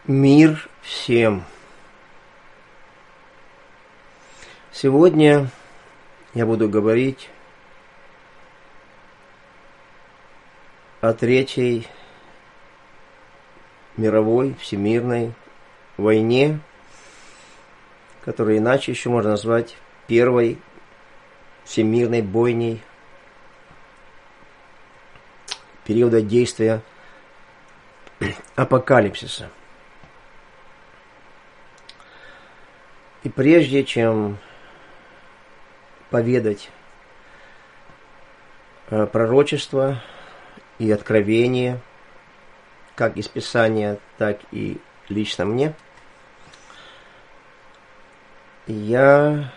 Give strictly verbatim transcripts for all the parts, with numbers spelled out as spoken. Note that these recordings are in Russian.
Мир всем! Сегодня я буду говорить о Третьей мировой всемирной войне, которую иначе еще можно назвать Первой всемирной бойней периода действия апокалипсиса. И прежде чем поведать пророчество и откровение, как из Писания, так и лично мне, я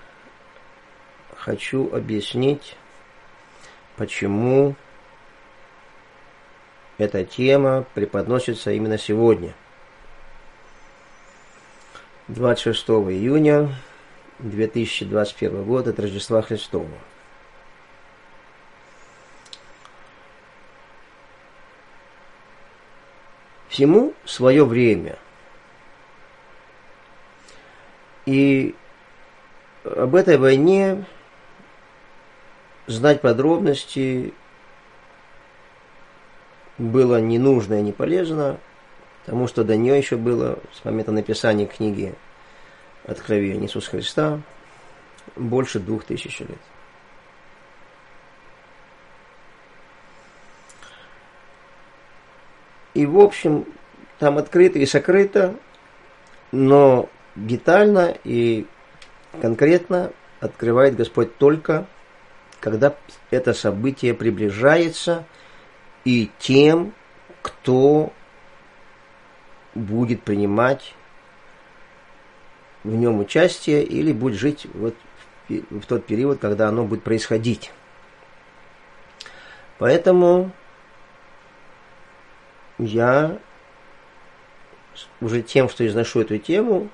хочу объяснить, почему эта тема преподносится именно сегодня, двадцать шестого июня две тысячи двадцать первого года, от Рождества Христова. Всему свое время. И об этой войне знать подробности было не нужно и не полезно, потому что до нее еще было, с момента написания книги Откровения Иисуса Христа, больше двух тысяч лет. И, в общем, там открыто и сокрыто, но детально и конкретно открывает Господь только, когда это событие приближается, и тем, кто будет принимать в нем участие или будет жить вот в тот период, когда оно будет происходить. Поэтому я уже тем, что изношу эту тему,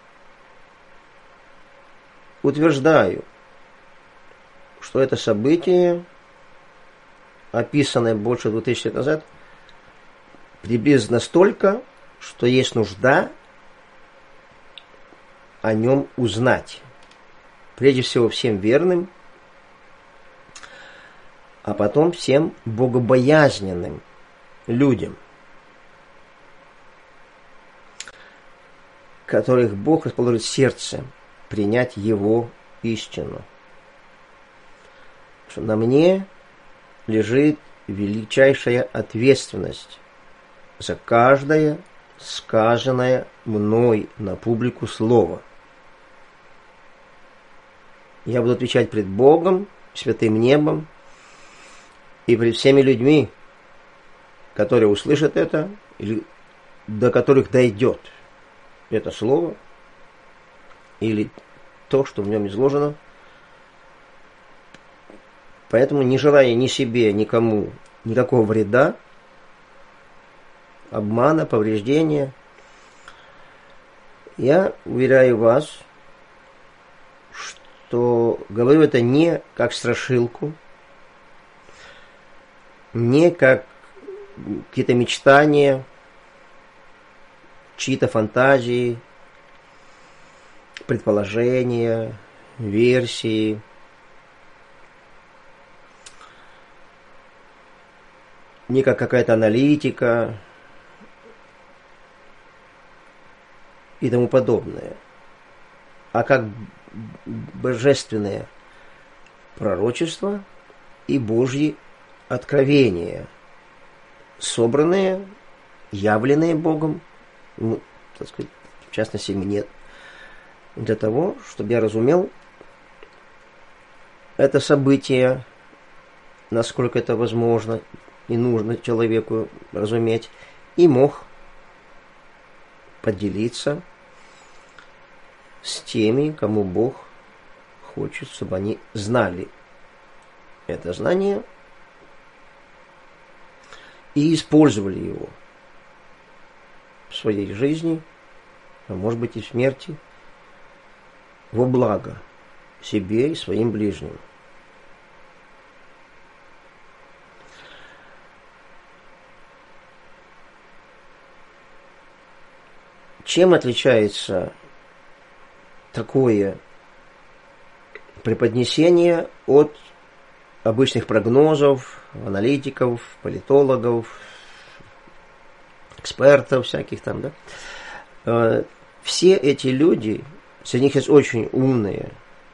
утверждаю, что это событие, описанное больше двух тысяч лет назад, приблизно настолько, что есть нужда о нем узнать. Прежде всего всем верным, а потом всем богобоязненным людям, которых Бог расположит в сердце принять Его истину. Что на мне лежит величайшая ответственность за каждое сказанное мной на публику слово. Я буду отвечать пред Богом, святым небом и пред всеми людьми, которые услышат это, или до которых дойдет это слово, или то, что в нем изложено. Поэтому, не желая ни себе, никому никакого вреда, обмана, повреждения, я уверяю вас, что говорю это не как страшилку, не как какие-то мечтания, чьи-то фантазии, предположения, версии. Не как какая-то аналитика и тому подобное, а как божественное пророчество и Божьи откровения, собранные, явленные Богом, ну, так сказать, в частности мне, для того, чтобы я разумел это событие, насколько это возможно и нужно человеку разуметь, и мог поделиться с теми, кому Бог хочет, чтобы они знали это знание и использовали его в своей жизни, а может быть и в смерти, во благо себе и своим ближним. чем отличается такое преподнесение от обычных прогнозов, аналитиков, политологов, экспертов всяких там, да? Все эти люди, среди них есть очень умные,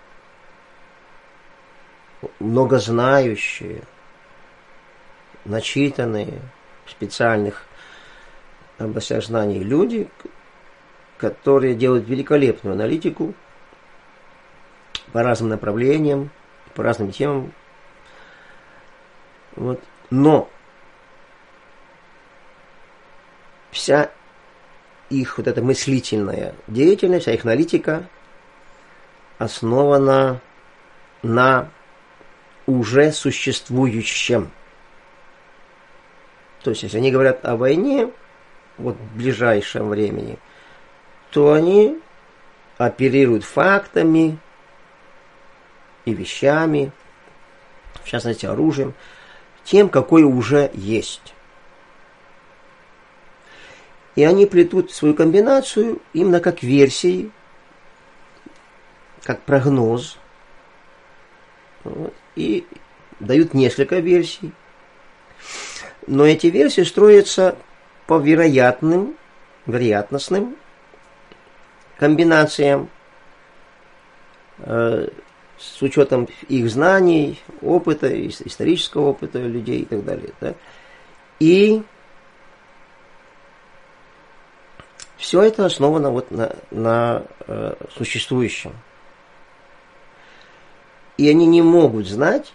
многознающие, начитанные в специальных областях знаний люди, которые делают великолепную аналитику по разным направлениям, по разным темам. Вот. Но вся их вот эта мыслительная деятельность, вся их аналитика основана на уже существующем. То есть, если они говорят о войне, вот в ближайшем времени, то они оперируют фактами и вещами, в частности оружием, тем, какое уже есть. И они плетут свою комбинацию именно как версии, как прогноз, вот, и дают несколько версий. Но эти версии строятся по вероятным, вероятностным комбинациям, э, с учетом их знаний, опыта, исторического опыта людей и так далее. Да? И все это основано вот на, на э, существующем. И они не могут знать,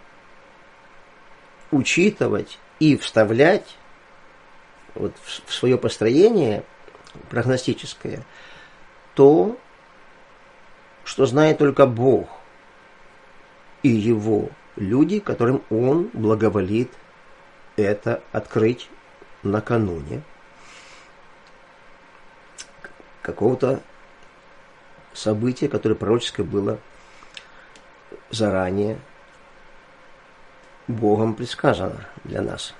учитывать и вставлять вот в, в свое построение прогностическое то, что знает только Бог и Его люди, которым Он благоволит это открыть накануне какого-то события, которое пророческое было заранее Богом предсказано для нас.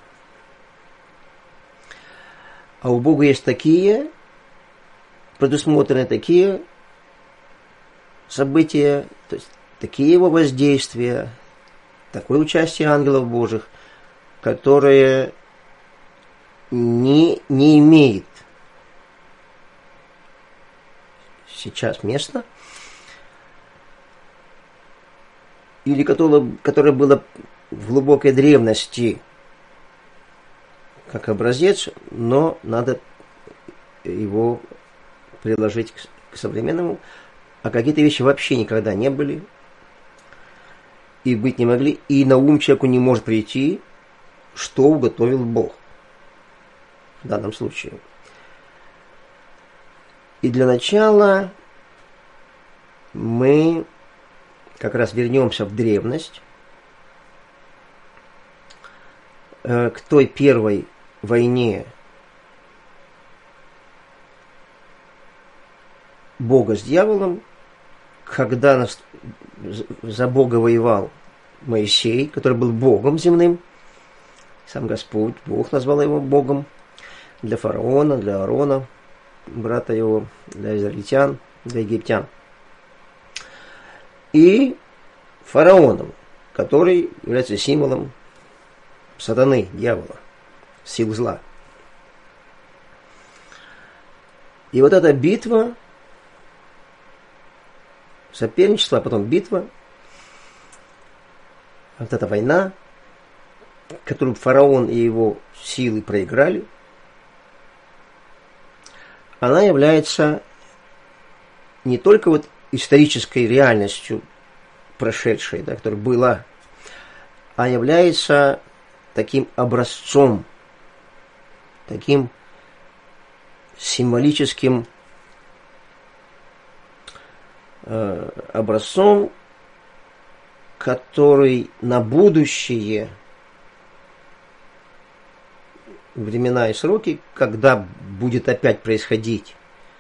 А у Бога есть такие, предусмотрены такие события, то есть такие его воздействия, такое участие ангелов Божьих, которое не, не имеет сейчас места, или которое, которое было в глубокой древности как образец, но надо его приложить к, к современному, а какие-то вещи вообще никогда не были и быть не могли, и на ум человеку не может прийти, что уготовил Бог в данном случае. И для начала мы как раз вернемся в древность, к той первой войне Бога с дьяволом, когда за Бога воевал Моисей, который был Богом земным. Сам Господь, Бог назвал его Богом для фараона, для Аарона, брата его, для израильтян, для египтян. И фараоном, который является символом сатаны, дьявола, сил зла. И вот эта битва, соперничество, а потом битва, вот эта война, которую фараон и его силы проиграли, она является не только вот исторической реальностью прошедшей, да, которая была, а является таким образцом, таким символическим э, образцом, который на будущее времена и сроки, когда будет опять происходить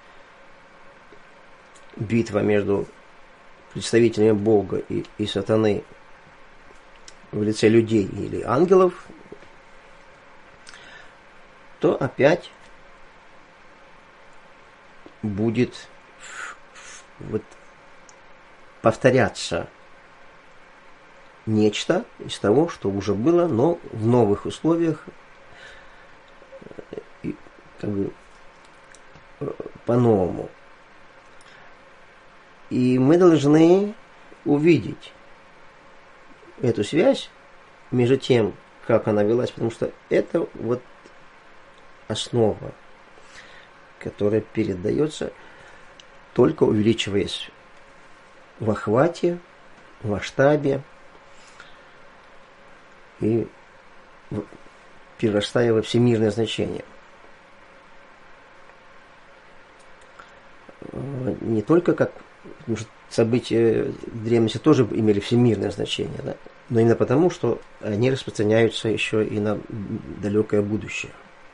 битва между представителями Бога и, и сатаны в лице людей или ангелов, то опять будет вот повторяться нечто из того, что уже было, но в новых условиях, как бы по-новому. И мы должны увидеть эту связь между тем, как она велась, потому что это вот основа, которая передается, только увеличиваясь в охвате, в масштабе и перерастая во всемирное значение. Не только как события древности тоже имели всемирное значение, да? Но именно потому, что они распространяются еще и на далекое будущее.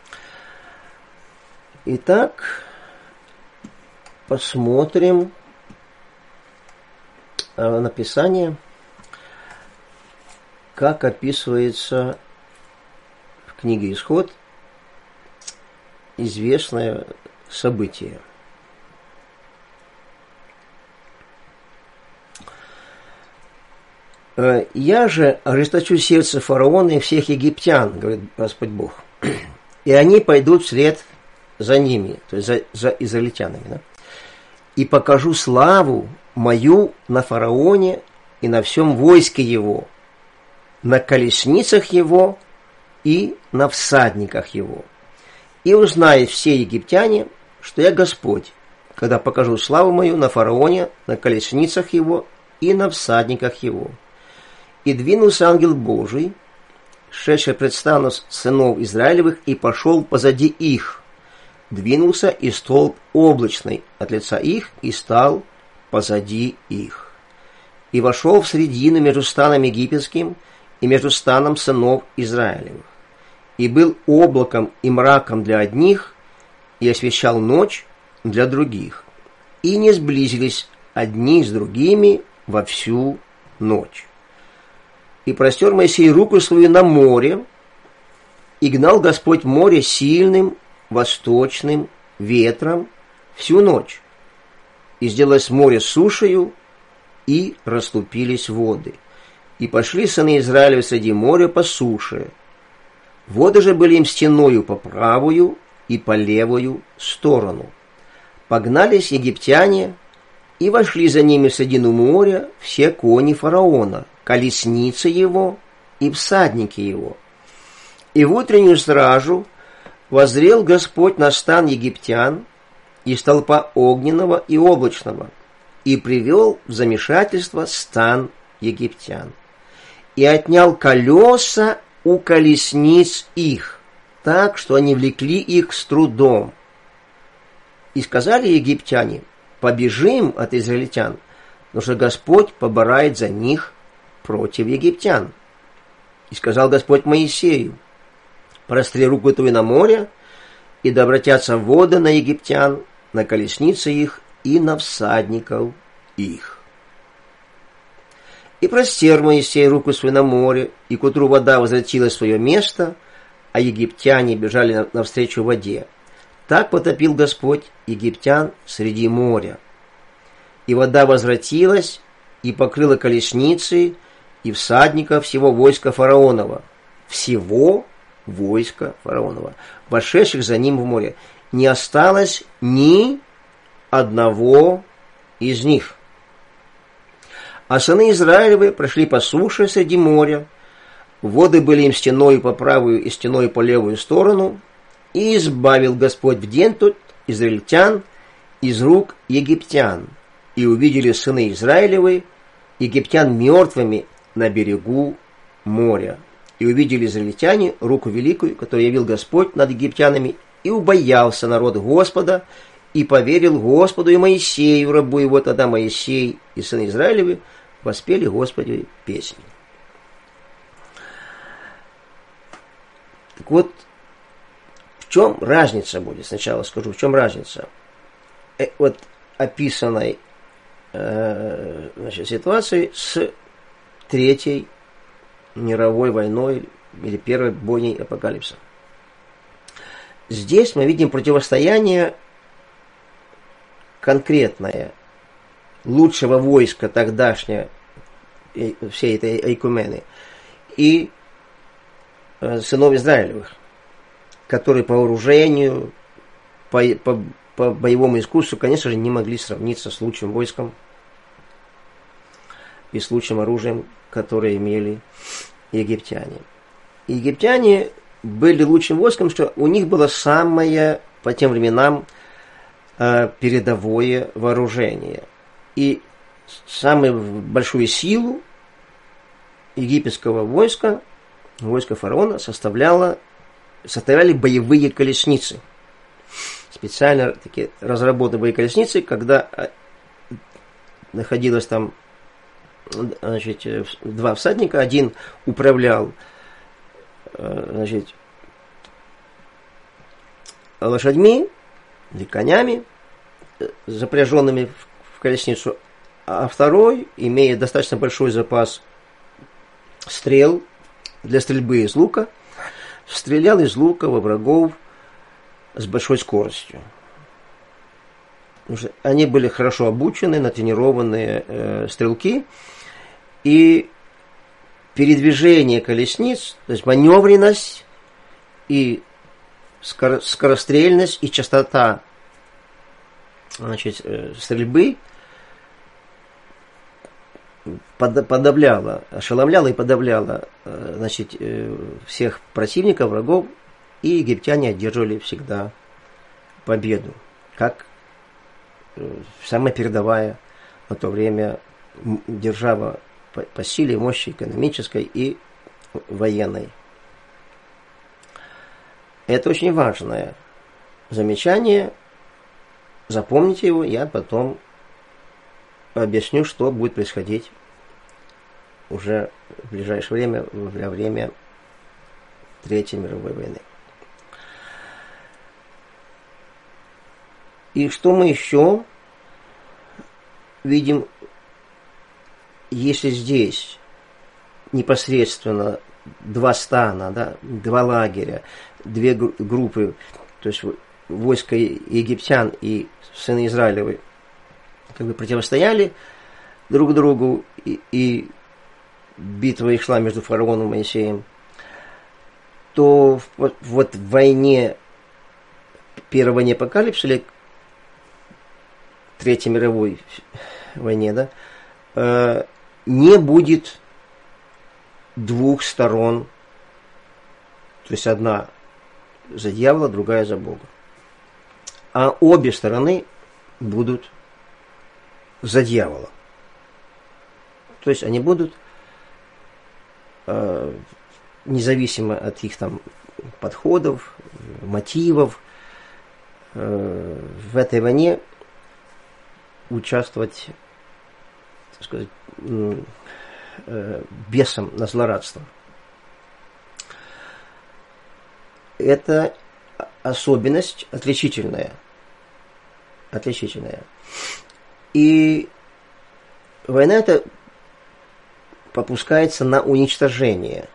Итак, посмотрим написание, как описывается в книге «Исход» известное событие. «Я же ожесточу сердце фараона и всех египтян, говорит Господь Бог, и они пойдут вслед за ними», то есть за, за израильтянами, да? «И покажу славу мою на фараоне и на всем войске его, на колесницах его и на всадниках его. И узнают все египтяне, что я Господь, когда покажу славу мою на фараоне, на колесницах его и на всадниках его. И двинулся ангел Божий, шедший пред станом сынов Израилевых, и пошел позади их. Двинулся и столб облачный от лица их, и стал позади их. И вошел в средину между станом египетским и между станом сынов Израилевых. И был облаком и мраком для одних, и освещал ночь для других. И не сблизились одни с другими во всю ночь. И простер Моисей руку свою на море, и гнал Господь море сильным восточным ветром всю ночь. И сделалось море сушею, и расступились воды. И пошли сыны Израилева среди моря по суше. Воды же были им стеною по правую и по левую сторону. Погнались египтяне, и вошли за ними в средину моря все кони фараона, колесницы его и всадники его. И в утреннюю стражу воззрел Господь на стан египтян из столпа огненного и облачного, и привел в замешательство стан египтян, и отнял колеса у колесниц их, так, что они влекли их с трудом. И сказали египтяне: побежим от израильтян, потому что Господь поборает за них против египтян. И сказал Господь Моисею: простри руку твою на море, и да обратятся воды на египтян, на колесницы их и на всадников их. И простер Моисей руку свою на море, и к утру вода возвратилась в свое место, а египтяне бежали навстречу воде. Так потопил Господь египтян среди моря. И вода возвратилась, и покрыла колесницы, и всадников всего войска фараонова, всего войска фараонова, вошедших за ним в море. Не осталось ни одного из них. А сыны Израилевы прошли по суше среди моря, воды были им стеною по правую и стеною по левую сторону, и избавил Господь в день тот израильтян из рук египтян, и увидели сыны Израилевы египтян мертвыми на берегу моря. И увидели израильтяне руку великую, которую явил Господь над египтянами, и убоялся народ Господа, и поверил Господу и Моисею, рабу его. Тогда Моисей и сыны Израилевы воспели Господу песни. Так вот, в чем разница будет? Сначала скажу, в чем разница э, вот описанной э, значит, ситуации с Третьей мировой войной или первой бойней апокалипса. Здесь мы видим противостояние конкретное лучшего войска тогдашнего, всей этой айкумены, и сынов Израилевых, которые по вооружению, по, по, по боевому искусству, конечно же, не могли сравниться с лучшим войском и с лучшим оружием, которое имели египтяне. Египтяне были лучшим войском, что у них было самое, по тем временам, передовое вооружение. И самую большую силу египетского войска, войска фараона, составляло, составляли боевые колесницы. Специально такие разработанные боевые колесницы, когда находилось там, значит, два всадника, один управлял, значит, лошадьми или конями, запряженными в колесницу, а второй, имея достаточно большой запас стрел для стрельбы из лука, стрелял из лука во врагов с большой скоростью. Потому что они были хорошо обучены, натренированные э, стрелки, и передвижение колесниц, то есть маневренность и скоро, скорострельность и частота, значит, э, стрельбы подавляла, ошеломляла и подавляла, э, значит, э, всех противников, врагов, и египтяне одерживали всегда победу, как э, самая передовая на то время держава по, по силе, мощи экономической и военной. Это очень важное замечание. Запомните его, я потом объясню, что будет происходить уже в ближайшее время, во время Третьей мировой войны. И что мы еще видим, если здесь непосредственно два стана, да, два лагеря, две группы, то есть войско египтян и сыны Израилевы, как бы противостояли друг другу, и, и битва их шла между фараоном и Моисеем, то вот, вот в войне первой войне апокалипсиса, или Третьей мировой войне, да, э, не будет двух сторон, то есть одна за дьявола, другая за Бога. А обе стороны будут за дьявола. То есть они будут, э, независимо от их там подходов, мотивов, э, в этой войне участвовать, так сказать, э, бесом на злорадство. Это особенность отличительная. Отличительная. И война эта попускается на уничтожение,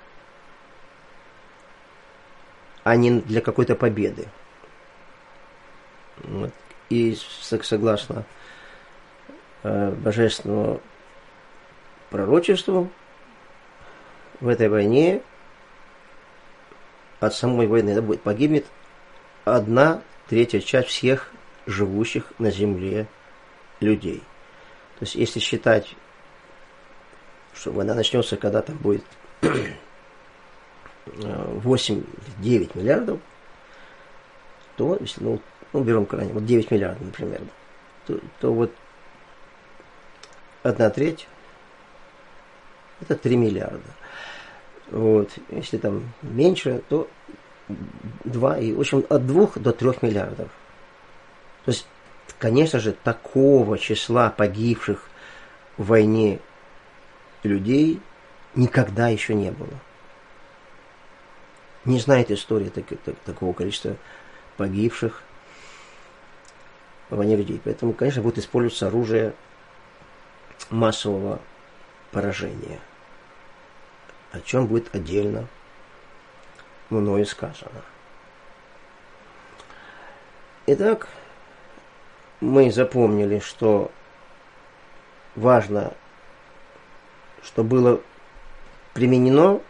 а не для какой-то победы. Вот. И согласно э, божественному пророчеству, в этой войне от самой войны да, будет погибнет одна третья часть всех живущих на земле людей. То есть, если считать, что война начнется, когда там будет восемь-девять миллиардов, то, если, ну, ну, берем крайне, вот девять миллиардов, например, то, то вот одна треть это три миллиарда. Вот. Если там меньше, то два, и, в общем, от двух до трех миллиардов. То есть, конечно же, такого числа погибших в войне людей никогда еще не было. Не знает история так, так, такого количества погибших в войне людей. Поэтому, конечно, будет использоваться оружие массового поражения, о чем будет отдельно мною сказано. Итак, мы запомнили, что важно, что было применено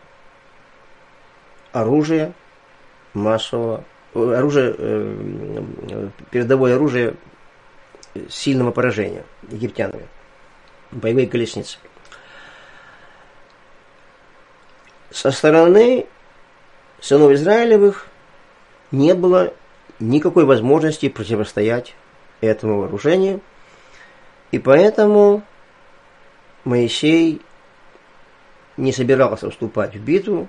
оружие массового, оружие, э, передовое оружие сильного поражения египтянами, боевые колесницы. Со стороны сынов Израилевых не было никакой возможности противостоять этому вооружению, и поэтому Моисей не собирался вступать в битву,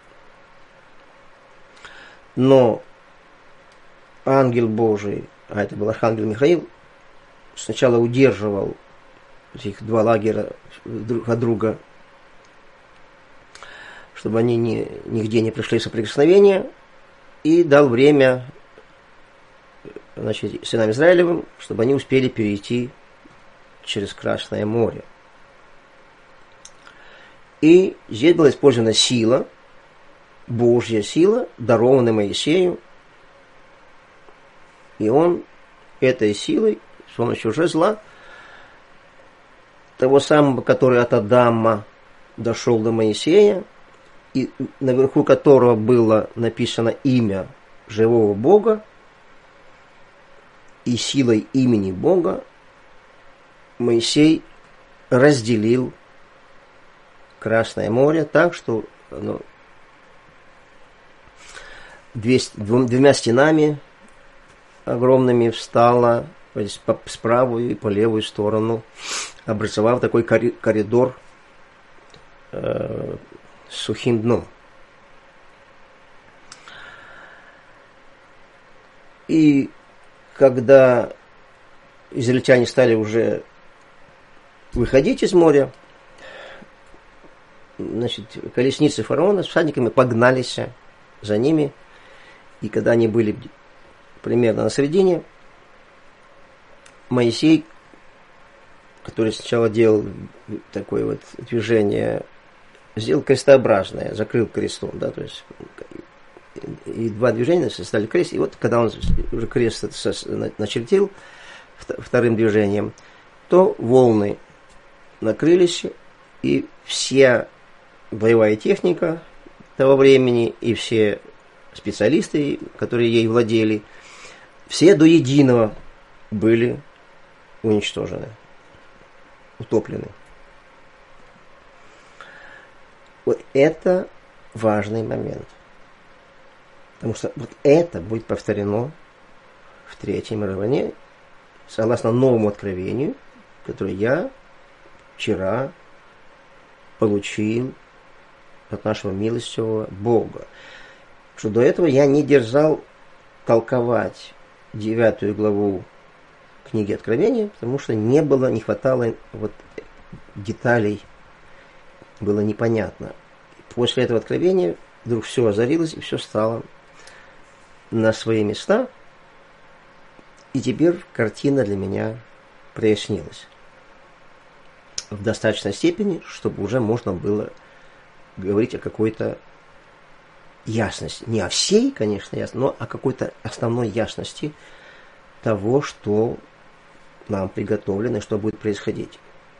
но ангел Божий, а это был архангел Михаил, сначала удерживал этих два лагеря друг от друга, чтобы они ни, нигде не пришли в соприкосновение, и дал время, значит, сынам Израилевым, чтобы они успели перейти через Красное море. И здесь была использована сила, Божья сила, дарованная Моисею, и он этой силой, с помощью жезла, того самого, который от Адама дошел до Моисея, и наверху которого было написано имя живого Бога, и силой имени Бога Моисей разделил Красное море так, что оно двумя стенами огромными встало, то есть по правую и по левую сторону, образовав такой коридор э, с сухим дном. И когда израильтяне стали уже выходить из моря, значит, колесницы фараона с всадниками погнались за ними, и когда они были примерно на середине, Моисей, который сначала делал такое вот движение, сделал крестообразное, закрыл крестом, да, то есть и два движения создали крест, и вот когда он уже крест начертил вторым движением, то волны накрылись, и вся боевая техника того времени, и все специалисты, которые ей владели, все до единого были уничтожены, утоплены. Вот это важный момент. Потому что вот это будет повторено в Третьей мировой войне, согласно новому откровению, которое я вчера получил от нашего милостивого Бога. Что до этого я не дерзал толковать девятую главу книги Откровения, потому что не было, не хватало вот деталей, было непонятно. После этого откровения вдруг все озарилось, и все стало на свои места, и теперь картина для меня прояснилась в достаточной степени, чтобы уже можно было говорить о какой-то ясности. Не о всей, конечно, ясности, но о какой-то основной ясности того, что нам приготовлено и что будет происходить.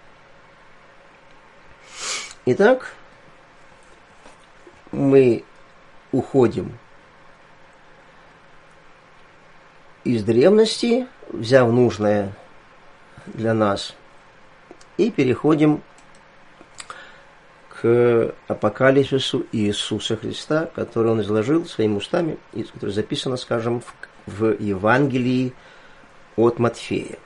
Итак, мы уходим из древности, взяв нужное для нас, и переходим к апокалипсису Иисуса Христа, который он изложил своими устами, и который записано, скажем, в, в Евангелии от Матфея.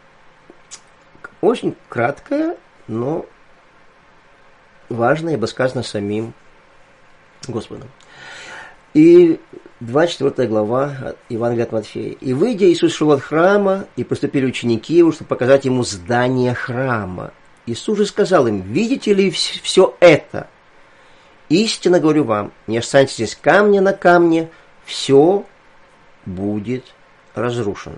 Очень краткое, но важное, ибо сказано самим Господом. И двадцать четвёртая глава Евангелия от Матфея. «И выйдя, Иисус шел от храма, и поступили ученики его, чтобы показать ему здание храма. Иисус же сказал им: видите ли все это? Истинно говорю вам, не останется здесь камня на камне, все будет разрушено».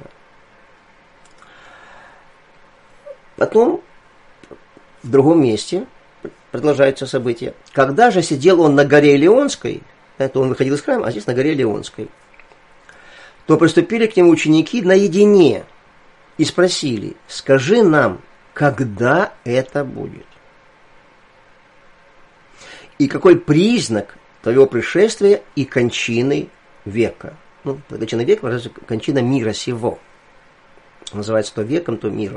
Потом в другом месте продолжаются события. «Когда же сидел он на горе Илионской», это он выходил из храма, а здесь на горе Илионской, «то приступили к нему ученики наедине и спросили: скажи нам, когда это будет? И какой признак твоего пришествия и кончины века? Ну, кончина века, кончина мира сего. Называется то веком, то миром.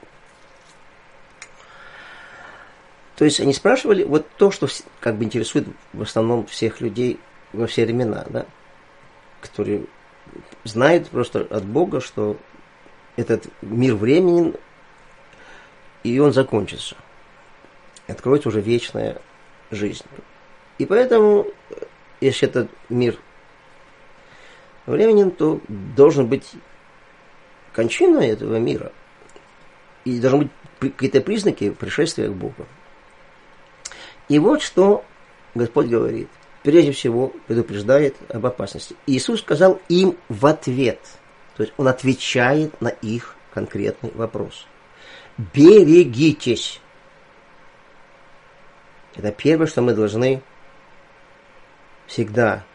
То есть они спрашивали вот то, что как бы интересует в основном всех людей во все времена, да, которые знают просто от Бога, что этот мир временен, и он закончится. Откроется уже вечная жизнь. И поэтому, если этот мир временен, то должен быть кончина этого мира. И должны быть какие-то признаки пришествия к Богу. И вот что Господь говорит. Прежде всего предупреждает об опасности. Иисус сказал им в ответ. То есть Он отвечает на их конкретный вопрос. Берегитесь. Это первое, что мы должны всегда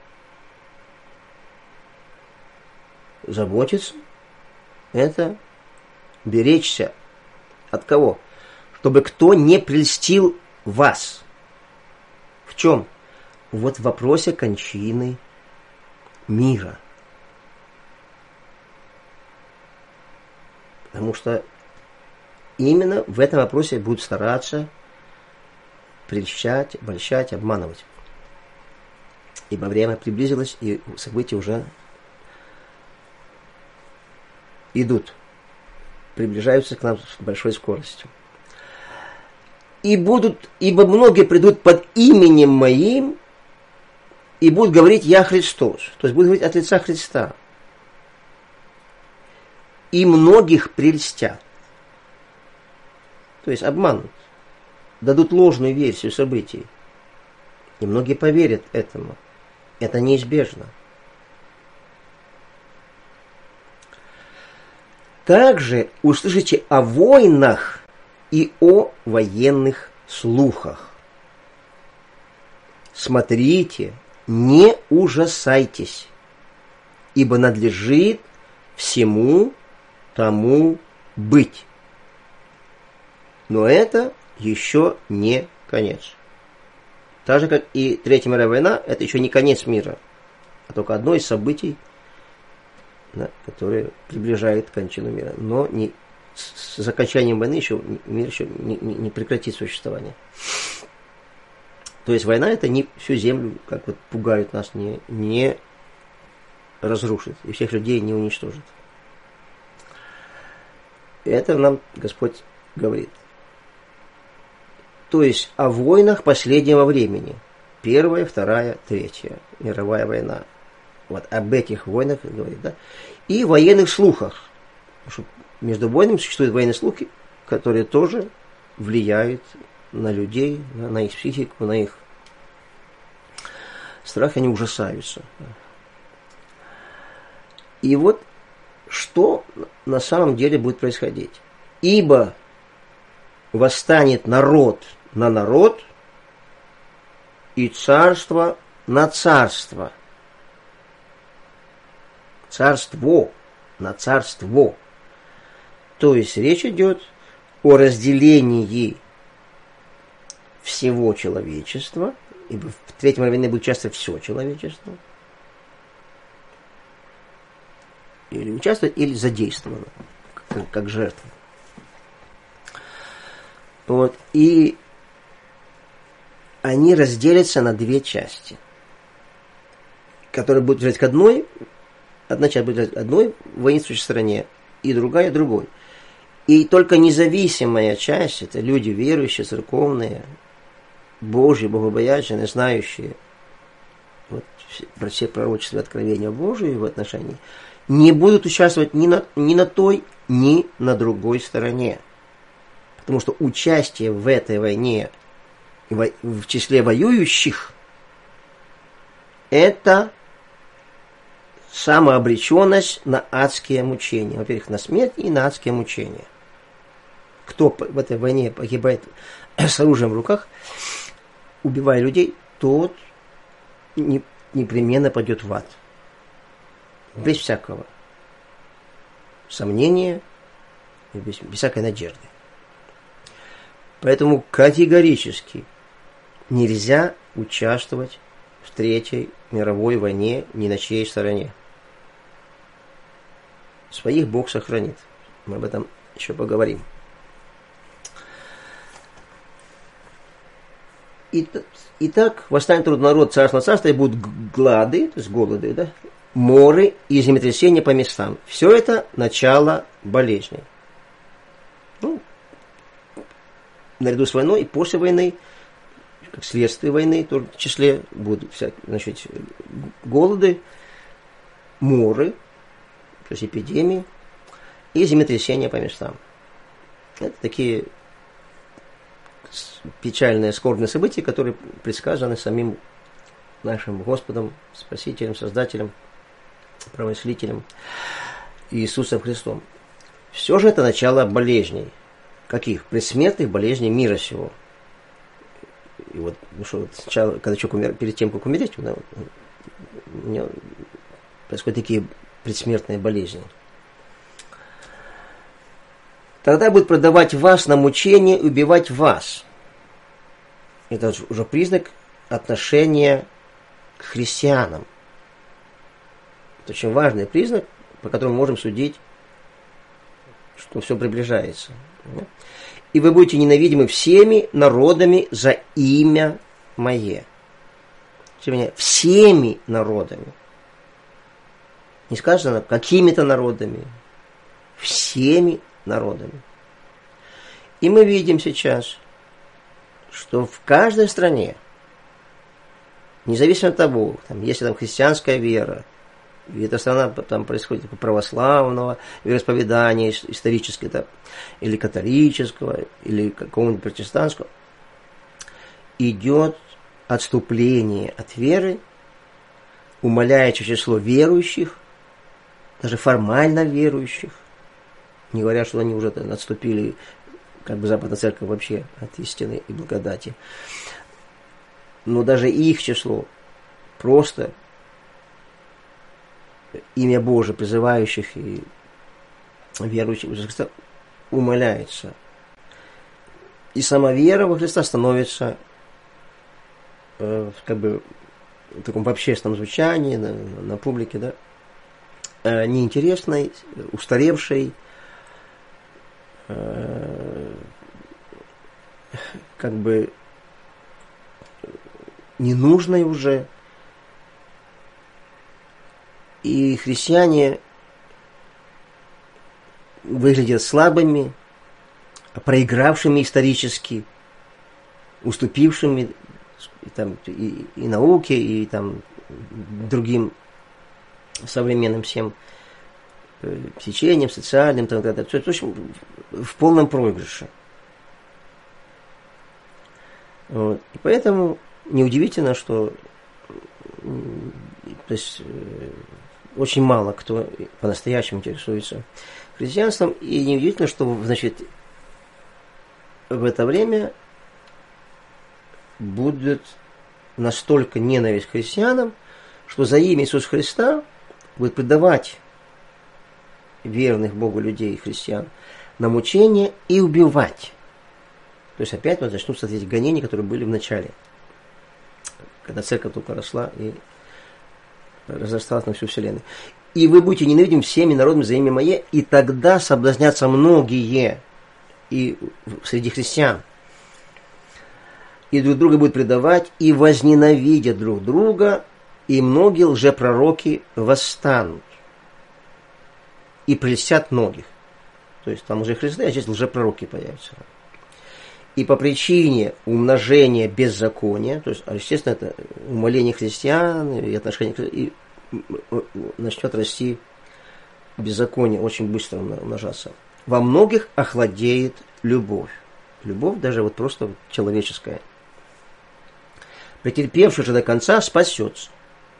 заботиться. Это беречься. От кого? Чтобы кто не прельстил вас. В чем? Вот в вопросе кончины мира. Потому что именно в этом вопросе будут стараться прельщать, обольщать, обманывать. Ибо время приблизилось, и события уже идут, приближаются к нам с большой скоростью. И будут, ибо многие придут под именем моим и будут говорить: я Христос. То есть будут говорить от лица Христа. И многих прельстят. То есть обманут. Дадут ложную версию событий. И многие поверят этому. Это неизбежно. Также услышите о войнах и о военных слухах. Смотрите, не ужасайтесь, ибо надлежит всему тому быть. Но это еще не конец. Так же, как и Третья мировая война, это еще не конец мира, а только одно из событий, да, которое приближает кончину мира. Но не, с, с окончанием войны еще мир еще не, не, не прекратит существование. То есть война это не всю землю, как вот пугают нас, не, не разрушит и всех людей не уничтожит. Это нам Господь говорит. То есть о войнах последнего времени. Первая, вторая, третья мировая война. Вот об этих войнах говорит, да. И военных слухах. Потому что между войнами существуют военные слухи, которые тоже влияют на людей, на, на их психику, на их страх, они ужасаются. И вот что на самом деле будет происходить. Ибо восстанет народ на народ и царство на царство. Царство на царство. То есть речь идет о разделении всего человечества, ибо в Третьей мировой войне будет участвовать все человечество. Или участвовать, или задействовано, как, как жертва. Вот. И они разделятся на две части, которые будут лежать к одной, одна часть будет лежать одной воинствующей стороне, и другая другой. И только независимая часть, это люди верующие, церковные, Божьи, богобоязненные, знающие вот, про все пророчества и откровения Божьи в отношении, не будут участвовать ни на, ни на той, ни на другой стороне. Потому что участие в этой войне в числе воюющих это самообреченность на адские мучения. Во-первых, на смерть и на адские мучения. Кто в этой войне погибает с оружием в руках, убивая людей, тот непременно пойдет в ад. Без всякого сомнения без, без всякой надежды. Поэтому категорически нельзя участвовать в Третьей мировой войне ни на чьей стороне. Своих Бог сохранит. Мы об этом еще поговорим. Итак, восстанет трудный народ, царство царства, и будут глады, то есть голоды, да, моры и землетрясения по местам. Все это начало болезней. Ну, наряду с войной и после войны, как следствие войны, тоже в числе будут всякие, значит, голоды, моры, то есть эпидемии и землетрясения по местам. Это такие печальные, скорбные события, которые предсказаны самим нашим Господом, Спасителем, Создателем, Промыслителем Иисусом Христом. Все же это начало болезней. Каких? Предсмертных болезней мира сего. И вот, ну что, вот сначала, когда человек умер, перед тем, как умереть, да, у него происходят такие предсмертные болезни. Тогда будут продавать вас на мучение и убивать вас. Это уже признак отношения к христианам. Это очень важный признак, по которому мы можем судить, что все приближается. И вы будете ненавидимы всеми народами за имя мое. Всеми народами. Не сказано какими-то народами. Всеми народами. И мы видим сейчас, что в каждой стране, независимо от того, там, если там христианская вера, и эта страна там происходит православного вероисповедания исторического, да, или католического, или какого-нибудь протестантского, идет отступление от веры, умаляется число верующих, даже формально верующих, не говоря, что они уже отступили, как бы Западная Церковь вообще от истины и благодати. Но даже их число просто имя Божие, призывающих и верующих в Христа, умаляется. И сама вера во Христа становится э, как бы в таком в общественном звучании, на, на публике, да, э, неинтересной, устаревшей, э, как бы ненужной уже. И христиане выглядят слабыми, проигравшими исторически, уступившими и, там, и, и науке, и там, другим современным всем течениям, социальным, так далее. Все это, в общем, в полном проигрыше. Вот. И поэтому неудивительно, что то есть, очень мало кто по-настоящему интересуется христианством, и неудивительно, что, значит, в это время будет настолько ненависть к христианам, что за имя Иисуса Христа будет предавать верных Богу людей, христиан, на мучение и убивать. То есть опять вот начнутся эти гонения, которые были в начале, когда церковь только росла и разрасталась на всю вселенную. И вы будете ненавидимы всеми народами за имя мое, и тогда соблазнятся многие и среди христиан. И друг друга будут предавать, и возненавидят друг друга, и многие лжепророки восстанут. И прельстят многих. То есть там уже Христы, а здесь лжепророки появятся. И по причине умножения беззакония, то есть, естественно, это умаление христиан и отношение к и начнет расти беззаконие, очень быстро умножаться. Во многих охладеет любовь. Любовь даже вот просто человеческая. Претерпевший же до конца спасется.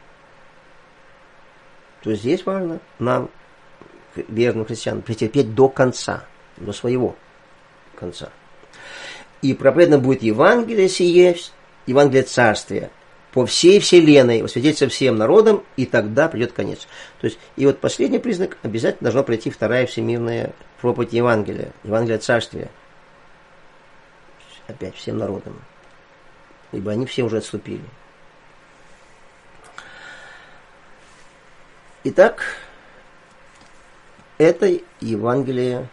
То есть здесь важно нам, верным христианам, претерпеть до конца, до своего конца. И проповедано будет Евангелие сие, Евангелие Царствия, по всей вселенной, осветиться всем народам, и тогда придет конец. То есть, и вот последний признак, обязательно должно пройти вторая всемирная проповедь Евангелия, Евангелия Царствия. Опять всем народам. Ибо они все уже отступили. Итак, это Евангелие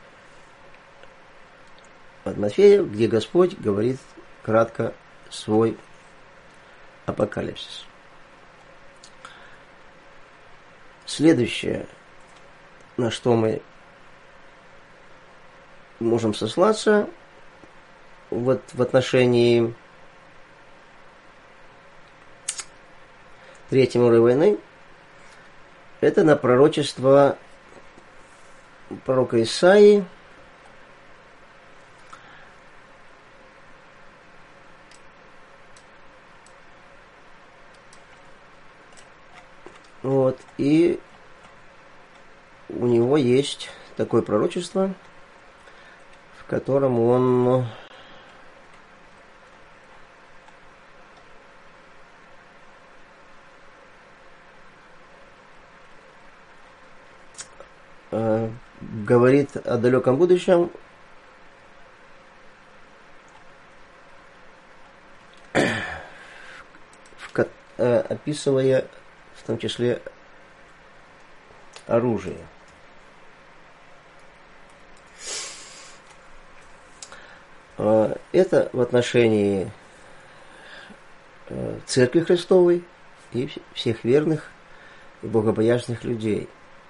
от Матфея, где Господь говорит кратко свой апокалипсис. Следующее, на что мы можем сослаться вот в отношении Третьей мировой войны, это на пророчество пророка Исаии, вот, и у него есть такое пророчество, в котором он э, говорит о далеком будущем, в, э, описывая в том числе оружие. Это в отношении Церкви Христовой и всех верных и богобоязненных людей,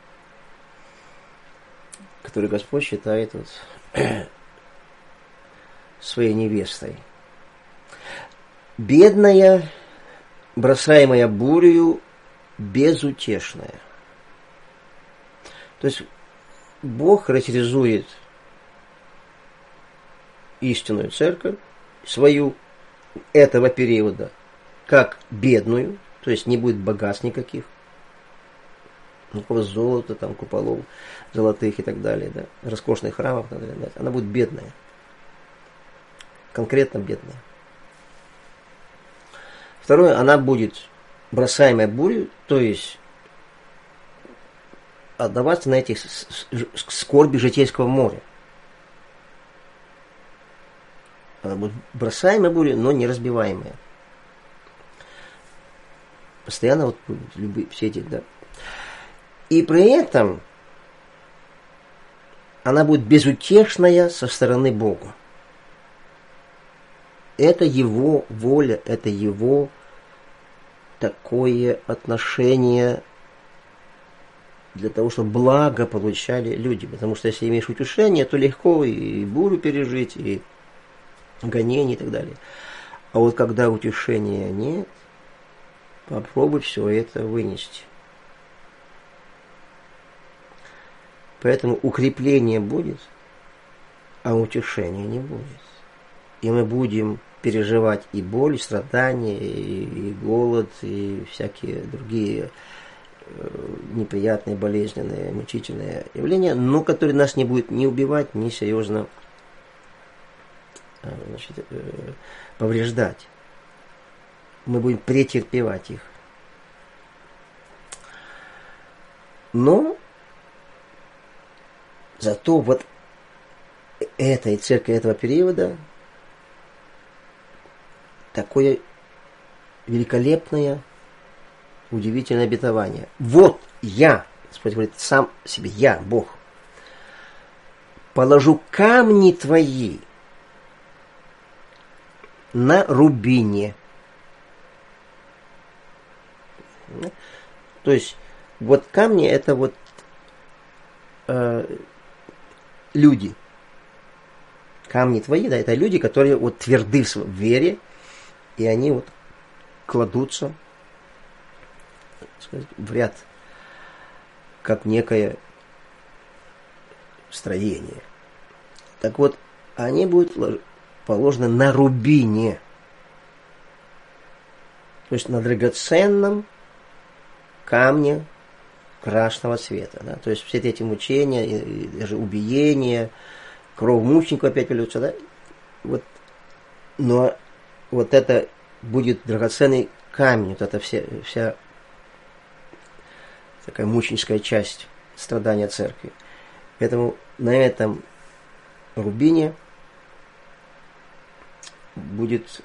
которые Господь считает вот своей невестой. Бедная, бросаемая бурею, безутешная. То есть Бог характеризует истинную церковь, свою этого периода, как бедную, то есть не будет богатств никаких, никакого золота, там, куполов золотых и так далее, да, роскошных храмов, да, она будет бедная, конкретно бедная. Второе, она будет бросаемая бурей, то есть отдаваться на эти скорби житейского моря. Она будет бросаемая бурей, но не разбиваемая. Постоянно вот любые, все эти, да. И при этом она будет безутешная со стороны Бога. Это Его воля, это Его такое отношение для того, чтобы благо получали люди. Потому что если имеешь утешение, то легко и бурю пережить, и гонения и так далее. А вот когда утешения нет, попробуй все это вынести. Поэтому укрепление будет, а утешения не будет. И мы будем переживать и боль, и страдания, и, и голод, и всякие другие э, неприятные, болезненные, мучительные явления, но которые нас не будут ни убивать, ни серьезно э, значит, э, повреждать. Мы будем претерпевать их. Но зато вот этой церкви этого периода такое великолепное, удивительное обетование. Вот я, Господь говорит сам себе, я, Бог, положу камни твои на рубине. То есть, вот камни это вот э, люди. Камни твои, да, это люди, которые вот тверды в вере, и они вот кладутся, так сказать, в ряд, как некое строение. Так вот, они будут положены на рубине, то есть на драгоценном камне красного цвета. Да? То есть все эти мучения, и, и даже убиения, кровь мучеников опять прольется, да? Вот, но вот это будет драгоценный камень, вот это вся, вся такая мученическая часть страдания церкви. Поэтому на этом рубине будет,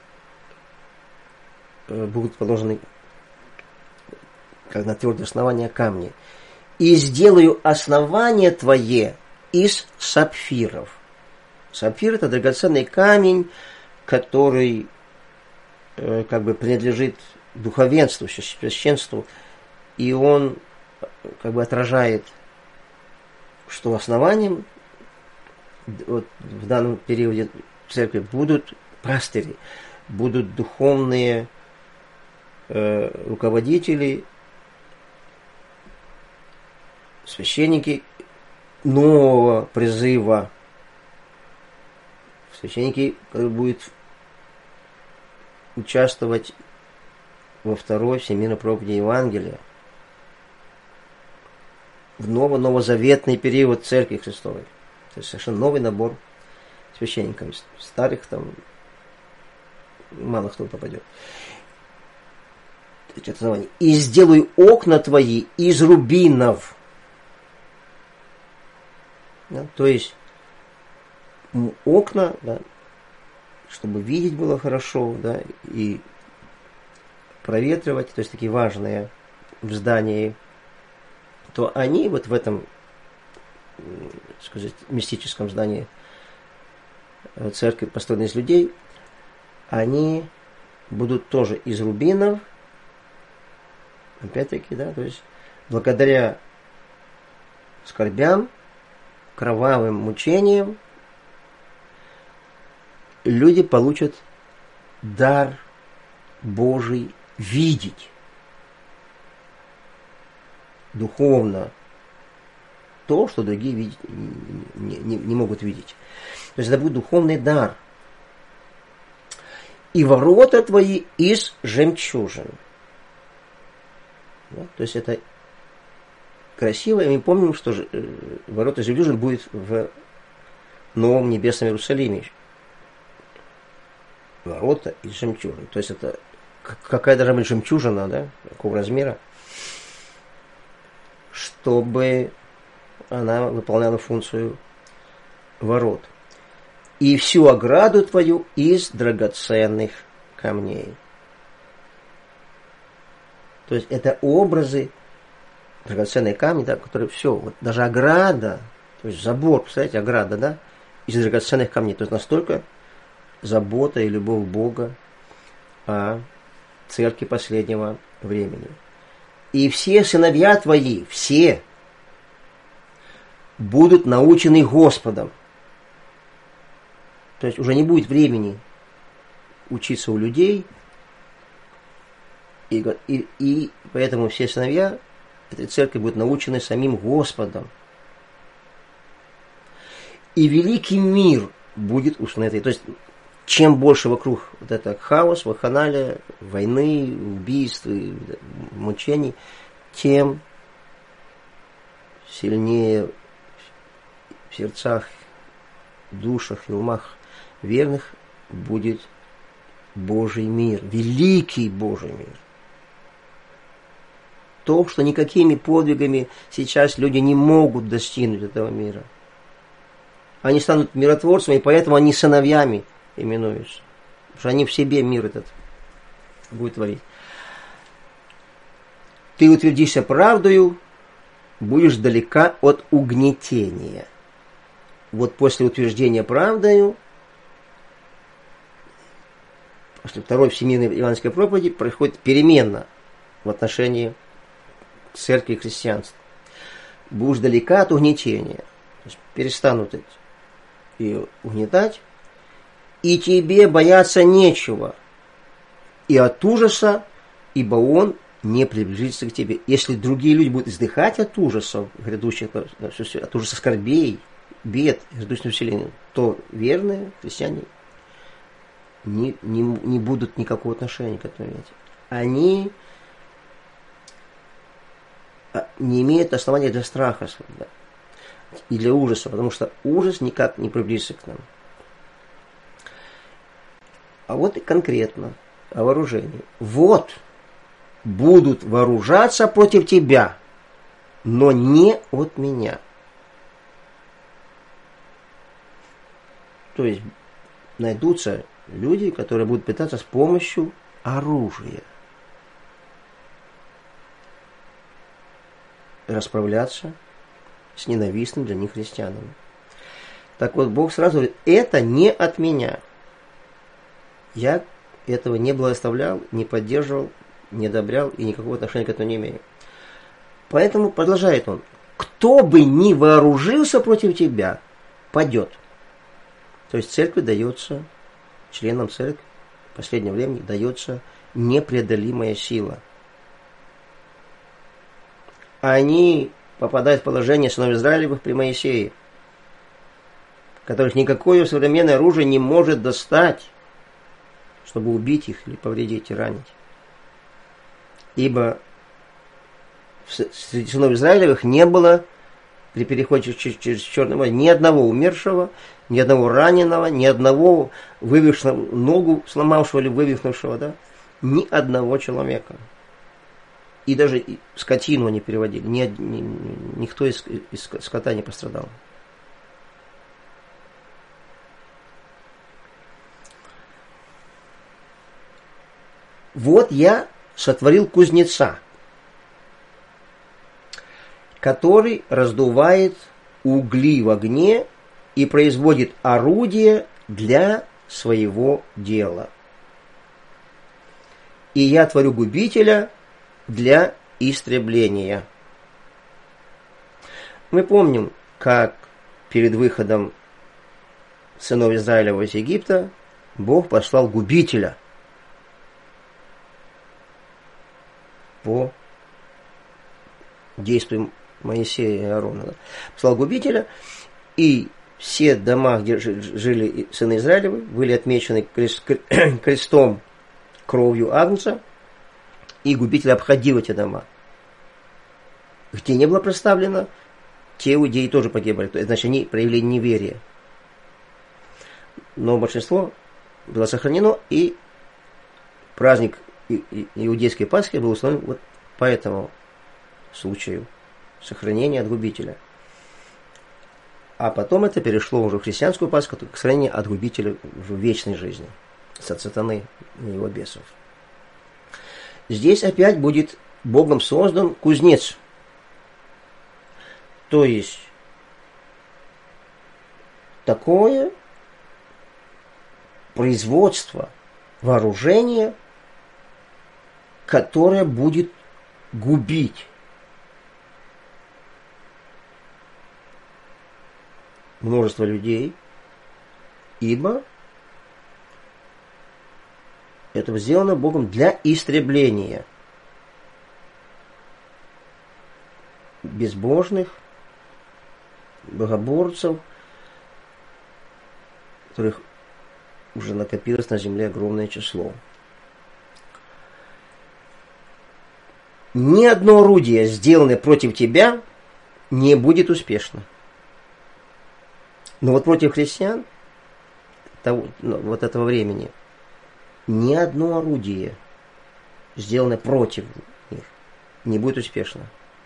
будут положены как на твердое основание камни. И сделаю основание твое из сапфиров. Сапфир — это драгоценный камень, который э, как бы принадлежит духовенству, священству, и он как бы отражает, что основанием вот, в данном периоде церкви будут пастыри, будут духовные э, руководители, священники нового призыва, священники, которые будут участвовать во второй всемирной проповеди Евангелия, в ново новозаветный период Церкви Христовой. То есть совершенно новый набор священников. Старых там мало кто попадет. И сделаю окна твои из рубинов. Да, то есть окна, да, чтобы видеть было хорошо, да, и проветривать, то есть такие важные в здании, то они вот в этом, сказать, мистическом здании церкви, построенной из людей, они будут тоже из рубинов, опять-таки, да, то есть благодаря скорбям, кровавым мучениям люди получат дар Божий видеть духовно то, что другие видеть, не, не, не могут видеть. То есть это будет духовный дар. И ворота твои из жемчужин. Да? То есть это красиво, и мы помним, что ворота из жемчужин будет в Новом Небесном Иерусалиме. Ворота из жемчужин. То есть это какая должна быть жемчужина, да, какого размера, чтобы она выполняла функцию ворот. И всю ограду твою из драгоценных камней. То есть это образы, драгоценные камни, да, которые все, вот даже ограда, то есть забор, представляете, ограда, да, из драгоценных камней. То есть настолько забота и любовь Бога о церкви последнего времени. И все сыновья твои, все, будут научены Господом. То есть уже не будет времени учиться у людей, и, и, и поэтому все сыновья этой церкви будут научены самим Господом. И великий мир будет установлен. То есть чем больше вокруг вот это хаос, вакханалия, войны, убийств, мучений, тем сильнее в сердцах, душах и умах верных будет Божий мир, великий Божий мир. То, что никакими подвигами сейчас люди не могут достигнуть этого мира. Они станут миротворцами, и поэтому они сыновьями именуются. Потому что они в себе мир этот будут творить. Ты утвердишься правдою, будешь далека от угнетения. Вот после утверждения правдою, после второй всемирной евангельской проповеди, происходит перемена в отношении церкви и христианства. Будешь далека от угнетения. То есть перестанут ее угнетать. И тебе бояться нечего. И от ужаса, ибо он не приблизится к тебе. Если другие люди будут издыхать от ужасов грядущих, от ужаса скорбей, бед грядущего населения, то верные христиане не, не, не будут никакого отношения к этому иметь. Они не имеют основания для страха, да, и для ужаса, потому что ужас никак не приблизится к нам. А вот и конкретно о вооружении. Вот будут вооружаться против тебя, но не от меня. То есть найдутся люди, которые будут пытаться с помощью оружия расправляться с ненавистным для них христианами. Так вот, Бог сразу говорит, это не от меня. Я этого не благословлял, не поддерживал, не одобрял и никакого отношения к этому не имею. Поэтому продолжает он, кто бы ни вооружился против тебя, падет. То есть церкви дается, членам церкви в последнее время дается непреодолимая сила. Они попадают в положение сынов Израилевых при Моисее, которых никакое современное оружие не может достать, чтобы убить их или повредить и ранить. Ибо среди сынов Израилевых не было при переходе через, через Черное море ни одного умершего, ни одного раненого, ни одного вывихнувшего, ногу сломавшего или вывихнувшего, да? Ни одного человека. И даже скотину они переводили. Ни, ни, никто из, из скота не пострадал. Вот я сотворил кузнеца, который раздувает угли в огне и производит орудие для своего дела. И я творю губителя для истребления. Мы помним, как перед выходом сынов Израилева из Египта Бог послал губителя по действиям Моисея и Аарона. Да. Послал губителя, и все дома, где жили сыны Израилевы, были отмечены крестом, кровью агнца, и губитель обходил эти дома. Где не было представлено, те иудеи тоже погибли. Значит, они проявили неверие. Но большинство было сохранено, и праздник иудейской Пасхи был установлен вот по этому случаю сохранения от губителя. А потом это перешло уже в христианскую Пасху, к сохранению от губителя в вечной жизни, от сатаны и его бесов. Здесь опять будет Богом создан кузнец. То есть такое производство вооружения, которое будет губить множество людей, ибо это сделано Богом для истребления безбожных, богоборцев, которых уже накопилось на земле огромное число. Ни одно орудие, сделанное против тебя, не будет успешно. Но вот против христиан того, ну, вот этого времени ни одно орудие, сделанное против них, не будет успешно.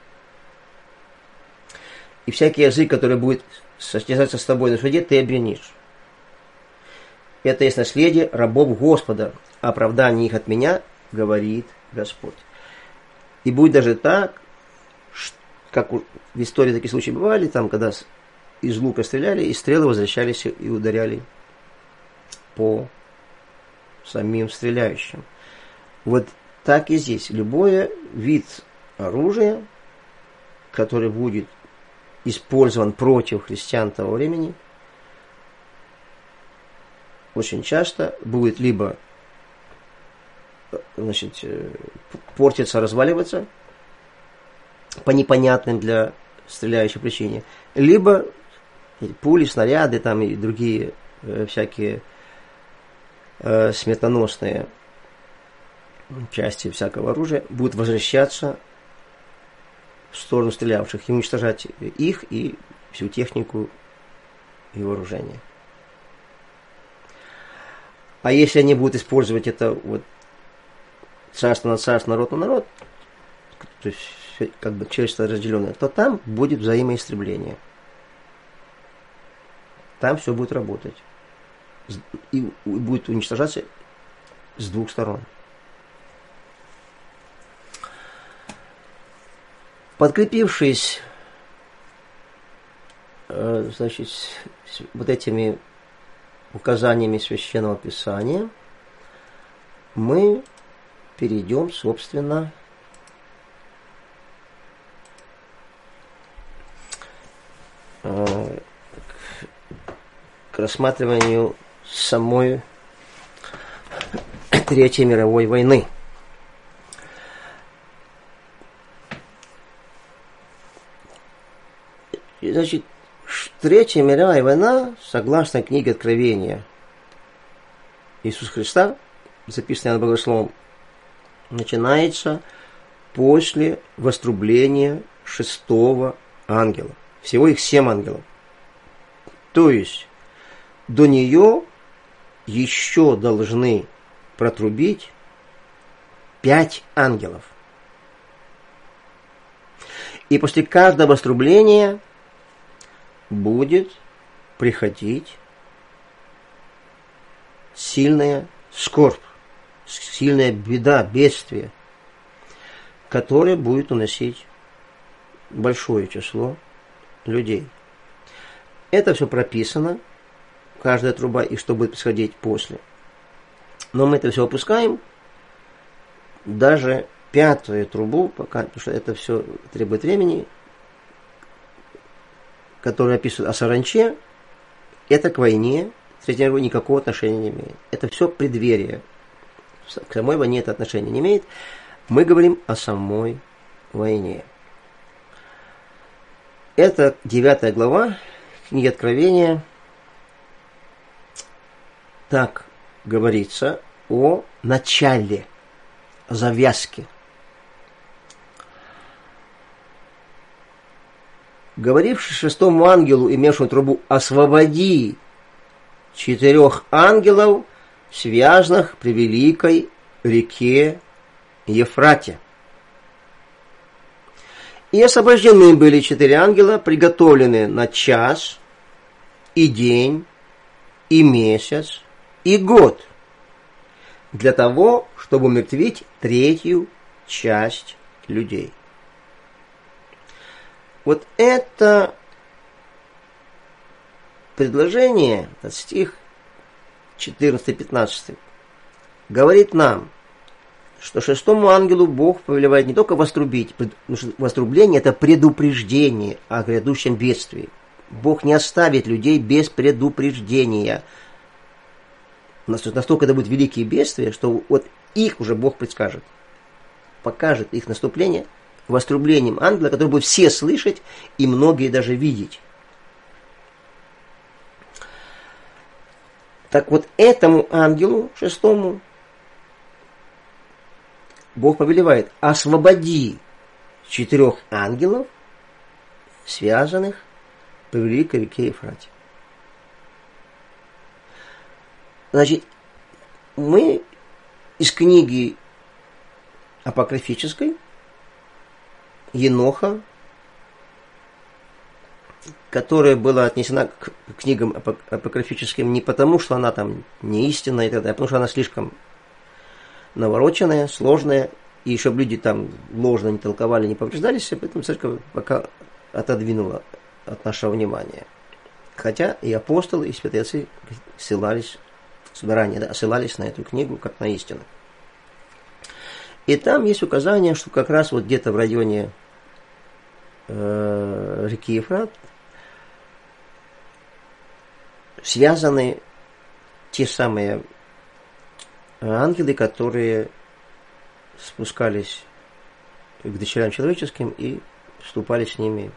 И всякий язык, который будет состязаться с тобой на суде, ты обвинишь. Это есть наследие рабов Господа. Оправдание их от меня, говорит Господь. И будет даже так, как в истории такие случаи бывали, там, когда из лука стреляли, и стрелы возвращались и ударяли по самим стреляющим. Вот так и здесь. Любой вид оружия, который будет использован против христиан того времени, очень часто будет либо, значит, портиться, разваливаться по непонятным для стреляющей причине, либо пули, снаряды там и другие э, всякие э, смертоносные части всякого оружия будут возвращаться в сторону стрелявших и уничтожать их и всю технику и вооружение. А если они будут использовать это вот царство на царство, народ на народ, то есть как бы человечество разделенное, то там будет взаимоистребление. Там все будет работать. И будет уничтожаться с двух сторон. Подкрепившись, значит, вот этими указаниями Священного Писания, мы перейдем, собственно, к рассматриванию самой Третьей мировой войны. Значит, Третья мировая война, согласно книге Откровения Иисуса Христа, записанной Богословом, начинается после вострубления шестого ангела. Всего их семь ангелов. То есть до нее еще должны протрубить пять ангелов. И после каждого вострубления будет приходить сильная скорбь, сильная беда, бедствие, которое будет уносить большое число людей. Это все прописано, каждая труба и что будет происходить после. Но мы это все опускаем, даже пятую трубу, пока, потому что это все требует времени, который описывает о саранче, это к войне, Третьей мировой никакого отношения не имеет. Это все преддверие. К самой войне это отношение не имеет. Мы говорим о самой войне. Это девятая глава книги Откровения. Так говорится о начале, о завязке. Говоривший шестому ангелу, имевшему трубу, освободи четырех ангелов, связанных при великой реке Ефрате. И освобождены были четыре ангела, приготовленные на час, и день, и месяц, и год, для того, чтобы умертвить третью часть людей. Вот это предложение, этот стих четырнадцатый-пятнадцатый, говорит нам, что шестому ангелу Бог повелевает не только вострубить, потому что вострубление – это предупреждение о грядущем бедствии. Бог не оставит людей без предупреждения. Настолько это будет великие бедствия, что вот их уже Бог предскажет, покажет их наступление вострублением ангела, который будут все слышать и многие даже видеть. Так вот, этому ангелу шестому Бог повелевает: освободи четырех ангелов, связанных по великой реке Ефрате. Значит, мы из книги апокрифической Еноха, которая была отнесена к книгам апокрифическим не потому, что она там не истинная, и так далее, а потому что она слишком навороченная, сложная, и чтобы люди там ложно не толковали, не повреждались, поэтому церковь пока отодвинула от нашего внимания. Хотя и апостолы, и святые отцы ссылались, заранее, да, ссылались на эту книгу как на истину. И там есть указание, что как раз вот где-то в районе э, реки Ефрат связаны те самые ангелы, которые спускались к дочерям человеческим и вступали с ними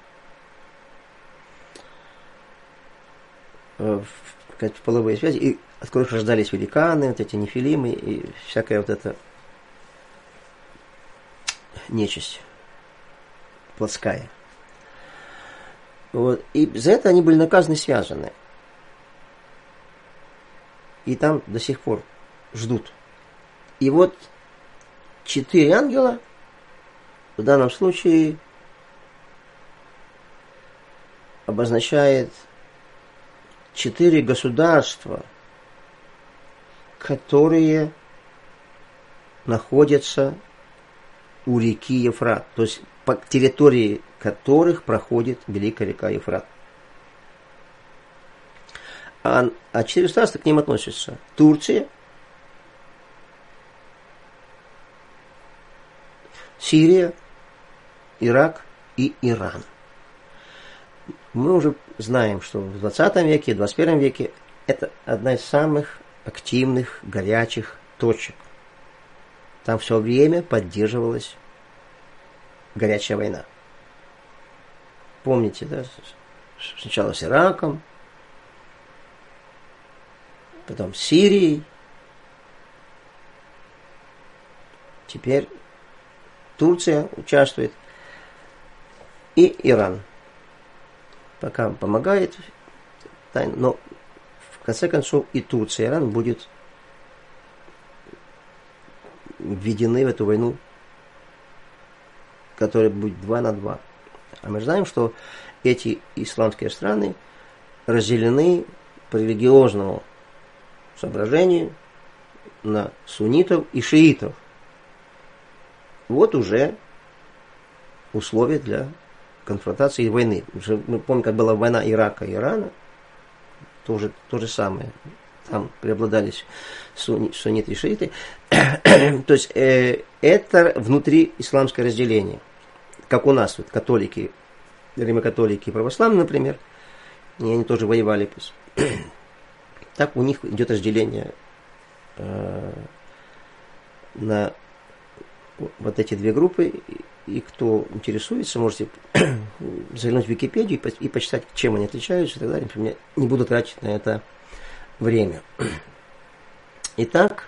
в, в половые связи, и от которых рождались великаны, вот эти нефилимы и всякая вот эта нечисть плотская. Вот. И за это они были наказаны, связаны. И там до сих пор ждут. И вот четыре ангела в данном случае обозначает четыре государства, которые находятся у реки Ефрат, то есть по территории которых проходит великая река Ефрат. А, а четыре государства к ним относятся: Турция, Сирия, Ирак и Иран. Мы уже знаем, что в двадцатом веке, в двадцать первом веке это одна из самых активных, горячих точек. Там все время поддерживалась горячая война. Помните, да? Сначала с Ираком, потом с Сирией, теперь Турция участвует и Иран. Пока помогает, но в конце концов и Турция, и Иран будет введены в эту войну, которая будет два на два. А мы знаем, что эти исламские страны разделены по религиозному соображению на суннитов и шиитов. Вот уже условия для конфронтации и войны. Уже мы помним, как была война Ирака и Ирана, тоже то же самое. Там преобладались сунни, сунниты и шииты. То есть э, это внутри исламское разделение. Как у нас, вот, католики, римокатолики и православные, например, и они тоже воевали. Так у них идет разделение э, на вот эти две группы. И кто интересуется, можете заглянуть в Википедию и почитать, чем они отличаются и так далее. Например, не буду тратить на это время. Итак,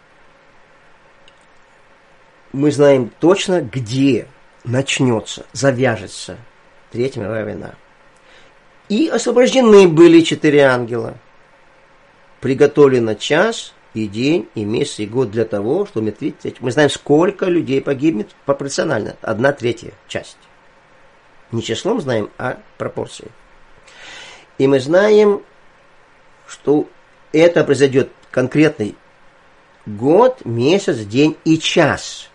мы знаем точно, где начнется, завяжется Третья мировая война. И освобождены были четыре ангела. Приготовлено час и день, и месяц, и год для того, чтобы умертвить. Мы знаем, сколько людей погибнет пропорционально. Одна третья часть. Не числом знаем, а пропорцией. И мы знаем, что это произойдет конкретный год, месяц, день и час.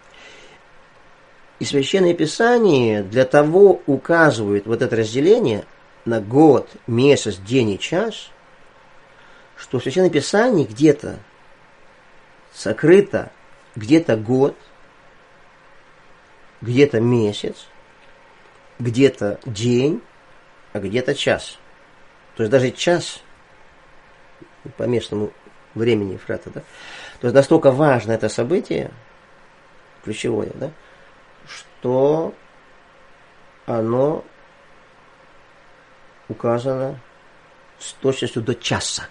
И Священное Писание для того указывает вот это разделение на год, месяц, день и час, что в Священном Писании где-то сокрыто где-то год, где-то месяц, где-то день, а где-то час. То есть даже час по местному времени Ефрата, да? То есть настолько важно это событие, ключевое, да, что оно указано с точностью до часа.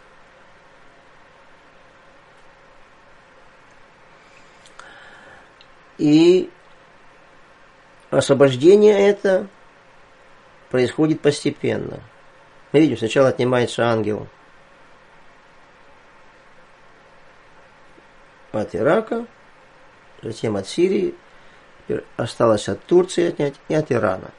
И освобождение это происходит постепенно. Мы видим, сначала отнимается ангел от Ирака, затем от Сирии, теперь осталось от Турции отнять и от Ирана.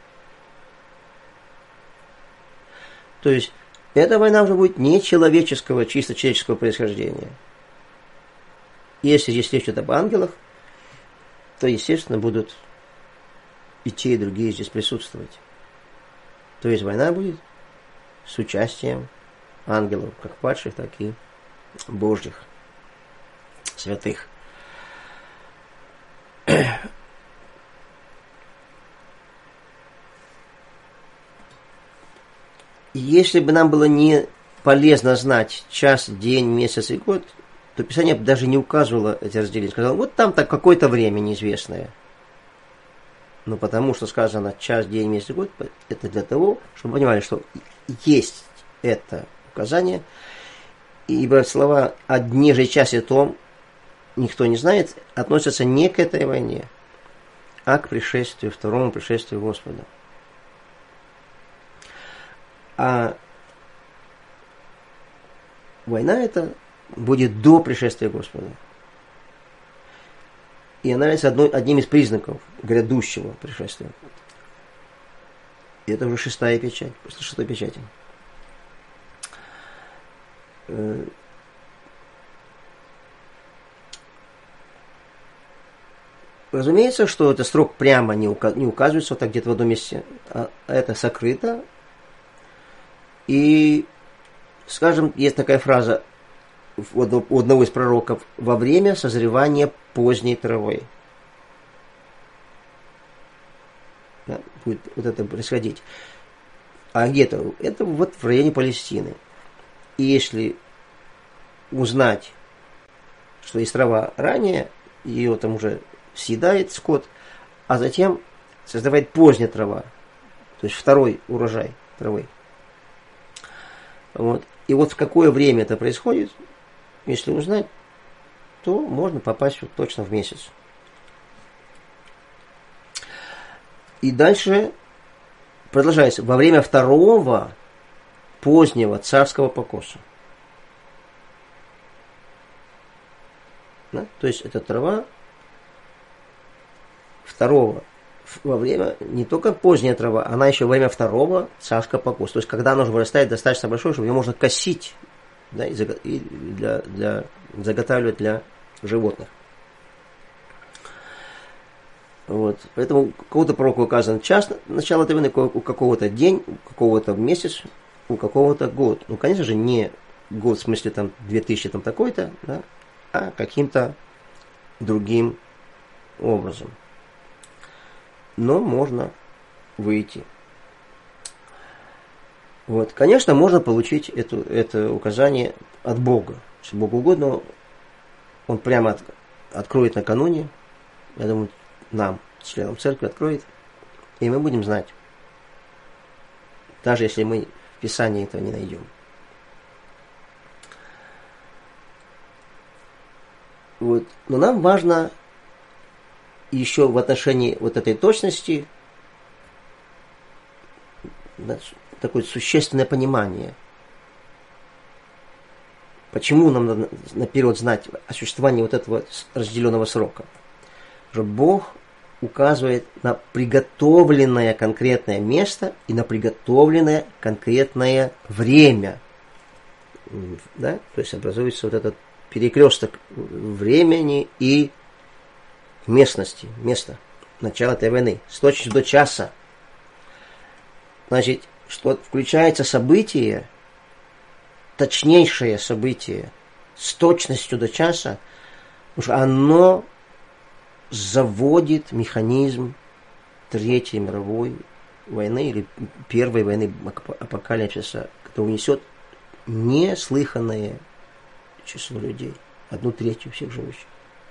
То есть эта война уже будет не человеческого, чисто человеческого происхождения. Если здесь речь идет об ангелах, то, естественно, будут и те, и другие здесь присутствовать. То есть война будет с участием ангелов, как падших, так и божьих, святых. Если бы нам было не полезно знать час, день, месяц и год, то Писание даже не указывало эти разделения. Сказало, вот там так какое-то время неизвестное. Но потому что сказано час, день, месяц и год, это для того, чтобы вы понимали, что есть это указание. Ибо слова о дне же и часе том никто не знает, относятся не к этой войне, а к пришествию, второму пришествию Господа. А война эта будет до пришествия Господа. И она является одной, одним из признаков грядущего пришествия. И это уже шестая печать, после шестой печати. Разумеется, что этот срок прямо не указывается, вот так где-то в одном месте, а это сокрыто. И, скажем, есть такая фраза у одного из пророков: во время созревания поздней травы. Да, будет вот это происходить. А где-то? Это вот в районе Палестины. И если узнать, что есть трава ранее, ее там уже съедает скот, а затем создавает поздняя трава, то есть второй урожай травы. Вот. И вот в какое время это происходит, если узнать, то можно попасть вот точно в месяц. И дальше продолжается: во время второго позднего царского покоса. Да? То есть эта трава второго, во время, не только поздняя трава, она еще во время второго царского покоса. То есть когда она уже вырастает достаточно большой, чтобы ее можно косить, да, и, и для, для, заготавливать для животных. Вот. Поэтому у какого-то пророка указан час начала этой войны, у какого-то день, у какого-то месяц, у какого-то год. Ну, конечно же, не год в смысле там две тысячи там такой-то, да, а каким-то другим образом. Но можно выйти. Вот. Конечно, можно получить эту, это указание от Бога. Если Богу угодно, Он прямо от, откроет накануне, я думаю, нам, членам церкви, откроет, и мы будем знать, даже если мы в Писании этого не найдем. Вот. Но нам важно еще в отношении вот этой точности, да, такое существенное понимание. Почему нам надо наперед знать о существовании вот этого разделенного срока? Что Бог указывает на приготовленное конкретное место и на приготовленное конкретное время. Да? То есть образуется вот этот перекресток времени и местности, места начала этой войны, с точностью до часа. Значит, что включается событие, точнейшее событие, с точностью до часа, потому что оно заводит механизм Третьей мировой войны или Первой войны апокалипсиса, который унесет неслыханное число людей, одну третью всех живущих.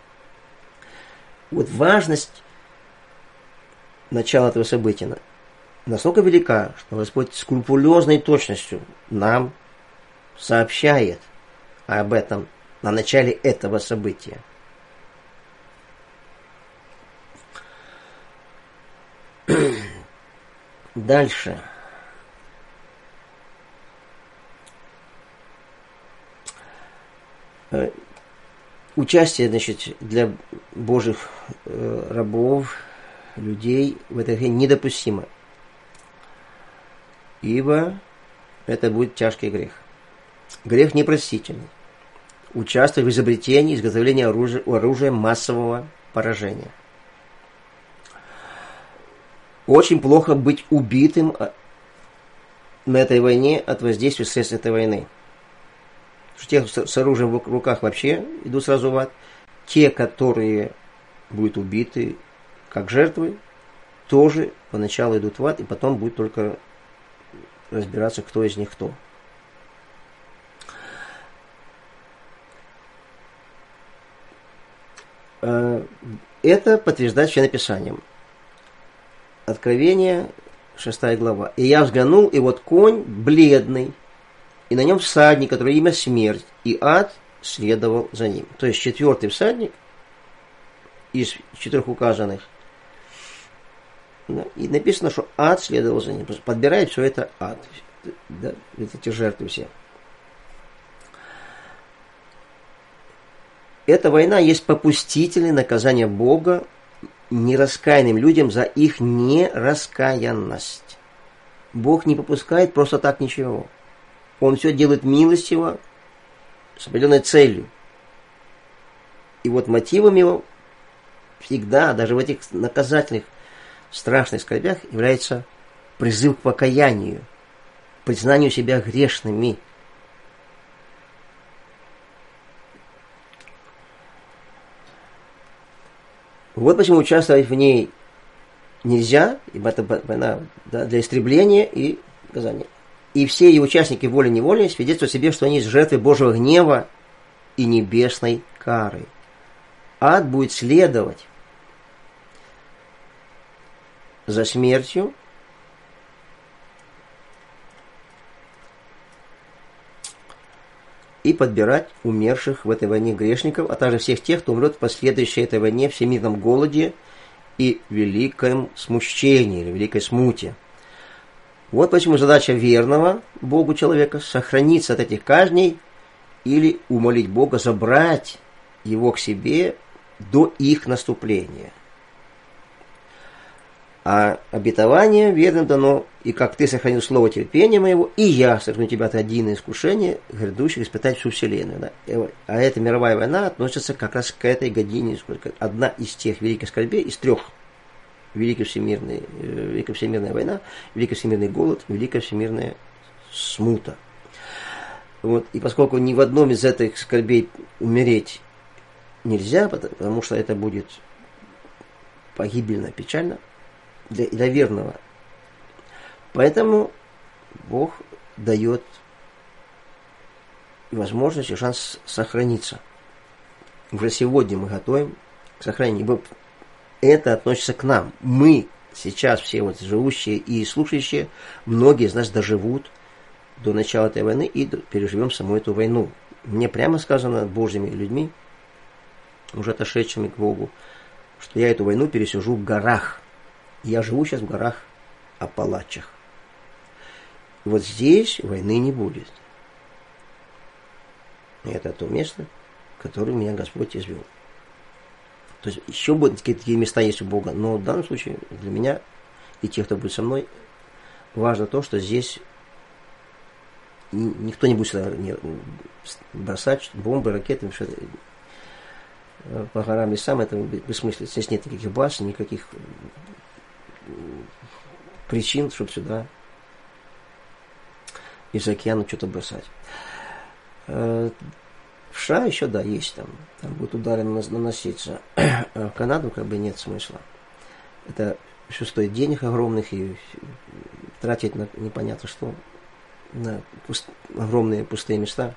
Вот важность начала этого события настолько велика, что Господь с скрупулезной точностью нам сообщает об этом на начале этого события. Дальше. Участие, значит, для Божьих э, рабов, людей в этой игре недопустимо. Ибо это будет тяжкий грех. Грех непростительный. Участвовать в изобретении, изготовлении оружия, оружия массового поражения. Очень плохо быть убитым на этой войне от воздействия средств этой войны. Те с оружием в руках вообще идут сразу в ад. Те, которые будут убиты как жертвы, тоже поначалу идут в ад, и потом будет только разбираться, кто из них кто. Это подтверждает Священное Писание. Откровение, шестая глава. «И я взглянул, и вот конь бледный, и на нем всадник, который имя смерть, и ад следовал за ним». То есть четвертый всадник из четырех указанных. И написано, что ад следовал за ним. Подбирает все это ад. Да? Эти жертвы все. эта война есть попустительное наказание Бога нераскаянным людям за их нераскаянность. Бог не попускает просто так ничего. Он все делает милостиво, с определенной целью. И вот мотивом его всегда, даже в этих наказательных, страшных скорбях, является призыв к покаянию, признанию себя грешными. Вот почему участвовать в ней нельзя, ибо это война для истребления и наказания. И все ее участники волей-неволей свидетельствуют себе, что они есть жертвы Божьего гнева и небесной кары. Ад будет следовать за смертью и подбирать умерших в этой войне грешников, а также всех тех, кто умрет в последующей этой войне, всемирном голоде и великом смущении, или великой смуте. Вот почему задача верного Богу человека сохраниться от этих казней или умолить Бога забрать его к себе до их наступления. А обетование верным дано, и как ты сохранил слово терпения моего, и я сохраню тебя от единого искушения, грядущих испытать всю вселенную. Да? А эта мировая война относится как раз к этой године. Одна из тех великих скорбей, из трех. Великая всемирная, Великая всемирная война, Великий всемирный голод, Великая всемирная смута. Вот. И поскольку ни в одном из этих скорбей умереть нельзя, потому что это будет погибельно, печально, Для, для верного. Поэтому Бог дает возможность и шанс сохраниться. Уже сегодня мы готовим к сохранению. Это относится к нам. Мы сейчас все вот живущие и слушающие, многие из нас доживут до начала этой войны и переживем саму эту войну. Мне прямо сказано Божьими людьми, уже отошедшими к Богу, что я эту войну пересижу в горах. Я живу сейчас в горах Апалачах. И вот здесь войны не будет. И это то место, в которое меня Господь извел. То есть еще будут какие-то места есть у Бога, но в данном случае для меня и тех, кто будет со мной, важно то, что здесь никто не будет сюда бросать бомбы, ракеты, по горам и сам это бессмысленно. Здесь нет никаких башен, никаких причин, чтобы сюда из океана что-то бросать. В США еще, да, есть там. Там будут удары наноситься. А в Канаду как бы нет смысла. Это все стоит денег огромных и тратить на непонятно что. На пуст... огромные пустые места,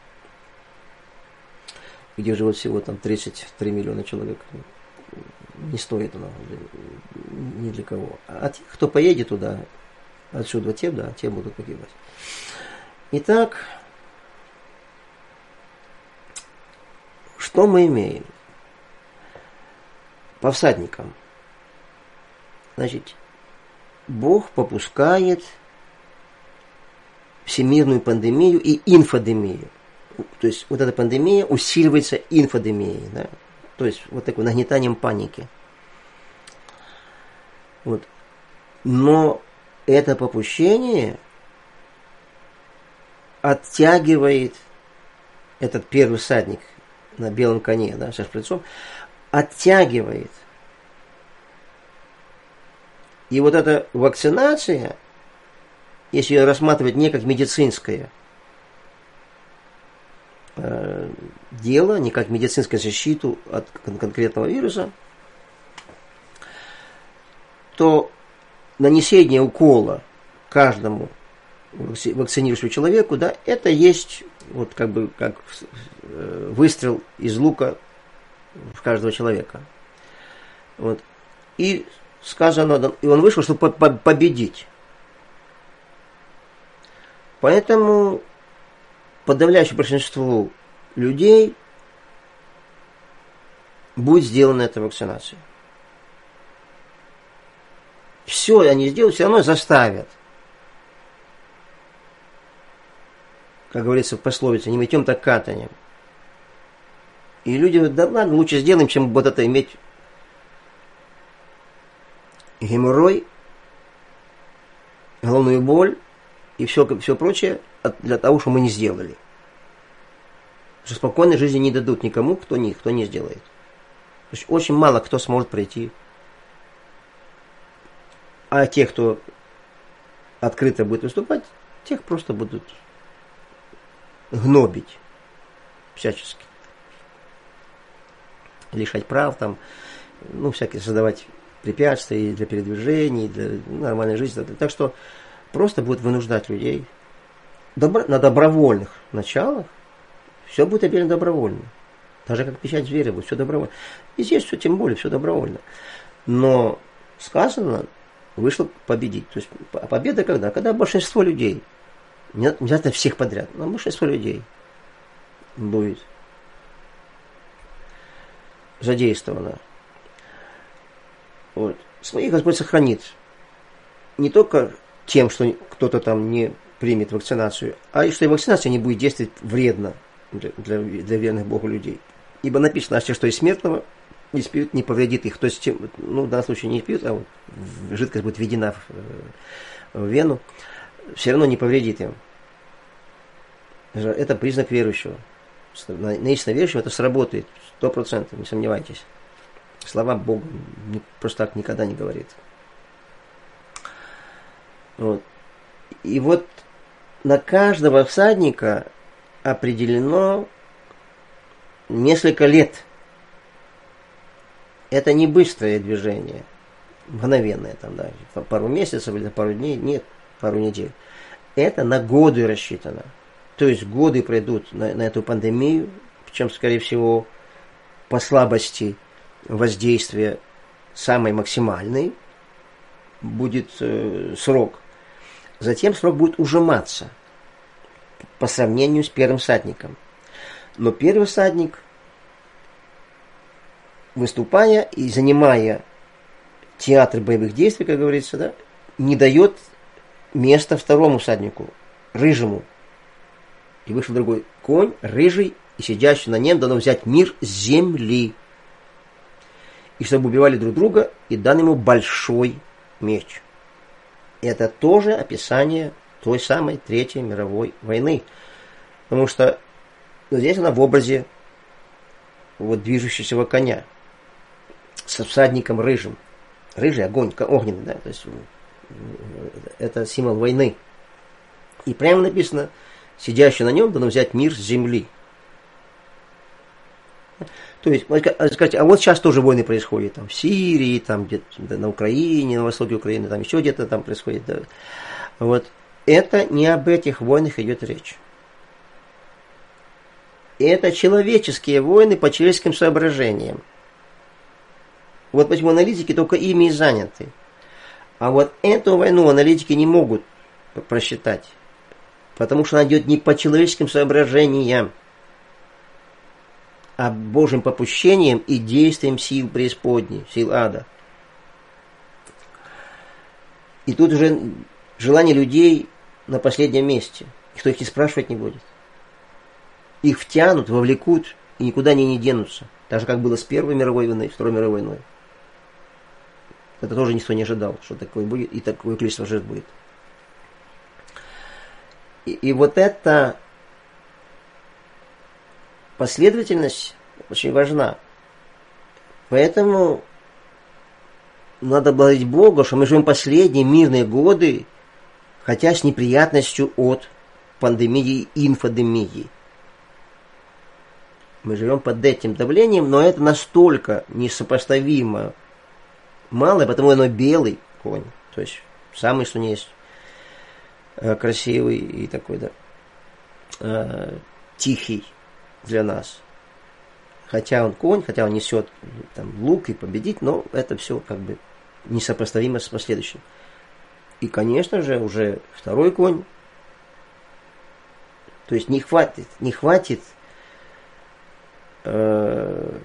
где живет всего там тридцать три миллиона человек. Не стоит оно ни для кого. А те, кто поедет туда, отсюда те, да, те будут погибать. Итак, что мы имеем? По всадникам. Значит, Бог попускает всемирную пандемию и инфодемию. То есть вот эта пандемия усиливается инфодемией, да? То есть вот таким нагнетанием паники. Вот. Но это попущение оттягивает этот первый всадник на белом коне, да, со шприцом, оттягивает. И вот эта вакцинация, если ее рассматривать не как медицинское э, дело, не как медицинскую защиту от кон- конкретного вируса, то нанесение укола каждому вакцинирующему человеку, да, это есть вот как бы как выстрел из лука в каждого человека. Вот. И сказано, и он вышел, чтобы победить. Поэтому подавляющее большинство людей будет сделана эта вакцинация. Все они сделают, все равно заставят. Как говорится в пословице, не метем, так катанем. И люди говорят, да ладно, лучше сделаем, чем вот это иметь геморрой, головную боль и все, все прочее для того, что мы не сделали. Что спокойной жизни не дадут никому, кто не, кто не сделает. То есть очень мало кто сможет пройти. А те, кто открыто будет выступать, тех просто будут гнобить всячески. Лишать прав, там, ну, всякие создавать препятствия для передвижений, для нормальной жизни. Так что просто будут вынуждать людей добро, на добровольных началах. Все будет объявлено добровольно. Даже как печать зверя будет, все добровольно. И здесь все тем более, все добровольно. Но сказано, вышло победить. То есть победа когда? Когда большинство людей, не обязательно всех подряд, но большинство людей будет задействовано. Вот. Своих Господь сохранит. Не только тем, что кто-то там не примет вакцинацию, а и что и вакцинация не будет действовать вредно для, для, для верных Богу людей. Ибо написано, что и смертного не спьют, не повредит их. То есть, ну, в данном случае не пьют, а вот жидкость будет введена в, в вену, все равно не повредит им. Это признак верующего. На истинно верующего это сработает, сто процентов, не сомневайтесь. Слова Бога просто так никогда не говорит. Вот. И вот на каждого всадника определено несколько лет. Это не быстрое движение, мгновенное, там, да, пару месяцев или пару дней, нет, пару недель. Это на годы рассчитано. То есть годы пройдут на, на эту пандемию, причем, скорее всего, по слабости воздействия самый максимальный будет э, срок. Затем срок будет ужиматься по сравнению с первым всадником. Но первый всадник, выступая и занимая театр боевых действий, как говорится, да, не дает места второму всаднику, рыжему. И вышел другой конь, рыжий, и сидящий на нем дано взять мир с земли. И чтобы убивали друг друга, и дан ему большой меч. Это тоже описание той самой Третьей мировой войны. Потому что ну, здесь она в образе вот, движущегося коня со всадником рыжим. Рыжий огонь, огненный, да, то есть это символ войны. И прямо написано, сидящий на нем дано взять мир с земли. То есть, скажите, а вот сейчас тоже войны происходят, там, в Сирии, там, где-то на Украине, на востоке Украины, там еще где-то там происходит. Да. Вот. Это не об этих войнах идет речь. Это человеческие войны по человеческим соображениям. Вот почему аналитики только ими и заняты. А вот эту войну аналитики не могут просчитать. Потому что она идет не по человеческим соображениям, а Божьим попущением и действием сил преисподней, сил ада. И тут уже желание людей на последнем месте. Никто их и спрашивать не будет. Их втянут, вовлекут и никуда они не денутся. Так же, как было с Первой мировой войной, Второй мировой войной. Это тоже никто не ожидал, что такое будет и такое количество жертв будет. И, и вот эта последовательность очень важна. Поэтому надо благодарить Бога, что мы живем последние мирные годы, хотя с неприятностью от пандемии и инфодемии. Мы живем под этим давлением, но это настолько несопоставимо малое, потому оно белый конь. То есть самый, что не есть, красивый и такой, да, э, тихий для нас. Хотя он конь, хотя он несет там, лук и победить, но это все как бы несопоставимо с последующим. И, конечно же, уже второй конь. То есть не хватит, не хватит э,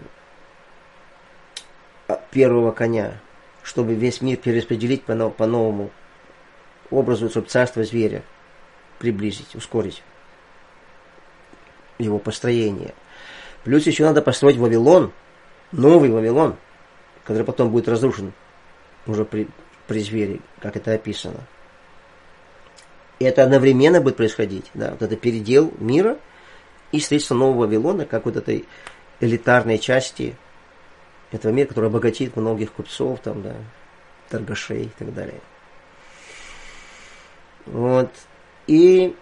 первого коня, чтобы весь мир перераспределить по, по новому образу, чтобы царство зверя приблизить, ускорить его построение. Плюс еще надо построить Вавилон, новый Вавилон, который потом будет разрушен уже при, при звере, как это описано. И это одновременно будет происходить. Да, вот это передел мира и строительство нового Вавилона, как вот этой элитарной части этого мира, который обогатит многих купцов, там, да, торгашей и так далее. Вот. И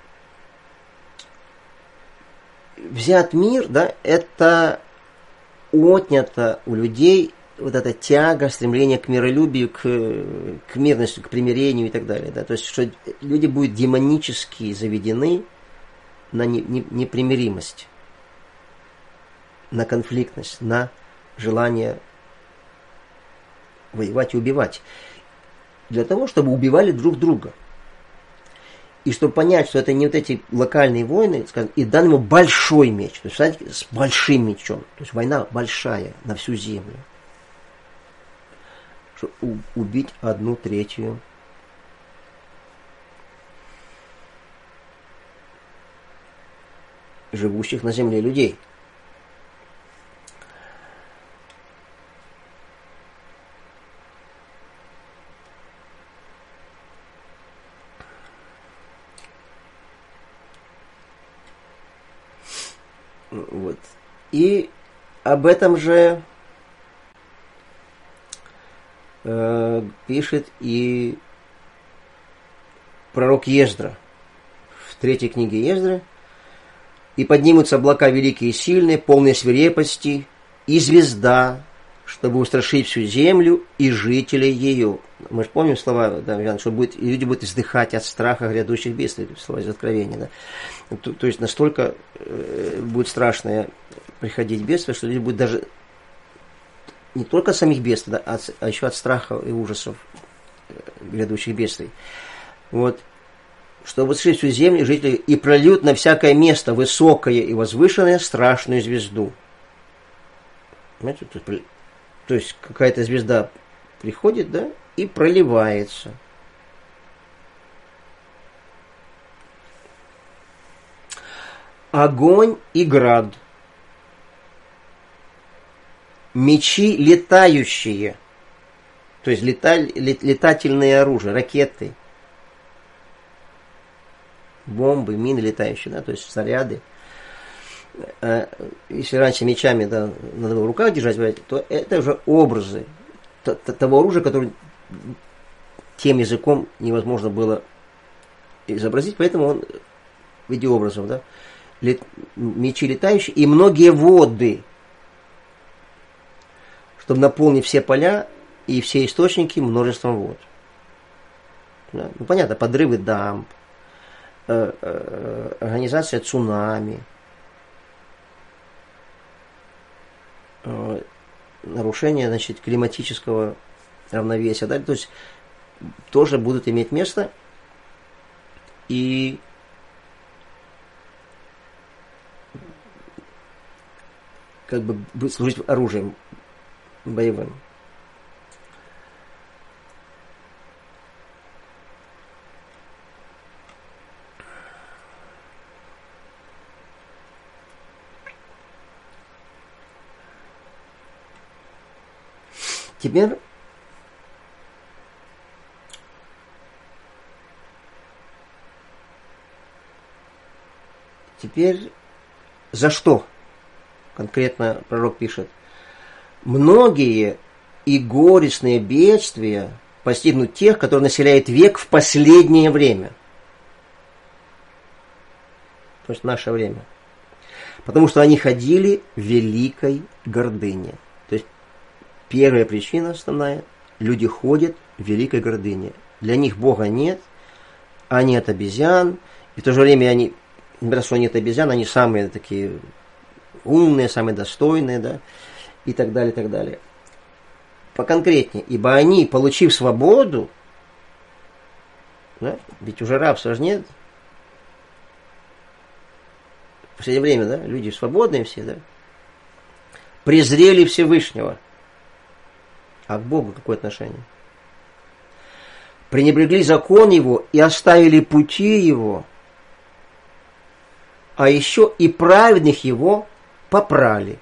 взят мир, да, это отнято у людей вот эта тяга, стремление к миролюбию, к, к мирности, к примирению и так далее. Да. То есть, что люди будут демонически заведены на не, не, непримиримость, на конфликтность, на желание воевать и убивать. Для того, чтобы убивали друг друга. И чтобы понять, что это не вот эти локальные войны, скажем, и дан ему большой меч. То есть, знаете, с большим мечом. То есть война большая на всю землю. Чтобы убить одну третью живущих на земле людей. Вот. И об этом же э, пишет и пророк Ездра в третьей книге Ездры. «И поднимутся облака великие и сильные, полные свирепости, и звезда, чтобы устрашить всю землю и жителей ее». Мы же помним слова, да, Иван, что будет, и люди будут издыхать от страха грядущих бедствий, слова из Откровения. Да. То, то есть настолько э, будет страшное приходить бедствие, что люди будут даже не только от самих бедствий, да, а, а еще от страха и ужасов э, грядущих бедствий. Вот. Чтобы устрашить всю землю и жителей, и прольют на всякое место высокое и возвышенное страшную звезду. Понимаете, то, то есть какая-то звезда приходит, да, и проливается. Огонь и град. Мечи летающие. То есть леталь, летательные оружия, ракеты. Бомбы, мины летающие, да, то есть снаряды. Если раньше мечами, да, надо было в руках держать, то это уже образы того оружия, которое тем языком невозможно было изобразить, поэтому он в виде образов, да, лет, мечи летающие и многие воды, чтобы наполнить все поля и все источники множеством вод. Да? Ну, понятно, подрывы дамб, э, э, организация цунами, э, нарушение, значит, климатического равновесия, да, то есть тоже будут иметь место и как бы будет служить оружием боевым. Теперь Теперь за что конкретно пророк пишет? Многие и горестные бедствия постигнут тех, которые населяют век в последнее время. То есть наше время. Потому что они ходили в великой гордыне. То есть первая причина основная. Люди ходят в великой гордыне. Для них Бога нет. Они от обезьян. И в то же время они, несмотря на то, что они от обезьян, они самые такие умные, самые достойные, да, и так далее, и так далее. Поконкретнее. Ибо они, получив свободу, да, ведь уже рабства же нет. В последнее время, да, люди свободные все, да, презрели Всевышнего. А к Богу какое отношение? Пренебрегли закон Его и оставили пути Его, а еще и праведных Его попрали.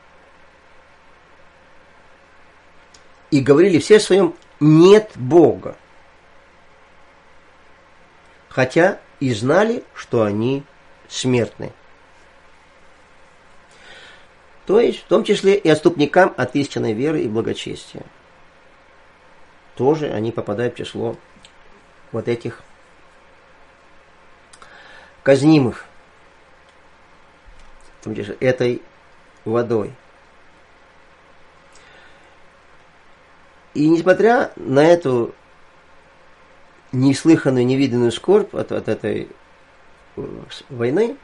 И говорили все о своем «нет Бога». Хотя и знали, что они смертны. То есть, в том числе и отступникам от истинной веры и благочестия. Тоже они попадают в число вот этих казнимых, в том числе этой водой. И несмотря на эту неслыханную, невиданную скорбь от, от этой войны,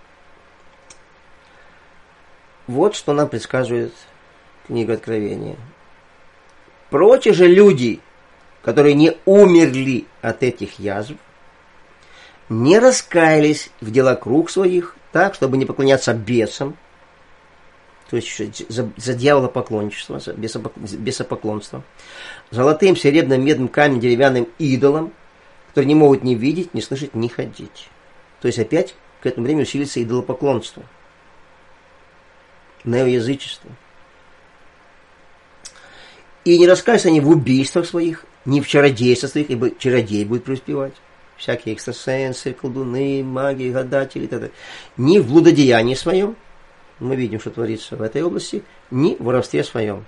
вот что нам предсказывает книга Откровения. Прочие же люди, которые не умерли от этих язв, не раскаялись в делах рук своих, так, чтобы не поклоняться бесам, то есть за, за дьяволопоклонничество, за бесопоклонство, золотым, серебряным, медным, камнем, деревянным идолам, которые не могут ни видеть, ни слышать, ни ходить. То есть опять к этому времени усилится идолопоклонство, неоязычество. И не раскаялись они в убийствах своих, ни в чародействах своих, ибо чародей будет преуспевать. Всякие экстрасенсы, колдуны, маги, гадатели, т.д. Ни в блудодеянии своем, мы видим, что творится в этой области, ни в воровстве своем.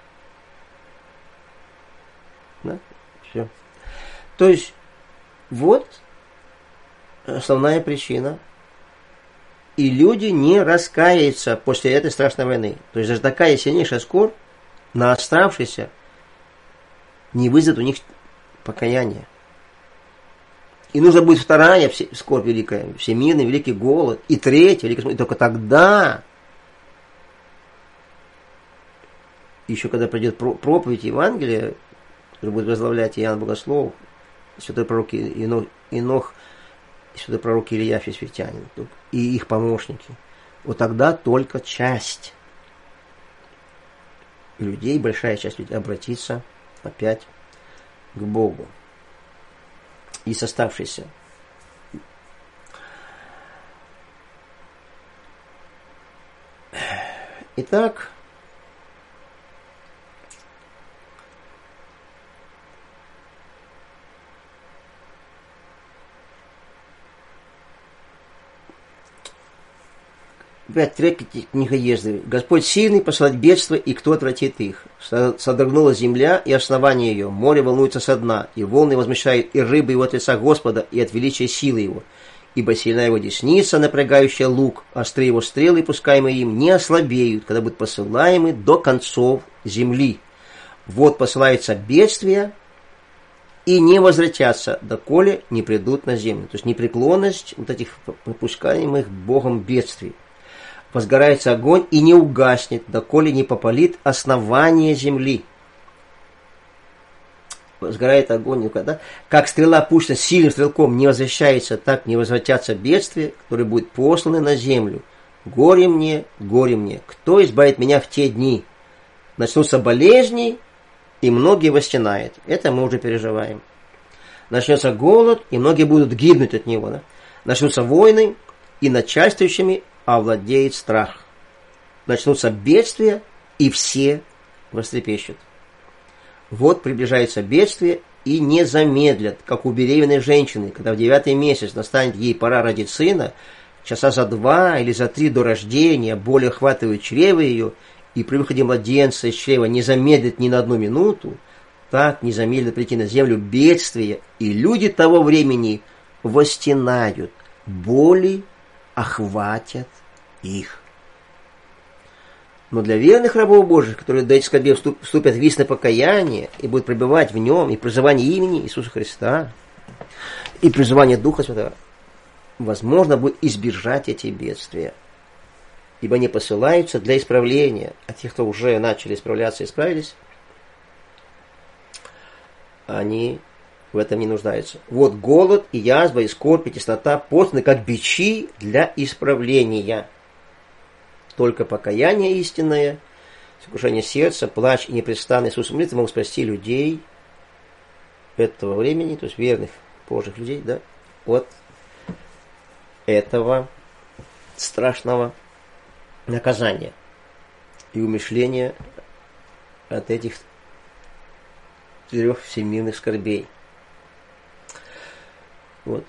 Да? Все. То есть, вот основная причина. И люди не раскаются после этой страшной войны. То есть, даже такая сильнейшая скорбь на оставшейся не вызовет у них покаяния. И нужна будет вторая скорбь великая, всемирный великий голод, и третья великая смерть. И только тогда, еще когда придет проповедь Евангелия, который будет возглавлять Иоанн Богослов, святой пророк Инох, Инох святой пророк Илья Фесвитянин и их помощники, вот тогда только часть людей, большая часть людей обратится опять к Богу. И с оставшейся. Итак, опять трепет книгоездовый. Господь сильный, посылать бедствия, и кто отвратит их? Содрогнула земля и основание ее, море волнуется со дна, и волны возмущают и рыбы его от лица Господа, и от величия силы его. Ибо сильна его десница, напрягающая лук, острые его стрелы, пускаемые им, не ослабеют, когда будут посылаемы до концов земли. Вот посылаются бедствия, и не возвратятся, доколе не придут на землю. То есть непреклонность вот этих пропускаемых Богом бедствий. Возгорается огонь и не угаснет, доколе не попалит основание земли. Возгорает огонь, никогда. Как стрела пущена сильным стрелком не возвращается, так не возвратятся бедствия, которые будут посланы на землю. Горе мне, горе мне, кто избавит меня в те дни? Начнутся болезни, и многие востенают. Это мы уже переживаем. Начнется голод, и многие будут гибнуть от него. Да? Начнутся войны, и начальствующими овладеет страх. Начнутся бедствия, и все вострепещут. Вот приближается бедствие, и не замедлят, как у беременной женщины, когда в девятый месяц настанет ей пора родить сына, часа за два или за три до рождения боли охватывают чрево ее, и при выходе младенца из чрева не замедлит ни на одну минуту, так не замедлит прийти на землю бедствия, и люди того времени востенают, боли охватят их. Но для верных рабов Божьих, которые до этих скорбей вступят в истинное покаяние и будут пребывать в нем, и призывание имени Иисуса Христа, и призывание Духа Святого, возможно будет избежать эти бедствия. Ибо они посылаются для исправления, а те, кто уже начали исправляться и исправились, они в этом не нуждаются. Вот голод и язва, и скорбь, и теснота посланы как бичи для исправления. Только покаяние истинное, сокрушение сердца, плач и непрестанный Иисус молитва могут спасти людей этого времени, то есть верных Божьих людей, да, от этого страшного наказания. и умышления от этих трех всемирных скорбей. Вот.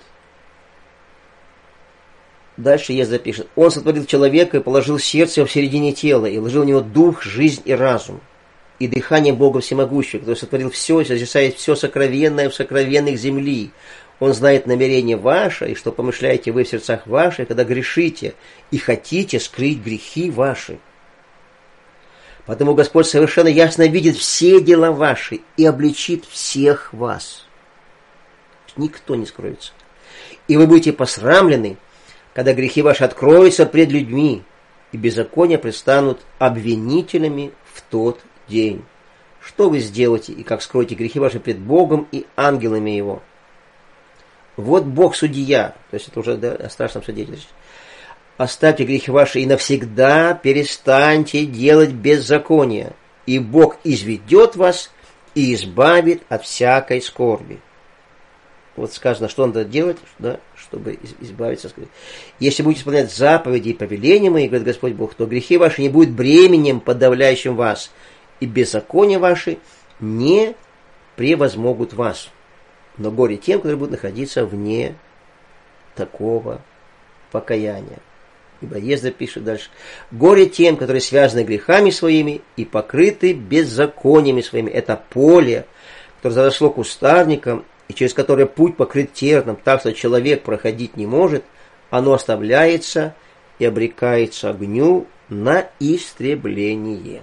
Дальше Езра пишет. Он сотворил человека и положил сердце в середине тела, и вложил в него дух, жизнь и разум. И дыхание Бога Всемогущего, который сотворил все и созерцает все сокровенное в сокровенных земли. Он знает намерение ваше, и что помышляете вы в сердцах ваших, когда грешите, и хотите скрыть грехи ваши. Потому Господь совершенно ясно видит все дела ваши и обличит всех вас. Никто не скроется. И вы будете посрамлены, когда грехи ваши откроются пред людьми, и беззакония предстанут обвинителями в тот день. Что вы сделаете, и как скроете грехи ваши пред Богом и ангелами Его? Вот Бог судья, то есть это уже, да, о страшном свидетельстве. Оставьте грехи ваши и навсегда перестаньте делать беззаконие, и Бог изведет вас и избавит от всякой скорби. Вот сказано, что надо делать, да, чтобы избавиться от скорби. Если будете исполнять заповеди и повеления мои, говорит Господь Бог, то грехи ваши не будут бременем, подавляющим вас, и беззакония ваши не превозмогут вас. Но горе тем, которые будут находиться вне такого покаяния. Ибо Езра пишет дальше. Горе тем, которые связаны грехами своими и покрыты беззакониями своими. Это поле, которое заросло кустарником, и через которое путь покрыт терном, так что человек проходить не может, оно оставляется и обрекается огню на истребление.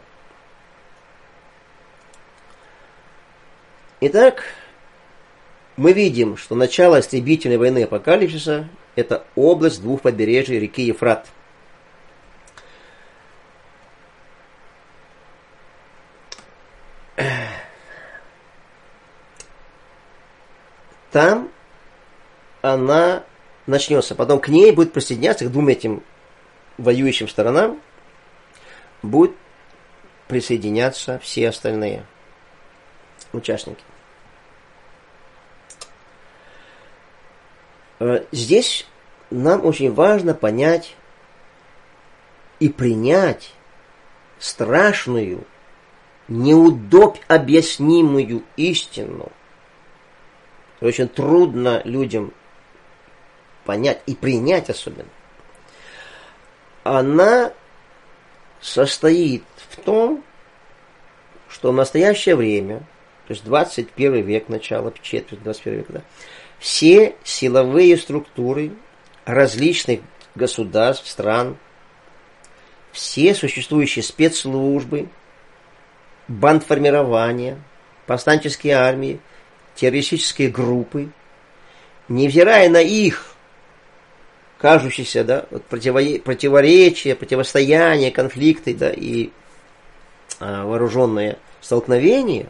Итак, мы видим, что начало истребительной войны апокалипсиса – это область двух побережий реки Ефрат. Там она начнется. Потом к ней будет присоединяться, к двум этим воюющим сторонам, будут присоединяться все остальные участники. Здесь нам очень важно понять и принять страшную, неудобь объяснимую истину. Очень трудно людям понять и принять особенно. Она состоит в том, что в настоящее время, то есть двадцать первый век, начало, четверть двадцать первого века, да, все силовые структуры различных государств, стран, все существующие спецслужбы, бандформирования, повстанческие армии, террористические группы, невзирая на их кажущиеся, да, противоречия, противостояния, конфликты, да, и а, вооруженные столкновения,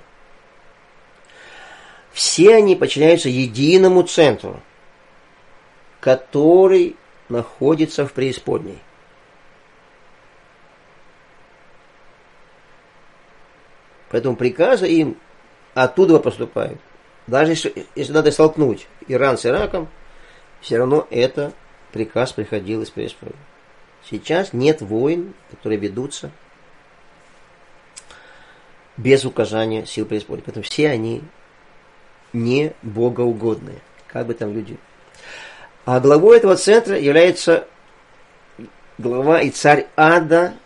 все они подчиняются единому центру, который находится в преисподней. Поэтому приказы им оттуда поступают. Даже если, если надо столкнуть Иран с Ираком, все равно это приказ приходил из преисподней. Сейчас нет войн, которые ведутся без указания сил преисподней. Поэтому все они не богоугодные, как бы там люди. А главой этого центра является глава и царь ада,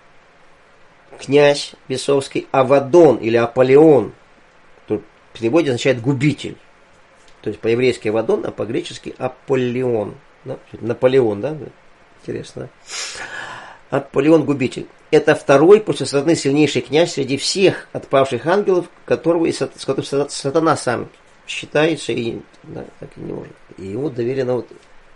князь бесовский Авадон или Аполеон. Тут в переводе означает губитель. То есть по-еврейски Авадон, а по-гречески Аполеон. Да? Наполеон, да? Интересно. Аполеон губитель. Это второй после сатаны сильнейший князь среди всех отпавших ангелов, которого и с которым сатана сам считается и, да, так и не может. И ему доверено вот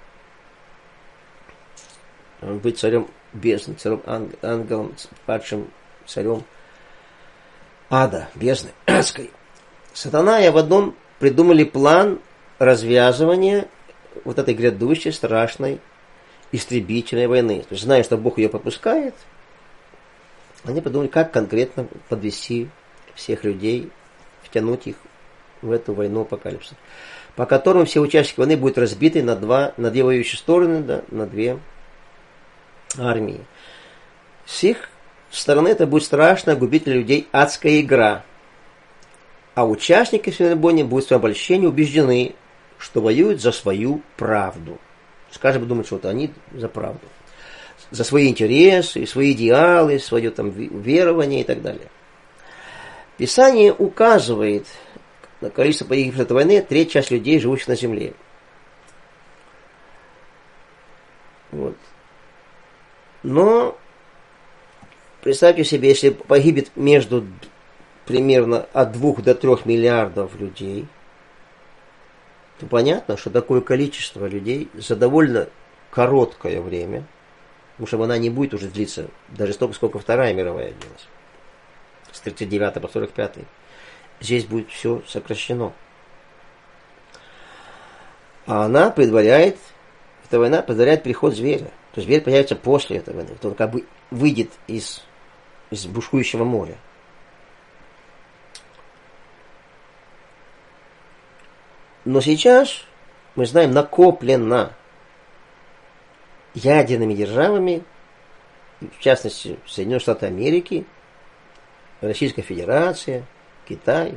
быть царем бездны, царем ангел, ангелом, падшим царем ада, бездны адской. Сатана и Авадон придумали план развязывания вот этой грядущей страшной истребительной войны. То есть, зная, что Бог ее попускает, они подумали, как конкретно подвести всех людей, втянуть их в эту войну апокалипсиса, по которым все участники войны будут разбиты на, два, на две воюющие стороны, да, на две армии. С их стороны это будет страшная, губительная людей адская игра. А участники церемонии будут в своем обольщении убеждены, что воюют за свою правду. Каждый думает, что это они за правду. За свои интересы, свои идеалы, свое там верование и так далее. Писание указывает на количество погибших в этой войне треть часть людей, живущих на земле. Вот. Но представьте себе, если погибнет между примерно от двух до трех миллиардов людей, то понятно, что такое количество людей за довольно короткое время, потому что война не будет уже длиться даже столько, сколько Вторая мировая длилась, с тридцать девятого по сорок пятый. Здесь будет все сокращено. А она предваряет, эта война предваряет приход зверя. То есть зверь появится после этой войны. Он как бы выйдет из, из бушующего моря. Но сейчас, мы знаем, накоплено ядерными державами, в частности, Соединенные Штаты Америки, Российская Федерация, Китай.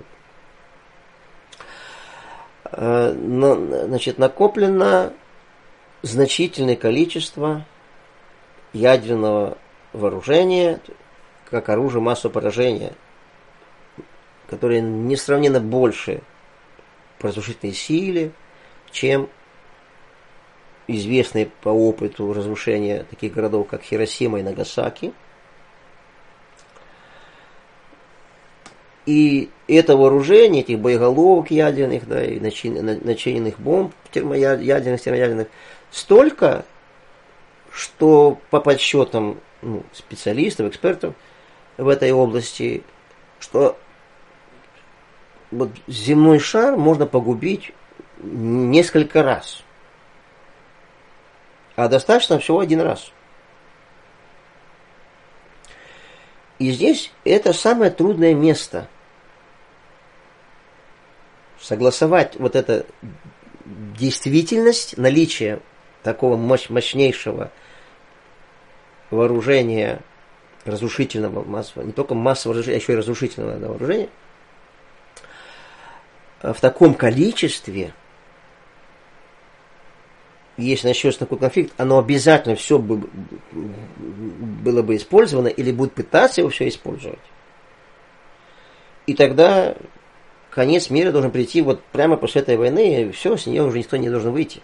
Значит, накоплено значительное количество ядерного вооружения, как оружие массового поражения, которое несравненно больше по разрушительной силе, чем известные по опыту разрушения таких городов, как Хиросима и Нагасаки. И это вооружение, этих боеголовок ядерных, да, и начиненных бомб термоядерных, термоядерных, столько, что по подсчетам ну, специалистов, экспертов в этой области, что вот земной шар можно погубить несколько раз. А достаточно всего один раз. И здесь это самое трудное место. Согласовать вот эту действительность, наличие такого мощ, мощнейшего вооружения, разрушительного массового, не только массового вооружения, а еще и разрушительного вооружения, в таком количестве, если начнется такой конфликт, оно обязательно все бы, было бы использовано или будут пытаться его все использовать. И тогда конец мира должен прийти вот прямо после этой войны, и все, с нее уже никто не должен выйти.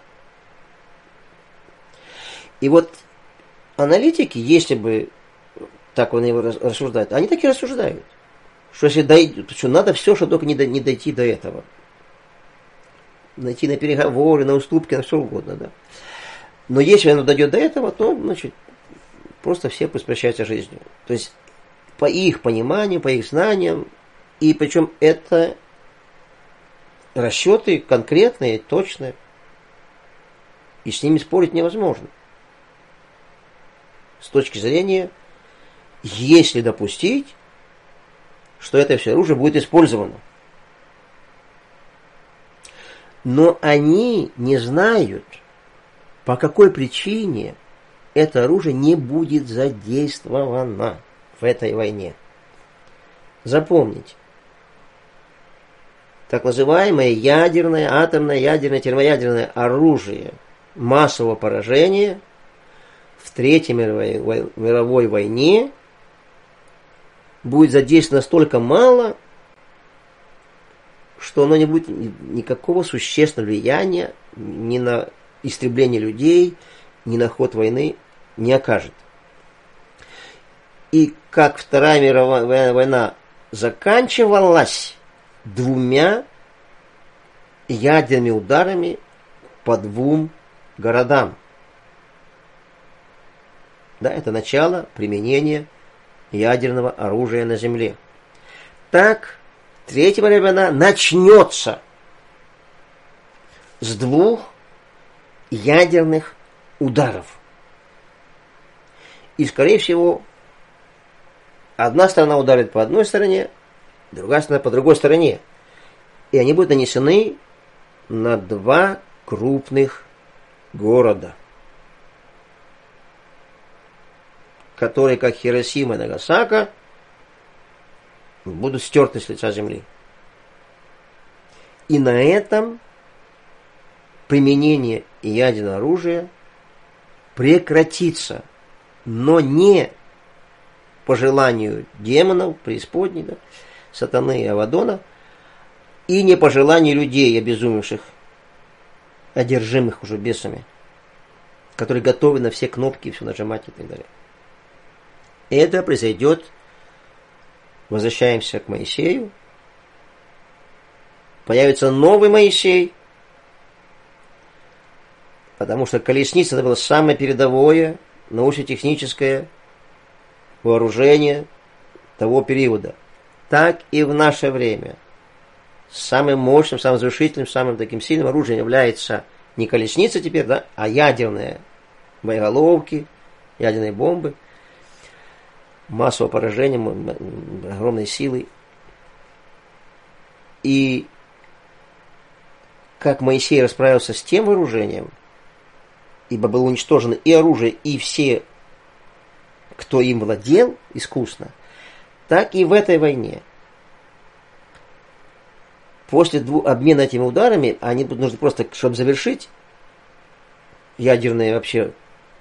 И вот аналитики, если бы так они рассуждают, они так и рассуждают, что если дойдет, что надо все, чтобы только не, до, не дойти до этого. Найти на переговоры, на уступки, на все угодно, да. Но если оно дойдет до этого, то, значит, просто все пусть прощаются жизнью. То есть, по их пониманию, по их знаниям, и причем это расчеты конкретные, точные, и с ними спорить невозможно. С точки зрения, если допустить, что это все оружие будет использовано. Но они не знают, по какой причине это оружие не будет задействовано в этой войне. Запомните. Так называемое ядерное, атомное, ядерное, термоядерное оружие массового поражения в Третьей мировой, мировой войне будет задействовано настолько мало, что оно не будет никакого существенного влияния ни на истребление людей, ни на ход войны не окажет. И как Вторая мировая война заканчивалась двумя ядерными ударами по двум городам. Да, это начало применения ядерного оружия на Земле. Так, Третья мировая война начнется с двух ядерных ударов. И, скорее всего, одна сторона ударит по одной стороне, другая сторона по другой стороне. И они будут нанесены на два крупных города. которые, как Хиросима и Нагасака, будут стерты с лица земли. И на этом применение ядерного оружия прекратится, но не по желанию демонов, преисподней, да, сатаны и Авадона, и не по желанию людей, обезумевших, одержимых уже бесами, которые готовы на все кнопки все нажимать и так далее. Это произойдет, возвращаемся к Моисею, появится новый Моисей, потому что колесница это было самое передовое научно-техническое вооружение того периода. Так и в наше время самым мощным, самым завершительным, самым таким сильным оружием является не колесница теперь, да, а ядерные боеголовки, ядерные бомбы, массового поражения, огромной силы. И как Моисей расправился с тем вооружением, ибо было уничтожено и оружие, и все, кто им владел искусно, так и в этой войне. После двух, обмена этими ударами, они будут нужны просто, чтобы завершить ядерное вообще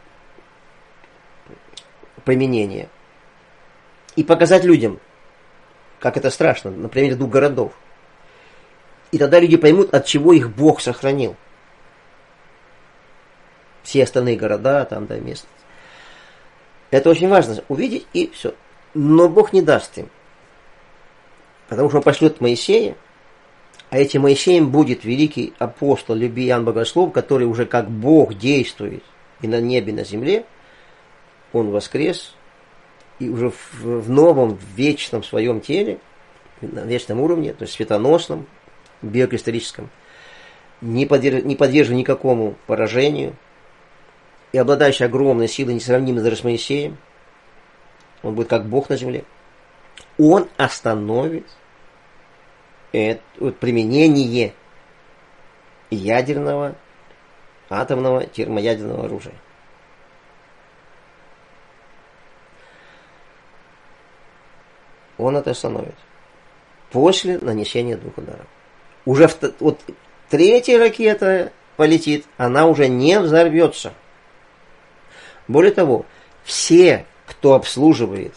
применение и показать людям, как это страшно, на примере двух городов. И тогда люди поймут, от чего их Бог сохранил. Все остальные города, там, да, места. Это очень важно увидеть, и все. Но Бог не даст им. Потому что Он пошлет Моисея, а этим Моисеем будет великий апостол, любви Иоанн Богослов, который уже как Бог действует и на небе, и на земле. Он воскрес, и уже в, в новом, вечном своем теле, на вечном уровне, то есть светоносном, биокристаллическом, не, подверж, не подвержен никакому поражению, и обладающий огромной силой, несравнимой даже с Моисеем. Он будет как Бог на земле. Он остановит это, вот, применение ядерного, атомного, термоядерного оружия. Он это остановит. После нанесения двух ударов. Уже в, вот, третья ракета полетит, она уже не взорвется. Более того, все, кто обслуживает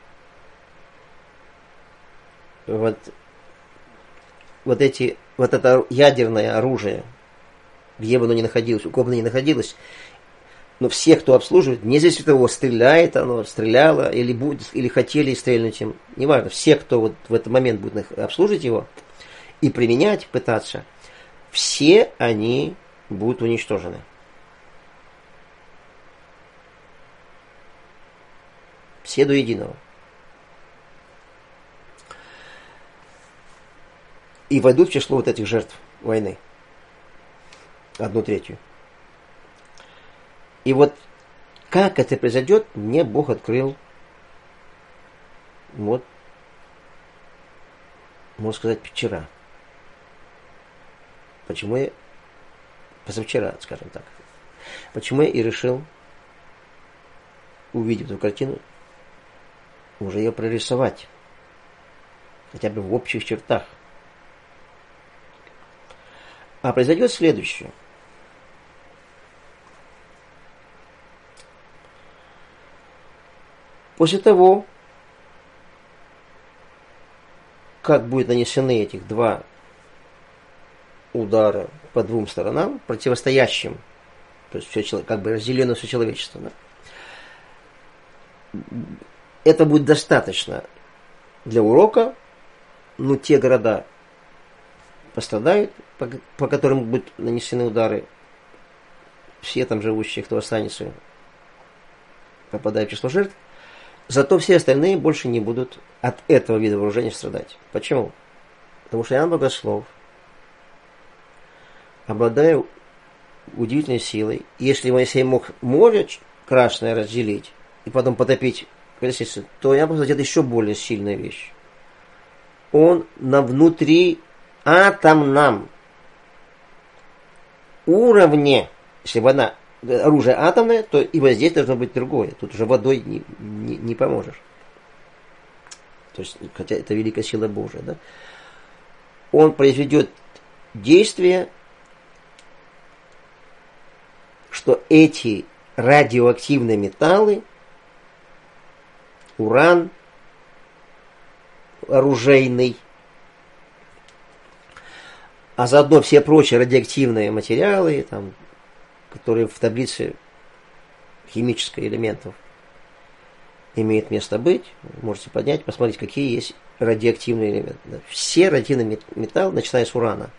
вот, вот, эти, вот это ядерное оружие, где бы оно ни находилось, у кого бы оно ни находилось, но все, кто обслуживает, не зависит от того, стреляет оно, стреляло, или, будет, или хотели стрельнуть им, неважно, все, кто вот в этот момент будет обслуживать его и применять, пытаться, все они будут уничтожены. Все до единого. И войдут в число вот этих жертв войны. Одну третью. И вот как это произойдет, мне Бог открыл, вот, можно сказать, вчера. Почему я, позавчера, скажем так, почему я и решил, увидев эту картину, уже ее прорисовать, хотя бы в общих чертах. А произойдет следующее. После того, как будут нанесены этих два удара по двум сторонам, противостоящим, то есть все, как бы разделено все человечество, да? Это будет достаточно для урока, но те города пострадают, по, по которым будут нанесены удары, все там живущие, кто останется, попадают в число жертв, зато все остальные больше не будут от этого вида вооружения страдать. Почему? Потому что Иоанн Богослов, обладая удивительной силой, если Моисей мог море красное разделить и потом потопить колесницу, то Иоанн Богослов делает еще более сильная вещь. Он на внутри атомном уровне, если бы она оружие атомное, то и воздействие должно быть другое. Тут уже водой не, не, не поможешь. То есть, хотя это великая сила Божия, да? Он произведет действие, что эти радиоактивные металлы, уран оружейный, а заодно все прочие радиоактивные материалы, там, которые в таблице химических элементов имеют место быть, можете поднять, посмотреть, какие есть радиоактивные элементы. Все радиоактивные металлы, начиная с урана,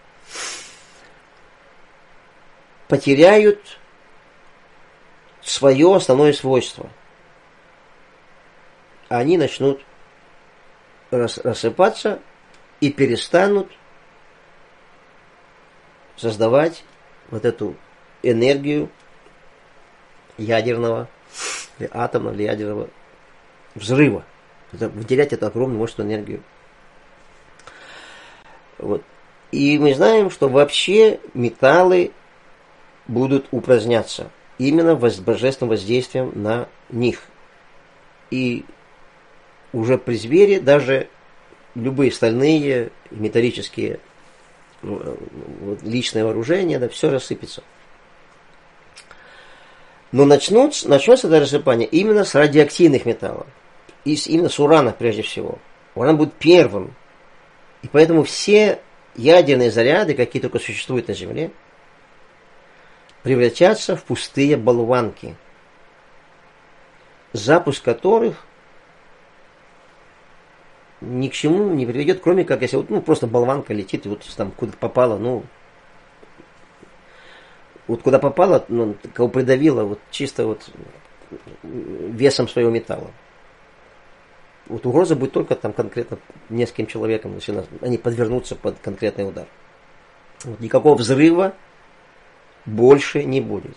потеряют свое основное свойство. Они начнут рассыпаться и перестанут создавать вот эту энергию ядерного или атомного или ядерного взрыва. Это, выделять эту огромную мощную энергию. Вот. И мы знаем, что вообще металлы будут упраздняться именно божественным воздействием на них. И уже при звере даже любые стальные, металлические вот, личное вооружение, да, все рассыпется. Но начнут, начнется это рассыпание именно с радиоактивных металлов. И с, именно с урана прежде всего. Уран будет первым. И поэтому все ядерные заряды, какие только существуют на Земле, превратятся в пустые болванки, запуск которых ни к чему не приведет, кроме как если вот, ну, просто болванка летит и вот там куда-то попала, ну, вот куда попала, ну, кого придавила вот чисто вот весом своего металла. Вот угроза будет только там конкретно нескольким человеком, если они подвернутся под конкретный удар. Вот, никакого взрыва больше не будет.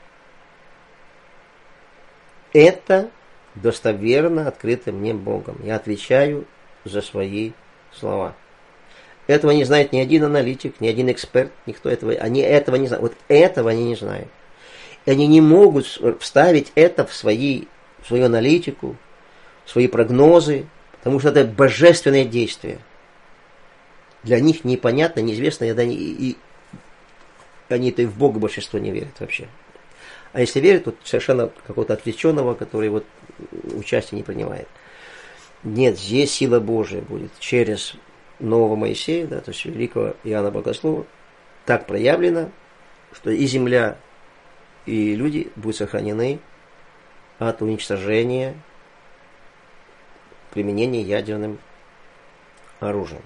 Это достоверно открыто мне Богом. Я отвечаю за свои слова. Этого не знает ни один аналитик, ни один эксперт, никто этого, они этого не знают. Вот этого они не знают. И они не могут вставить это в, свои, в свою аналитику, в свои прогнозы, потому что это божественное действие. Для них непонятно, неизвестно, и они, и они это и в Бога большинство не верят вообще. А если верят, то совершенно какого-то отвлеченного, который вот участия не принимает. Нет, здесь сила Божия будет через нового Моисея, да, то есть великого Иоанна Богослова, так проявлено, что и земля, и люди будут сохранены от уничтожения, применения ядерным оружием.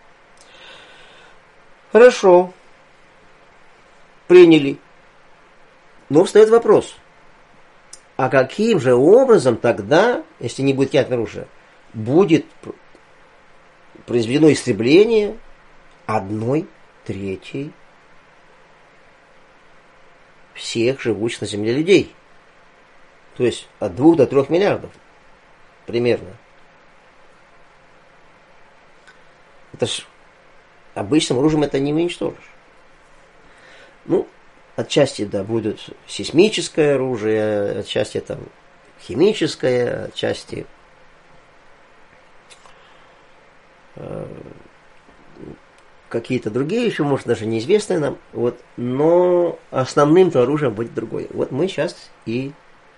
Хорошо. Приняли. Но встает вопрос. А каким же образом тогда, если не будет ядерного оружия, будет произведено истребление одной третьей всех живущих на Земле людей? То есть от двух до трех миллиардов примерно. Это ж обычным оружием это не уничтожишь. Ну, отчасти, да, будет сейсмическое оружие, отчасти там химическое, отчасти э, какие-то другие, еще, может, даже неизвестные нам, вот, но основным-то оружием будет другое. Вот мы сейчас и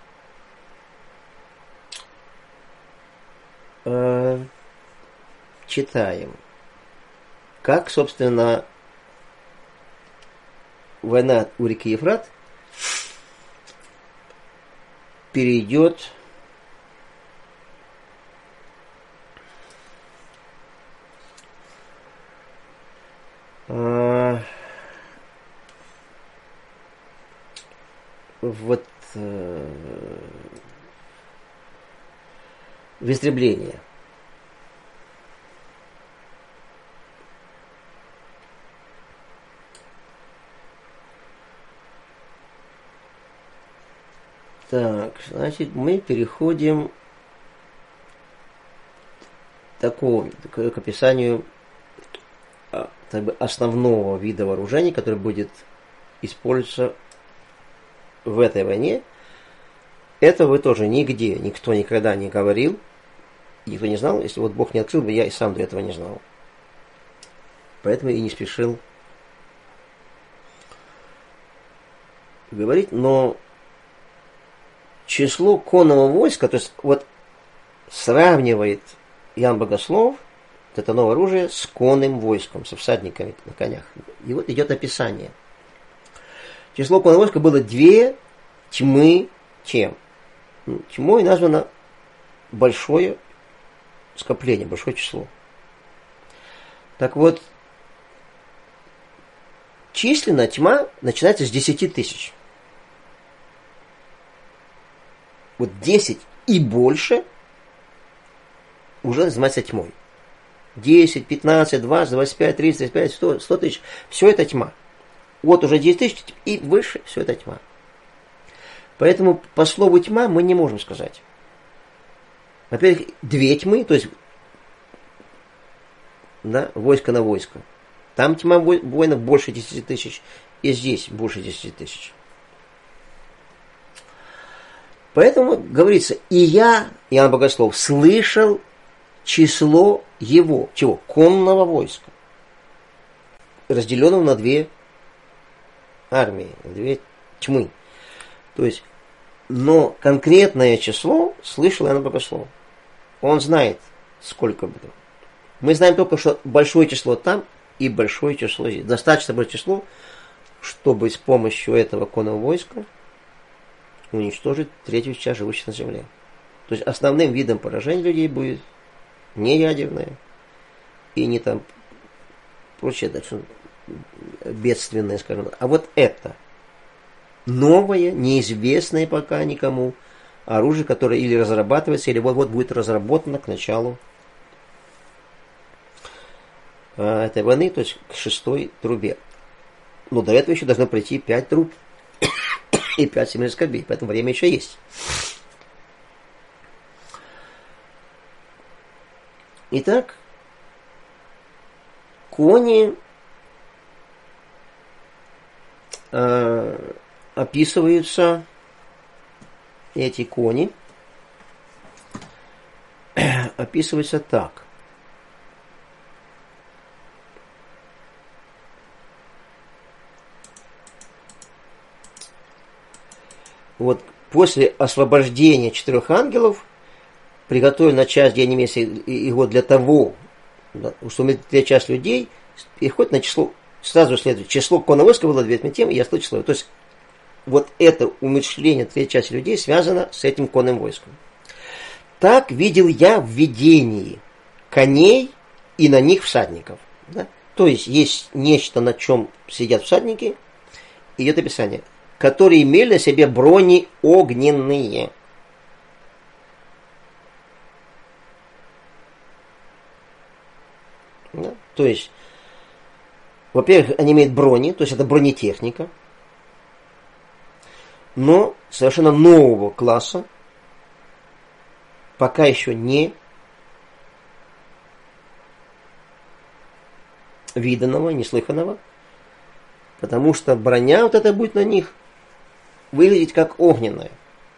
э, читаем, как, собственно, война у реки Ефрат перейдет э, вот э, в истребление. Так, значит, мы переходим к такому, к описанию так бы, основного вида вооружений, который будет использоваться в этой войне, этого вы тоже нигде, никто никогда не говорил, никто не знал. Если вот Бог не открыл бы, я и сам до этого не знал. Поэтому и не спешил говорить. Но число конного войска, то есть вот сравнивает Иоанн Богослов вот это новое оружие с конным войском, со всадниками на конях. И вот идет описание. Число конного войска было две тьмы тем. Тьмой названо большое скопление, большое число. Так вот, численно тьма начинается с десяти тысяч. Вот десять и больше уже называется тьмой. десять, пятнадцать, двадцать, двадцать пять, тридцать, тридцать пять, сто, сто тысяч. Все это тьма. Вот уже десять тысяч и выше все это тьма. Поэтому по слову тьма мы не можем сказать. Во-первых, две тьмы, то есть да, войско на войско. Там тьма воинов больше десяти тысяч, и здесь больше десяти тысяч. Поэтому говорится, и я, Иоанн Богослов, слышал число его, чего? Конного войска, разделенного на две армии, на две тьмы. То есть, но конкретное число слышал Иоанн Богослов. Он знает, сколько было. Мы знаем только, что большое число там и большое число здесь. Достаточно большое число, чтобы с помощью этого конного войска уничтожить третью часть живущих на земле. То есть основным видом поражения людей будет не ядерное и не там прочее, даже бедственное, скажем так, а вот это новое, неизвестное пока никому оружие, которое или разрабатывается, или вот-вот будет разработано к началу э, этой войны, то есть к шестой трубе. Но до этого еще должно пройти пять труб и пять семейных скорбей, поэтому время еще есть. Итак, кони э, описываются, эти кони описываются так. Вот после освобождения четырех ангелов приготовили на час, день и месяц его для того, что умертвить часть людей, переходит на число, сразу следует, число конного войска было две тем, и я слышал число. То есть, вот это умерщвление третьей части людей связано с этим конным войском. Так видел я в видении коней и на них всадников. Да? То есть, есть нечто, на чем сидят всадники, идет описание, которые имели на себе брони огненные. Да? То есть, во-первых, они имеют брони, то есть это бронетехника, но совершенно нового класса, пока еще не виданного, неслыханного, потому что броня вот эта будет на них выглядеть как огненная.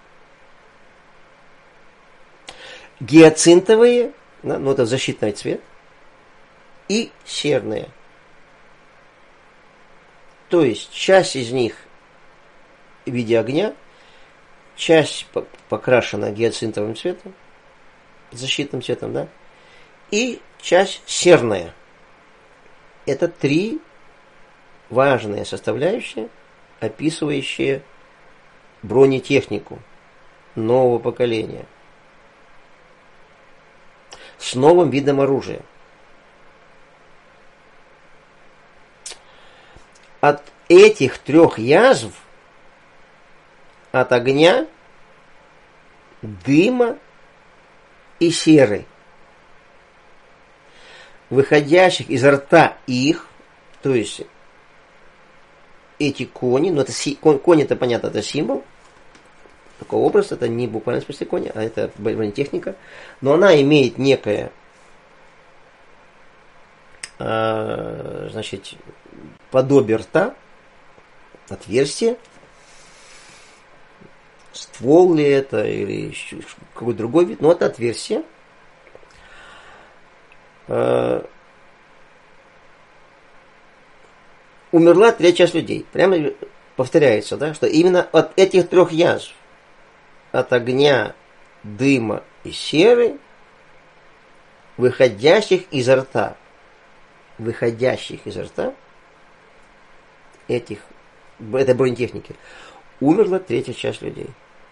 Гиацинтовые, да, ну это защитный цвет, и серные. То есть часть из них в виде огня, часть покрашена гиацинтовым цветом, защитным цветом, да, и часть серная. Это три важные составляющие, описывающие бронетехнику нового поколения с новым видом оружия. От этих трех язв, от огня, дыма и серы, выходящих из рта их, то есть эти кони, ну это кони, это понятно, это символ, такой образ, это не буквально в смысле кони, а это бронетехника, но она имеет некое, э, значит, подобие рта, отверстие, ствол ли это, или какой-то другой вид, но это отверстие. Умерла третья часть людей. Прямо повторяется, да, что именно от этих трех язв, от огня, дыма и серы, выходящих изо рта, выходящих изо рта этих, этой бронетехники, умерла третья часть людей.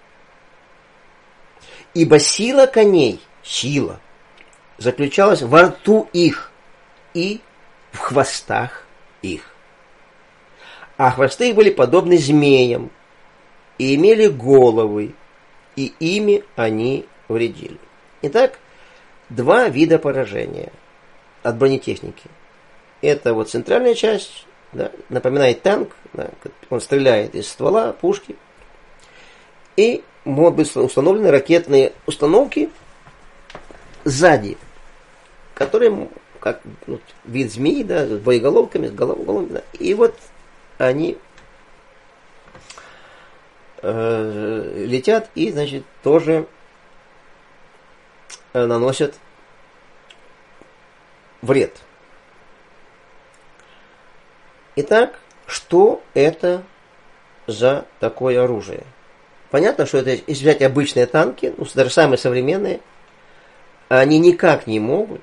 Ибо сила коней, сила, заключалась во рту их и в хвостах их. А хвосты их были подобны змеям и имели головы, и ими они вредили. Итак, два вида поражения от бронетехники. Это вот центральная часть, да, напоминает танк, да, он стреляет из ствола, пушки. И могут быть установлены ракетные установки сзади, которые, как ну, вид змеи, да, с боеголовками, с головами, да, и вот они э, летят и, значит, тоже э, наносят вред. Итак, что это за такое оружие? Понятно, что это, если взять обычные танки, ну, даже самые современные, они никак не могут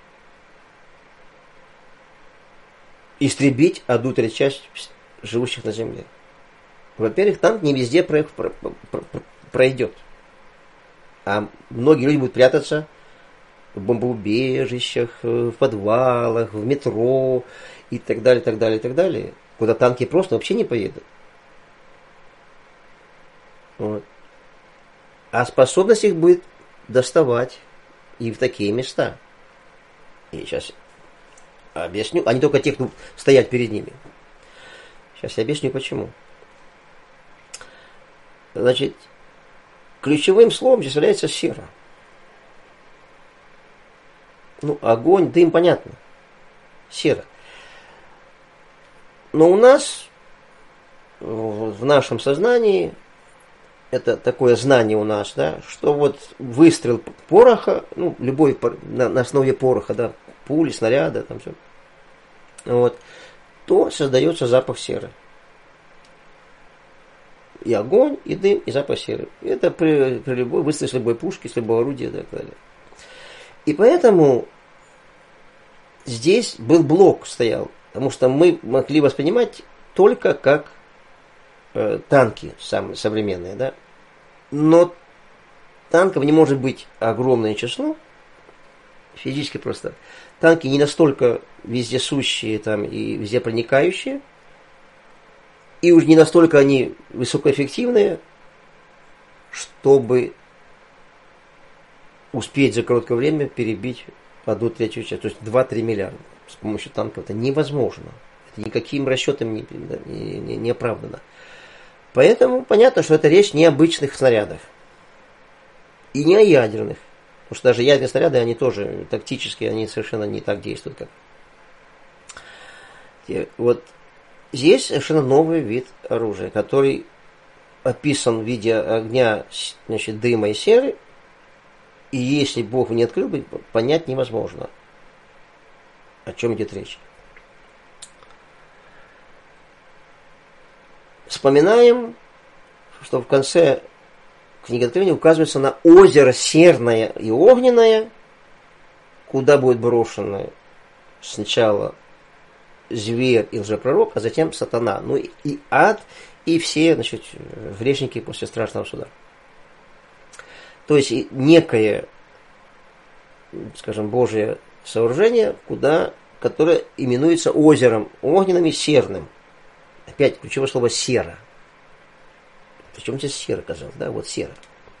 истребить одну треть часть живущих на земле. Во-первых, танк не везде про- про- про- пройдет. А многие люди будут прятаться в бомбоубежищах, в подвалах, в метро и так далее, так далее, так далее, куда танки просто вообще не поедут. Вот. А способность их будет доставать и в такие места. И сейчас объясню, а не только те, кто стоят перед ними. Сейчас я объясню, почему. Значит, ключевым словом здесь является сера. Ну, огонь, дым, понятно. Сера. Но у нас, в нашем сознании, это такое знание у нас, да, что вот выстрел пороха, ну, любой на, на основе пороха, да, пули, снаряда, там все, вот, то создается запах серы. И огонь, и дым, и запах серы. Это при, при любой выстреле с любой пушки, с любого орудия, да, и так далее. И поэтому здесь был блок стоял, потому что мы могли воспринимать только как э, танки самые современные, да. Но танков не может быть огромное число, физически просто. Танки не настолько вездесущие там, и везде проникающие, и уж не настолько они высокоэффективные, чтобы успеть за короткое время перебить одну третью часть, то есть два-три миллиарда. С помощью танков это невозможно. Это никаким расчетом не, не, не, не оправдано. Поэтому понятно, что это речь не о обычных снарядах. И не о ядерных. Потому что даже ядерные снаряды, они тоже тактические, они совершенно не так действуют, как. Вот здесь совершенно новый вид оружия, который описан в виде огня, значит, дыма и серы. И если Бог не открыл бы, понять невозможно, о чем идет речь. Вспоминаем, что в конце книги Откровения указывается на озеро серное и огненное, куда будет брошено сначала зверь и лжепророк, а затем сатана. Ну и, и ад, и все, значит, грешники после страшного суда. То есть некое, скажем, Божие сооружение, куда, которое именуется озером огненным и серным. Опять ключевое слово сера. Причем здесь сера, казалось, да, вот сера.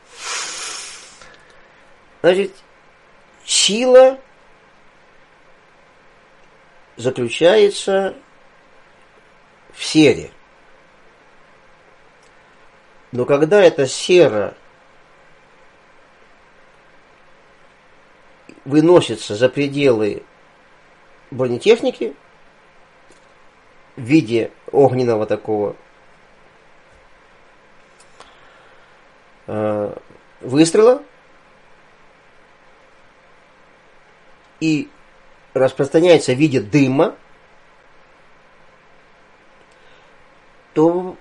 Значит, сила заключается в сере. Но когда эта сера выносится за пределы бронетехники в виде огненного такого э, выстрела и распространяется в виде дыма, то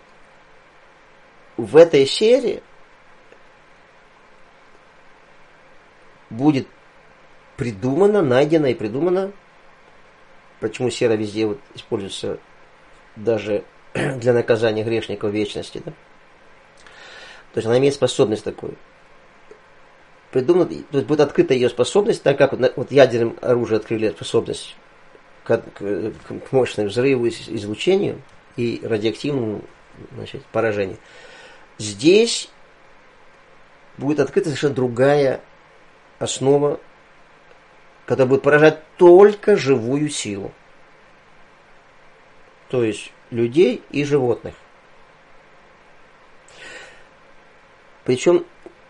в этой серии будет придумано, найдено и придумано, почему сера везде вот используется даже для наказания грешников вечности, да? То есть она имеет способность такую. Придумано, то есть будет открыта ее способность, так как вот, вот ядерным оружием открыли способность к, к, к мощному взрыву, излучению и радиоактивному, значит, поражению. Здесь будет открыта совершенно другая основа, которая будет поражать только живую силу. То есть людей и животных. Причем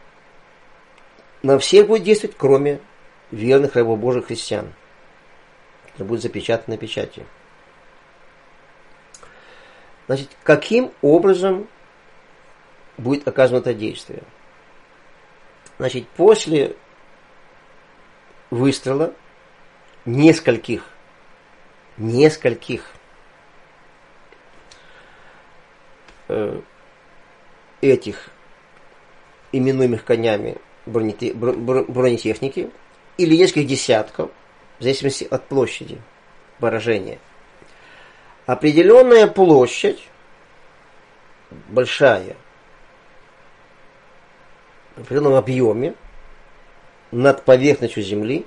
на всех будет действовать, кроме верных рабов Божьих христиан. Это будет запечатано печатью. Значит, каким образом будет оказано это действие? Значит, после выстрела нескольких, нескольких э, этих именуемых конями бронетехники или нескольких десятков, в зависимости от площади поражения. Определенная площадь, большая, в определенном объеме, над поверхностью Земли.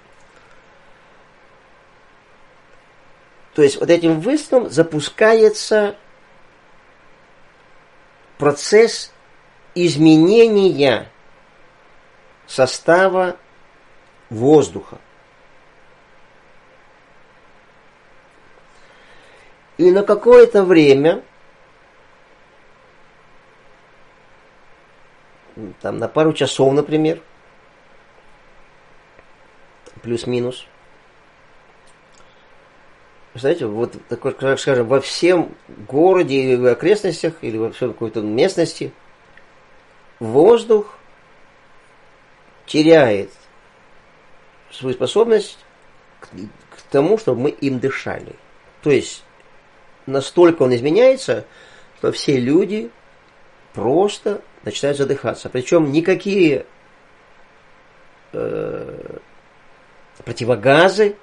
То есть вот этим выстрелом запускается процесс изменения состава воздуха. И на какое-то время, там на пару часов, например, плюс-минус, знаете, вот такой, скажем, во всем городе или в окрестностях, или во всем какой-то местности воздух теряет свою способность к, к тому, чтобы мы им дышали. То есть настолько он изменяется, что все люди просто начинают задыхаться. Причем никакие э, противогазы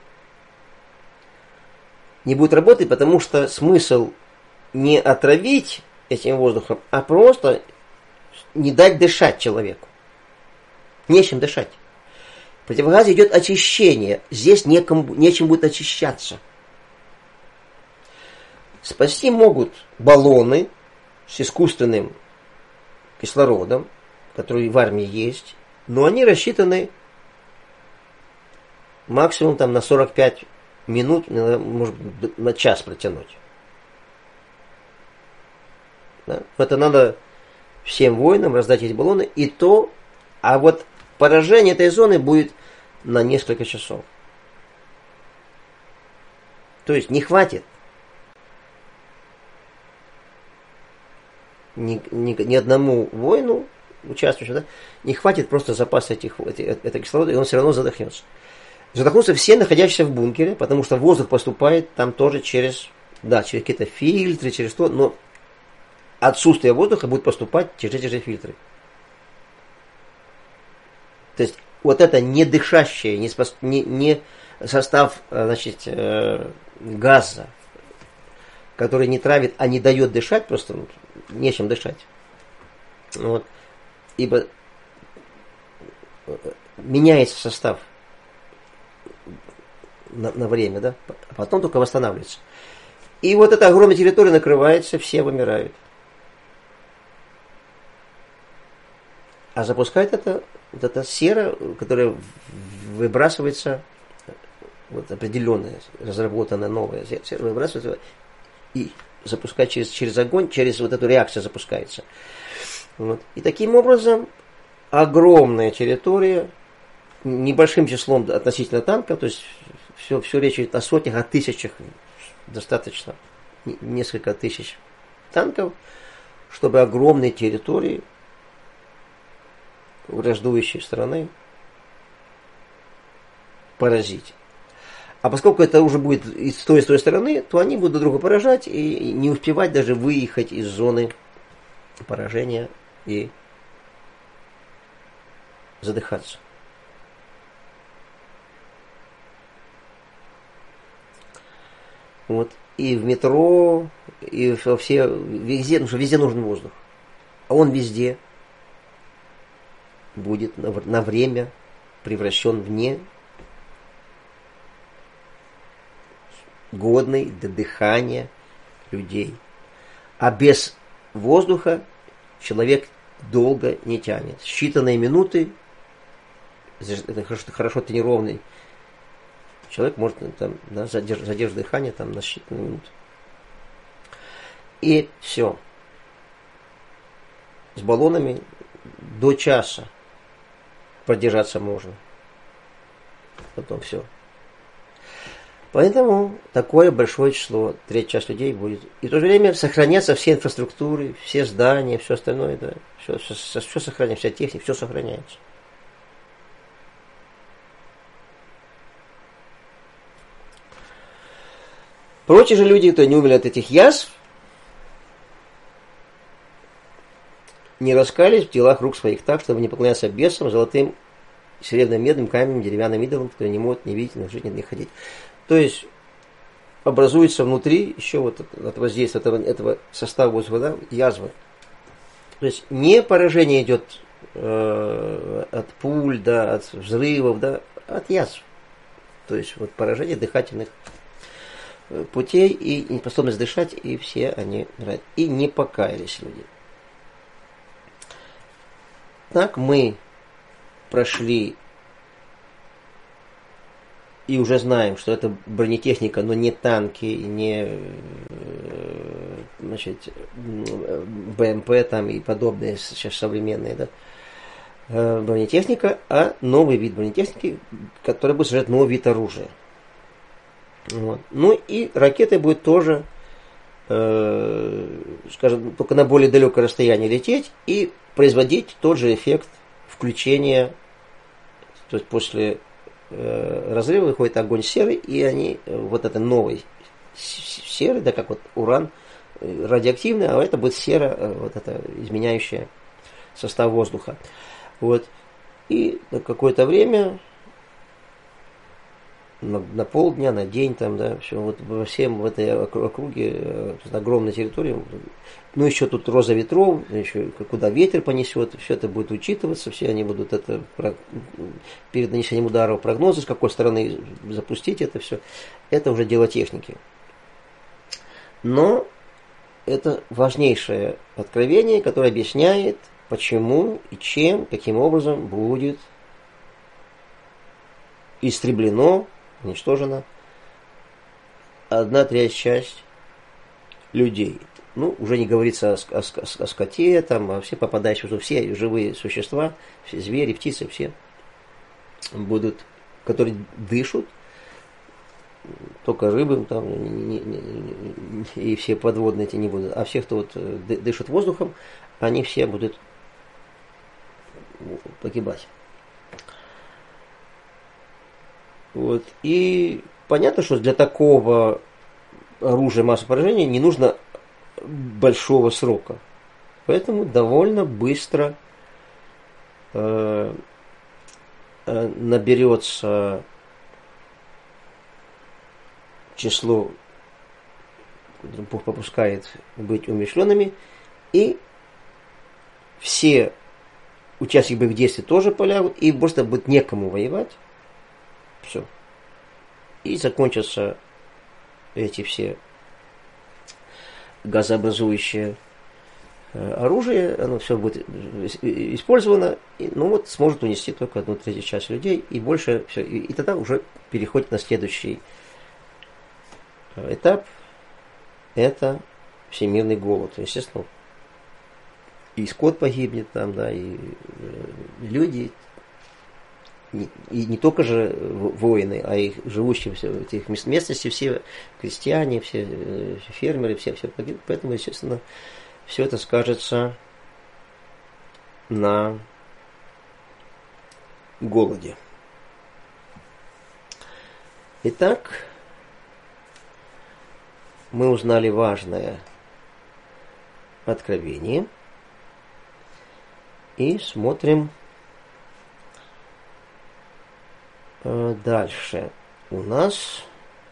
не будут работать, потому что смысл не отравить этим воздухом, а просто не дать дышать человеку. Нечем дышать. В противогазе идет очищение. Здесь некому, нечем будет очищаться. Спасти могут баллоны с искусственным кислородом, которые в армии есть, но они рассчитаны максимум там, на сорок пять минут, может быть, на час протянуть. Да? Это надо всем воинам раздать эти баллоны, и то, а вот поражение этой зоны будет на несколько часов. То есть не хватит ни, ни, ни одному воину, участвующему, да, не хватит просто запаса этих, этих, этого кислорода, и он все равно задохнется. Задохнутся все находящиеся в бункере, потому что воздух поступает там тоже через, да, через какие-то фильтры, через то, но отсутствие воздуха будет поступать через эти же фильтры. То есть вот это недышащее, не, спос, не, не состав, значит, э, газа, который не травит, а не дает дышать, просто ну, нечем дышать. Вот. Ибо меняется состав на, на время, да, а потом только восстанавливается. И вот эта огромная территория накрывается, все вымирают. А запускает это вот эта сера, которая выбрасывается, вот определенная, разработанная новая сера, выбрасывается и запускает через, через огонь, через вот эту реакцию запускается. Вот. И таким образом огромная территория, небольшим числом относительно танков, то есть все, все речь идет о сотнях, о тысячах, достаточно несколько тысяч танков, чтобы огромные территории враждующие стороны поразить. А поскольку это уже будет и с той, и с той стороны, то они будут друг друга поражать и не успевать даже выехать из зоны поражения и задыхаться. Вот. И в метро, и во все, везде, ну что везде нужен воздух. А он везде будет на, на время превращен в не годный для дыхания людей. А без воздуха человек долго не тянет. Считанные минуты, это хорошо, хорошо тренированный человек может там, да, задержать, задержать дыхание там, на считанные минуты. И все. С баллонами до часа продержаться можно. Потом все. Поэтому такое большое число, треть часть людей будет. И в то же время сохранятся все инфраструктуры, все здания, все остальное, да. Все, все, все сохраняется, вся техника, все сохраняется. Прочие же люди, кто не умерли от этих язв, не раскались в делах рук своих так, чтобы не поклоняться бесам, золотым, серебряным, медным, каменем, деревянным идолам, которые не могут ни видеть, ни жить, ни ходить. То есть образуется внутри еще вот от воздействия этого, этого состава воздуха, да, язвы. То есть не поражение идет э, от пуль, да, от взрывов, да, от язв. То есть вот поражение дыхательных путей и неспособность дышать, и все они и не покаялись люди. Так мы прошли и уже знаем, что это бронетехника, но не танки, не значит, БМП там и подобные сейчас современные, да, бронетехника, а новый вид бронетехники, который будет содержать новый вид оружия. Вот. Ну и ракеты будут тоже, э, скажем, только на более далекое расстояние лететь и производить тот же эффект включения, то есть после э, разрыва выходит огонь серый, и они, э, вот это новый серый, да, как вот уран, э, радиоактивный, а это будет сера, э, вот это изменяющая состав воздуха. Вот. И на какое-то время, на, на полдня, на день, там, да, все, вот во всем в этой округе, огромной территории, ну, еще тут роза ветров, еще куда ветер понесет, все это будет учитываться, все они будут это перед нанесением ударов прогнозы, с какой стороны запустить это все, это уже дело техники. Но это важнейшее откровение, которое объясняет, почему и чем, каким образом будет истреблено, уничтожена одна треть часть людей. Ну, уже не говорится о, о, о скоте, там, о все попадающие, все живые существа, все звери, птицы, все будут, которые дышат, только рыбы там, не, не, не, и все подводные эти не будут, а все, кто вот дышит воздухом, они все будут погибать. Вот. И понятно, что для такого оружия массового поражения не нужно большого срока. Поэтому довольно быстро э, э, наберется число, Бог попускает быть умерщвленными, и все участники боевых действий тоже полягут, и просто будет некому воевать. Все. И закончатся эти все газообразующие оружие, оно все будет использовано, и, ну вот сможет унести только одну третью часть людей, и больше все, и, и тогда уже переходит на следующий этап, это всемирный голод. Естественно, и скот погибнет там, да, и люди, и не только же воины, а и живущие в этих местностях, все крестьяне, все фермеры, все, все погибнут. Поэтому, естественно, все это скажется на голоде. Итак, мы узнали важное откровение и смотрим э, дальше. У нас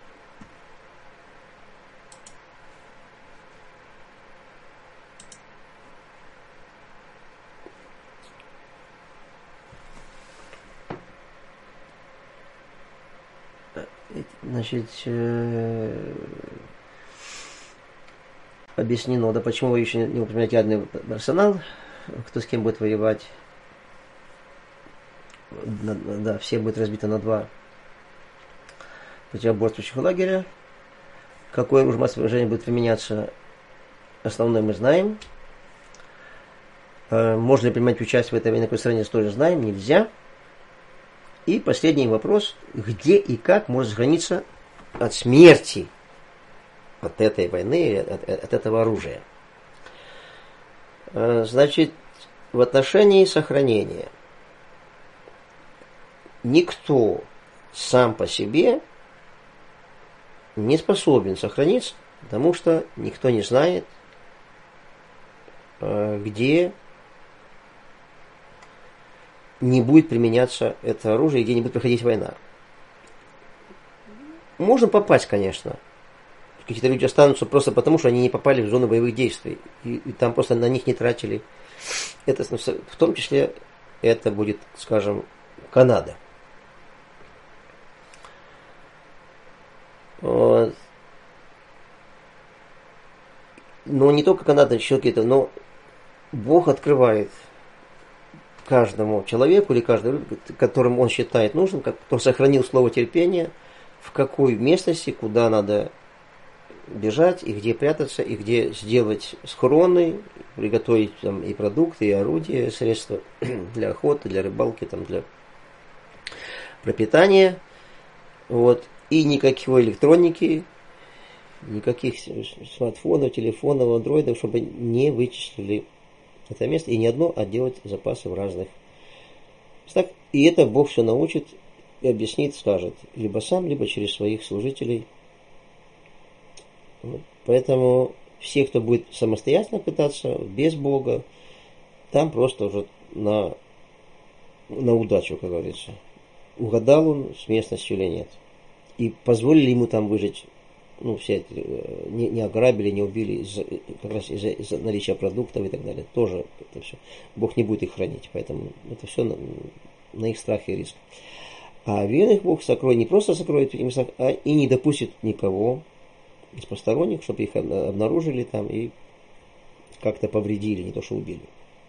значит, э, объяснено, да, почему вы еще не упоминаете ядерный арсенал, кто с кем будет воевать. Да, все будет разбито на два противоборствующих лагеря. Какое оружие массового поражения будет применяться, основное мы знаем. Можно ли принимать участие в этой военной стране, тоже знаем, нельзя. И последний вопрос, где и как можно сохраниться от смерти от этой войны, от, от этого оружия. Значит, в отношении сохранения никто сам по себе не способен сохраниться, потому что никто не знает, где не будет применяться это оружие, где не будет проходить война. Можно попасть, конечно. Какие-то люди останутся просто потому, что они не попали в зону боевых действий. И, и там просто на них не тратили. Это, в том числе, это будет, скажем, Канада. Вот. Но не только Канада, еще какие-то, но Бог открывает каждому человеку или каждому, которым он считает нужным, кто сохранил слово терпения, в какой местности, куда надо бежать, и где прятаться, и где сделать схроны, приготовить там и продукты, и орудия, средства для охоты, для рыбалки, там, для пропитания. Вот. И никакой электроники, никаких смартфонов, телефонов, андроидов, чтобы не вычислили это место, и не одно, а делать запасы в разных местах. И это Бог все научит и объяснит, скажет, либо сам, либо через своих служителей. Вот. Поэтому все, кто будет самостоятельно пытаться, без Бога, там просто уже на, на удачу, как говорится. Угадал он с местностью или нет. И позволили ему там выжить. Ну, все не, не ограбили, не убили из, как раз из-за, из-за наличия продуктов и так далее. Тоже это все. Бог не будет их хранить. Поэтому это все на, на их страх и риск. А верных Бог сокроет, не просто сокроет, а и не допустит никого из посторонних, чтобы их обнаружили там и как-то повредили, не то что убили.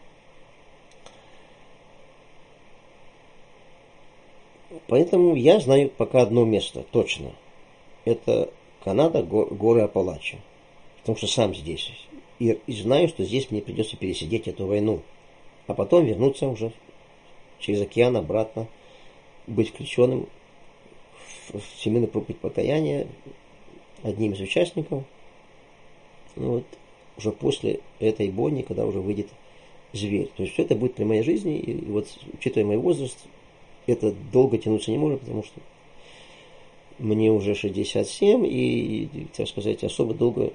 Поэтому я знаю пока одно место, точно. Это Канада, гор, горы Апалачи. Потому что сам здесь. И, и знаю, что здесь мне придется пересидеть эту войну. А потом вернуться уже через океан обратно, быть включенным в, в семейный проповедь покаяния, одним из участников. Ну, вот, уже после этой бойни, когда уже выйдет зверь. То есть все это будет при моей жизни. И, и вот, учитывая мой возраст, это долго тянуться не может, потому что мне уже шестьдесят семь, и, так сказать, особо долго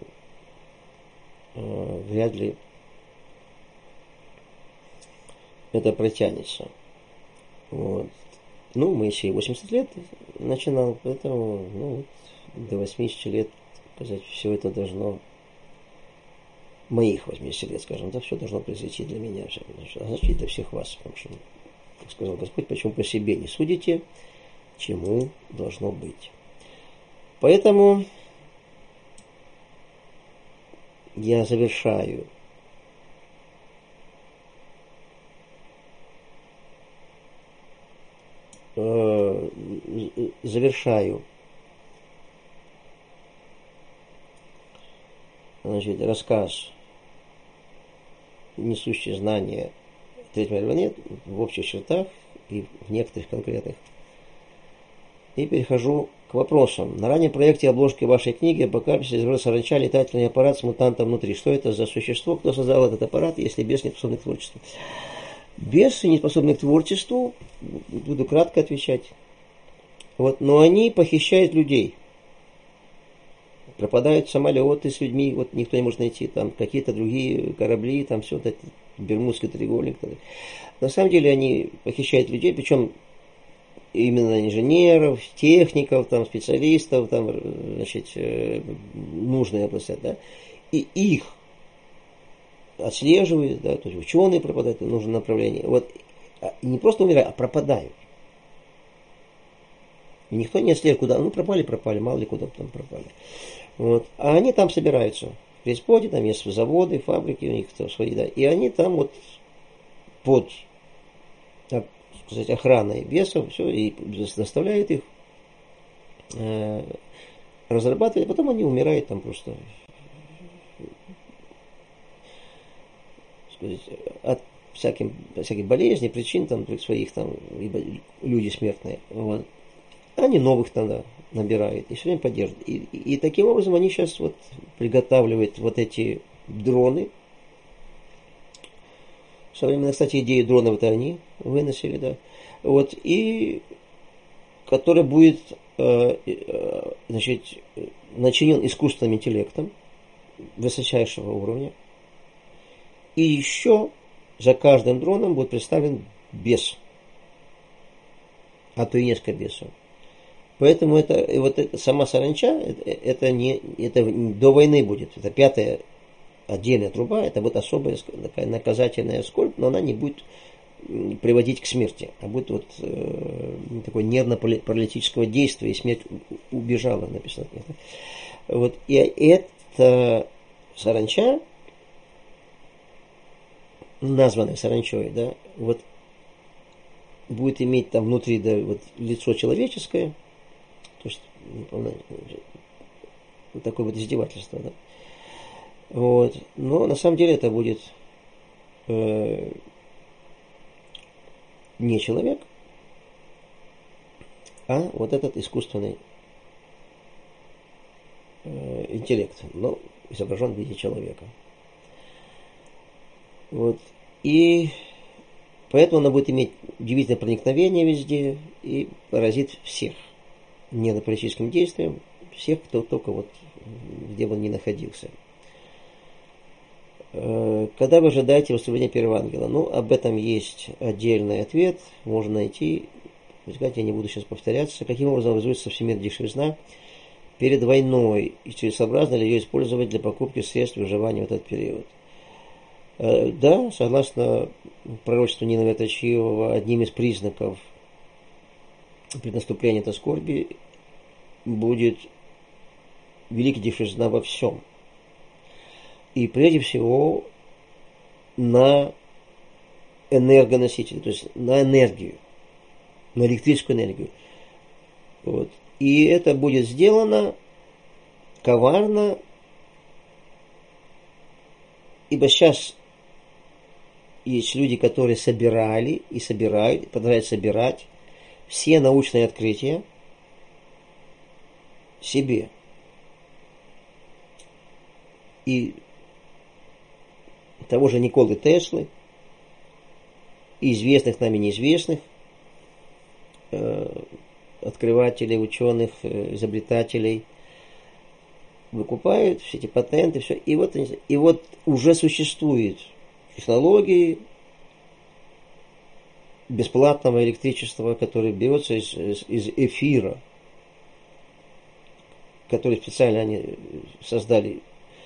э, вряд ли это протянется. Вот. Ну, Моисей восемьдесят лет начинал, поэтому ну, вот, до восьмидесяти лет, сказать, все это должно, моих восьмидесяти лет, скажем, да, все должно произойти для меня, а значит, и для всех вас, потому что, как сказал Господь, почему по себе не судите, чему должно быть. Поэтому я завершаю э, завершаю значит, рассказ, несущий знания третьего мировоззрения в общих чертах и в некоторых конкретных. И перехожу к вопросам. На раннем проекте обложки вашей книги апокалипсис изображал саранча, летательный аппарат с мутантом внутри. Что это за существо? Кто создал этот аппарат, если бес не способен к творчеству? Бесы не способны к творчеству, буду кратко отвечать. Вот, но они похищают людей. Пропадают самолеты с людьми, вот никто не может найти, там какие-то другие корабли, там все это, Бермудский треугольник. На самом деле они похищают людей, причем именно инженеров, техников, там, специалистов, там, значит, нужные области, да, и их отслеживают, да, то есть ученые пропадают в нужном направлении. Вот не просто умирают, а пропадают. И никто не отслеживает, куда, ну, пропали, пропали, мало ли куда там пропали. Вот. А они там собираются. В преисподе, там есть заводы, фабрики у них там свои, да, и они там вот под, так сказать, охраной бесов, все, и заставляют их э, разрабатывать, а потом они умирают там просто сказать, от всяких, всяких болезней, причин там своих там, либо люди смертные. Вот. Они новых тогда набирают и все время поддерживают. И, и, и таким образом они сейчас вот приготавливают вот эти дроны. Современная, кстати, идею дронов это они выносили, да. Вот, и который будет э, э, значит, начинен искусственным интеллектом высочайшего уровня. И еще за каждым дроном будет представлен бес. А то и несколько бесов. Поэтому это, вот это, сама саранча, это, это, не, это до войны будет. Это пятая отдельная труба, это будет особая такая наказательная скорбь, но она не будет приводить к смерти, а будет вот э, такое нервно-паралитического действия, и смерть убежала, написано. Вот, и эта саранча, названная саранчой, да, вот будет иметь там внутри, да, вот лицо человеческое, то есть вот такое вот издевательство, да. Вот. Но на самом деле это будет э, не человек, а вот этот искусственный э, интеллект, но изображен в виде человека. Вот. И поэтому она будет иметь удивительное проникновение везде и поразит всех нервно-паралитическим действием, всех, кто только вот где бы он ни находился. Когда вы ожидаете выступления первого ангела? Ну, об этом есть отдельный ответ, можно найти. Я не буду сейчас повторяться. Каким образом образуется всемирная дешевизна перед войной? И целесообразно ли ее использовать для покупки средств выживания в этот период? Да, согласно пророчеству Нинова Точиева, одним из признаков преднаступления этой скорби будет великая дешевизна во всем. И прежде всего на энергоносители, то есть на энергию, на электрическую энергию. Вот. И это будет сделано коварно, ибо сейчас есть люди, которые собирали и собирают, продолжают собирать все научные открытия себе. И того же Николы Теслы, и известных нами неизвестных э, открывателей, ученых, э, изобретателей, выкупают все эти патенты, все. И вот, и вот уже существуют технологии бесплатного электричества, которое берется из, из, из эфира, который специально они создали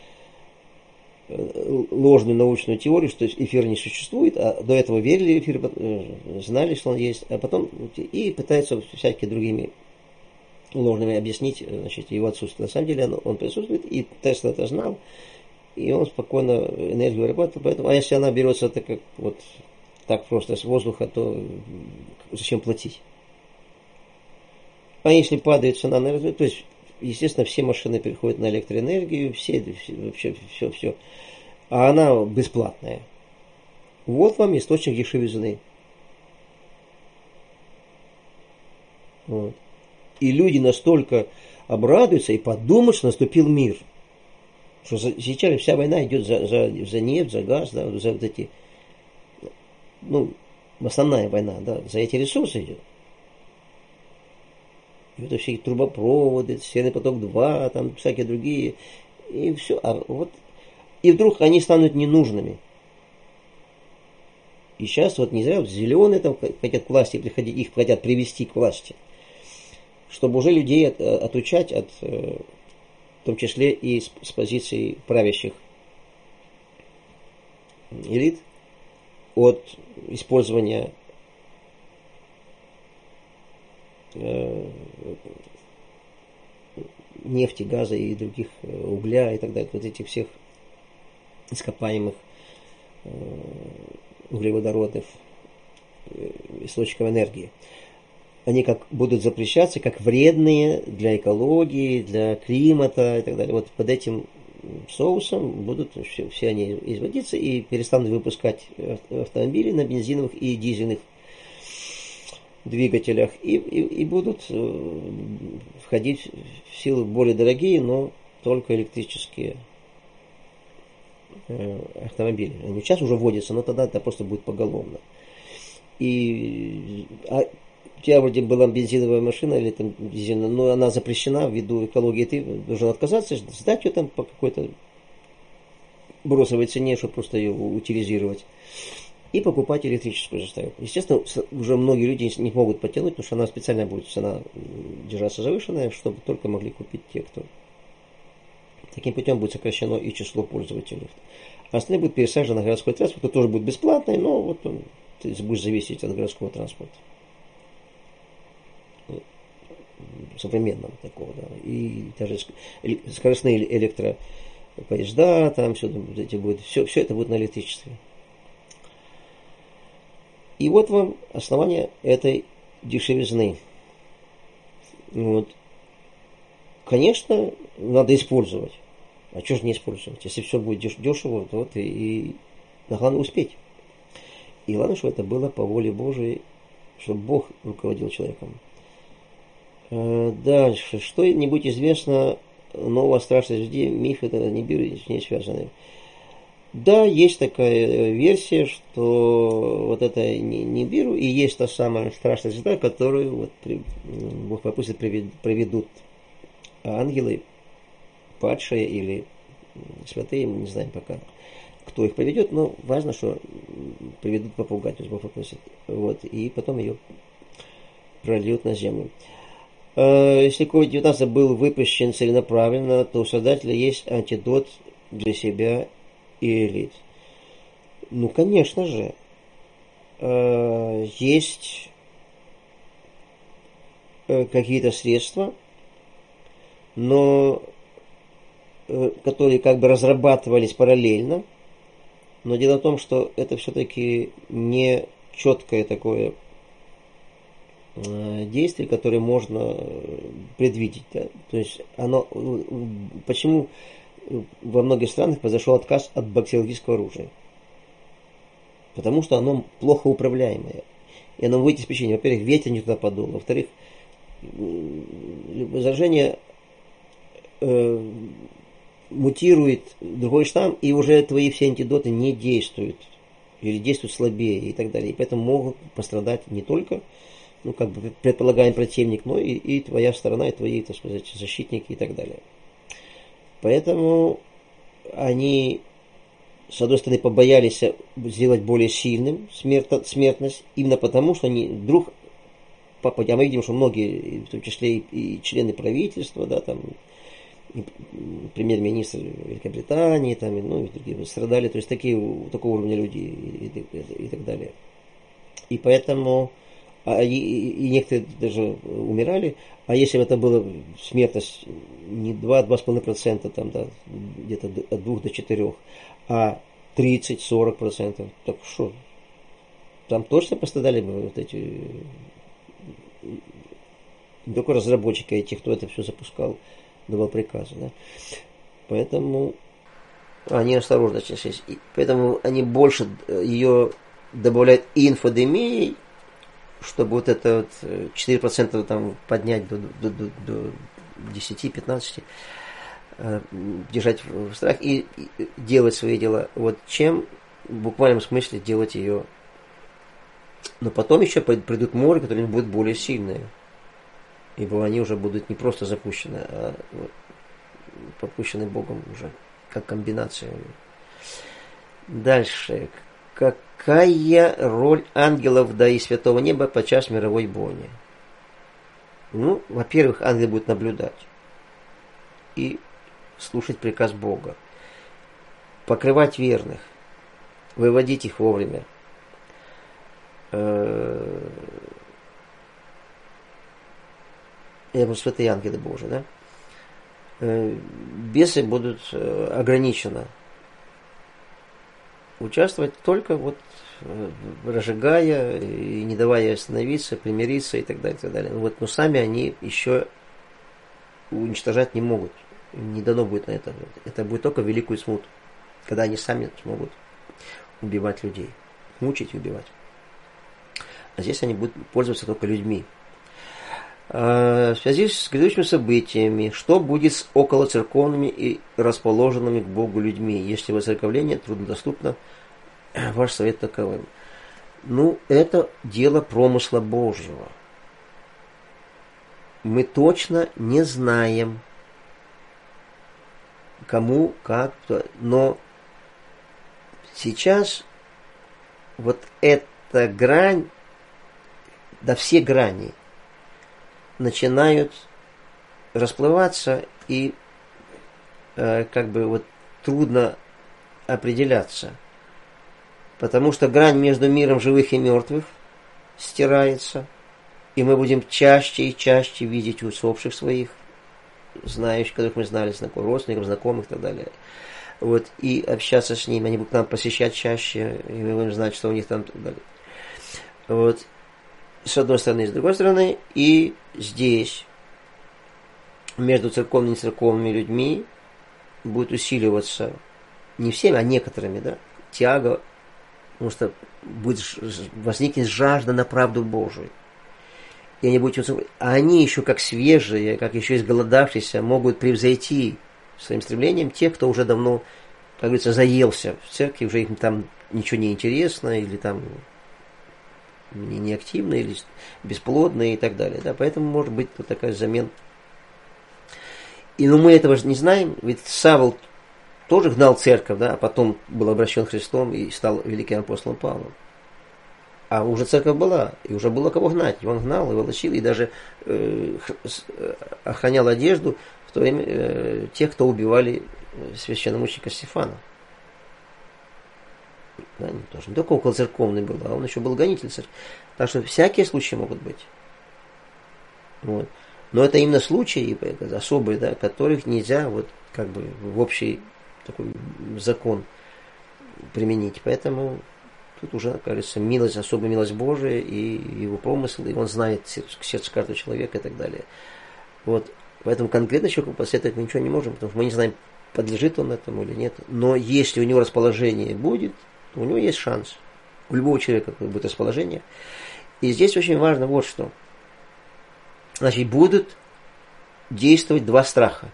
ложную научную теорию, что эфир не существует, а до этого верили в эфир, знали, что он есть, а потом и пытаются всякими другими ложными объяснить, значит, его отсутствие. На самом деле он, он присутствует, и Тесла это знал, и он спокойно энергию вырабатывает, поэтому, а если она берется так, как, вот, так просто с воздуха, то зачем платить? А если падает цена на энергию, то есть естественно, все машины переходят на электроэнергию, все, все, вообще все, все. А она бесплатная. Вот вам источник дешевизны. Вот. И люди настолько обрадуются и подумают, что наступил мир. Что за, сейчас вся война идет за, за, за нефть, за газ, да, за вот эти ну, основная война, да, за эти ресурсы идет. И это все трубопроводы, Северный поток-два, там всякие другие, и все. А вот, и вдруг они станут ненужными. И сейчас вот не зря вот зеленые там хотят к власти приходить, их хотят привести к власти, чтобы уже людей от, отучать от, в том числе и с, с позиции правящих элит, от использования э, нефти, газа и других, угля и так далее, вот этих всех ископаемых э, углеводородных э, источников энергии. Они как будут запрещаться, как вредные для экологии, для климата и так далее. Вот под этим соусом будут все, все они изводиться и перестанут выпускать автомобили на бензиновых и дизельных двигателях и, и, и будут входить в силу более дорогие, но только электрические автомобили. Они сейчас уже вводятся, но тогда это просто будет поголовно. И а, у тебя вроде была бензиновая машина или там дизельная, но она запрещена ввиду экологии, ты должен отказаться, сдать ее там по какой-то бросовой цене, чтобы просто ее утилизировать. И покупать электрическую заставку. Естественно, уже многие люди не могут потянуть, потому что она специально будет цена держаться завышенная, чтобы только могли купить те, кто. Таким путем будет сокращено и число пользователей. А остальные будут пересажены на городской транспорт, это тоже будет бесплатный, но вот он, ты будешь зависеть от городского транспорта. Современного такого, да. И даже скоростные электропоезда, там все, эти будет, все, все это будет на электричестве. И вот вам основание этой дешевизны. Вот. Конечно, надо использовать. А что же не использовать? Если все будет дешево, то вот и, и главное успеть. И главное, чтобы это было по воле Божией, чтобы Бог руководил человеком. Дальше. Что-нибудь известно нового страшной звезде, миф это не биры, с ней связаны. Да, есть такая версия, что вот это Нибиру и есть та самая страшная звезда, которую вот, Бог попустит проведут ангелы, падшие или святые, мы не знаем пока, кто их поведет, но важно, что приведут попугать, то есть Бог попросит. Вот, и потом ее прольют на землю. Если ковид девятнадцать был выпущен целенаправленно, то у создателя есть антидот для себя и элит. Ну, конечно же, есть какие-то средства, но которые как бы разрабатывались параллельно, но дело в том, что это все-таки не четкое такое действие, которое можно предвидеть. Да? То есть оно, почему во многих странах произошел отказ от бактериологического оружия? Потому что оно плохо управляемое. И оно выйдет из печенья. Во-первых, ветер не туда подул. Во-вторых, заражение э, мутирует другой штамм, и уже твои все антидоты не действуют. Или действуют слабее и так далее. И поэтому могут пострадать не только, ну, как бы предполагаем противник, но и, и твоя сторона, и твои, так сказать, защитники и так далее. Поэтому они, с одной стороны, побоялись сделать более сильным смертность, именно потому, что они вдруг, а мы видим, что многие, в том числе и члены правительства, да, там, премьер-министр Великобритании, там, ну, и другие страдали, то есть такие, такого уровня люди и, и, и так далее. И поэтому а, и, и некоторые даже умирали, а если бы это была смертность не два-два с половиной процента, там, да, где-то от двух до четырех, а тридцать-сорок процентов, так что, там точно пострадали бы вот эти, не только разработчики, а и те, кто это все запускал, давал приказы, да. Поэтому они осторожно сейчас, поэтому они больше ее добавляют инфодемией, чтобы вот это вот четыре процента там поднять до, до, до, до десять-пятнадцать, э, держать в страх и, и делать свои дела, вот, чем в буквальном смысле делать ее Но потом еще придут моры, которые будут более сильные. Ибо они уже будут не просто запущены, а попущены Богом уже, как комбинация. Дальше. Какая роль ангелов, да и святого неба подчас мировой бойни? Ну, во-первых, ангел будет наблюдать и слушать приказ Бога, покрывать верных, выводить их вовремя. Я думаю, святые ангелы Божии, да? Бесы будут ограниченно участвовать только вот разжигая и не давая остановиться, примириться и так далее, и так далее. Вот, но сами они еще уничтожать не могут. Не дано будет на это. Это будет только в великую смуту, когда они сами смогут убивать людей, мучить и убивать. А здесь они будут пользоваться только людьми. А в связи с грядущими событиями, что будет с околоцерковными и расположенными к Богу людьми, если воцерковление труднодоступно? Ваш совет таковым. Ну, это дело промысла Божьего. Мы точно не знаем, кому, как, но сейчас вот эта грань, да все грани начинают расплываться и э, как бы вот трудно определяться. Потому что грань между миром живых и мертвых стирается, и мы будем чаще и чаще видеть усопших своих, знающих, которых мы знали, знакомых, родственников, знакомых и так далее. Вот, и общаться с ними, они будут нам посещать чаще, и мы будем знать, что у них там и так далее. Вот, с одной стороны, и с другой стороны, и здесь между церковными и нецерковными людьми будет усиливаться не всеми, а некоторыми, да, тяга. Потому что будет возникнет жажда на правду Божию. И они будут, а они еще как свежие, как еще изголодавшиеся, могут превзойти своим стремлением тех, кто уже давно, как говорится, заелся в церкви, уже им там ничего не интересно, или там неактивно, или бесплодно и так далее. Да? Поэтому может быть вот такая замена. И но мы этого же не знаем, ведь Савл тоже гнал церковь, да, а потом был обращен Христом и стал великим апостолом Павлом. А уже церковь была, и уже было кого гнать. И он гнал, и волочил, и даже э, охранял одежду в то время э, тех, кто убивали священномученика Стефана. Да, не, тоже, не только околоцерковный был, а он еще был гонитель церкви. Так что всякие случаи могут быть. Вот. Но это именно случаи особые, да, которых нельзя вот как бы в общий такой закон применить. Поэтому тут уже, кажется, милость, особая милость Божия и его промысл, и он знает сердце каждого человека и так далее. Вот. Поэтому конкретно человеку посоветовать мы ничего не можем, потому что мы не знаем, подлежит он этому или нет. Но если у него расположение будет, то у него есть шанс. У любого человека будет расположение. И здесь очень важно вот что. Значит, будут действовать два страха.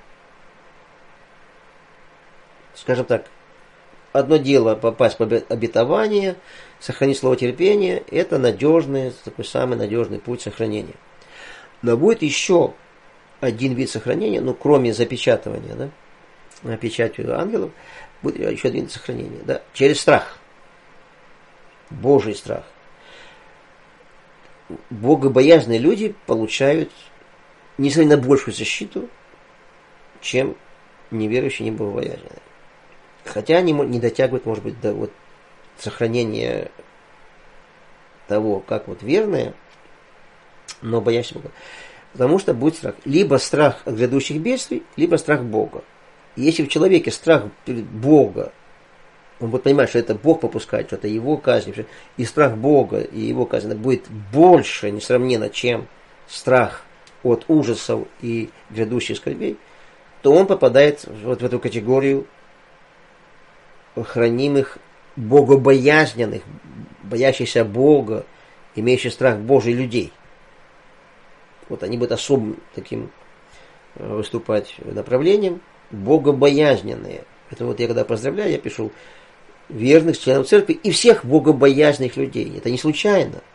Скажем так, одно дело попасть в обетование, сохранить слово терпения, это надежный, такой самый надежный путь сохранения. Но будет еще один вид сохранения, ну, кроме запечатывания, да, печатью ангелов, будет еще один вид сохранения, да, через страх. Божий страх. Богобоязные люди получают несравненно большую защиту, чем неверующие, не богобоязненные. Хотя они не дотягивают, может быть, до вот сохранения того, как вот верные, но боящиеся Бога. Потому что будет страх. Либо страх от грядущих бедствий, либо страх Бога. И если в человеке страх перед Бога, он будет понимать, что это Бог попускает, что это его казнь, и страх Бога, и его казнь будет больше, несравненно, чем страх от ужасов и грядущих скорбей, то он попадает вот в эту категорию хранимых богобоязненных, боящихся Бога, имеющих страх Божий людей. Вот они будут особым таким выступать направлением, богобоязненные. Это вот я когда поздравляю, я пишу верных членов церкви и всех богобоязненных людей. Это не случайно.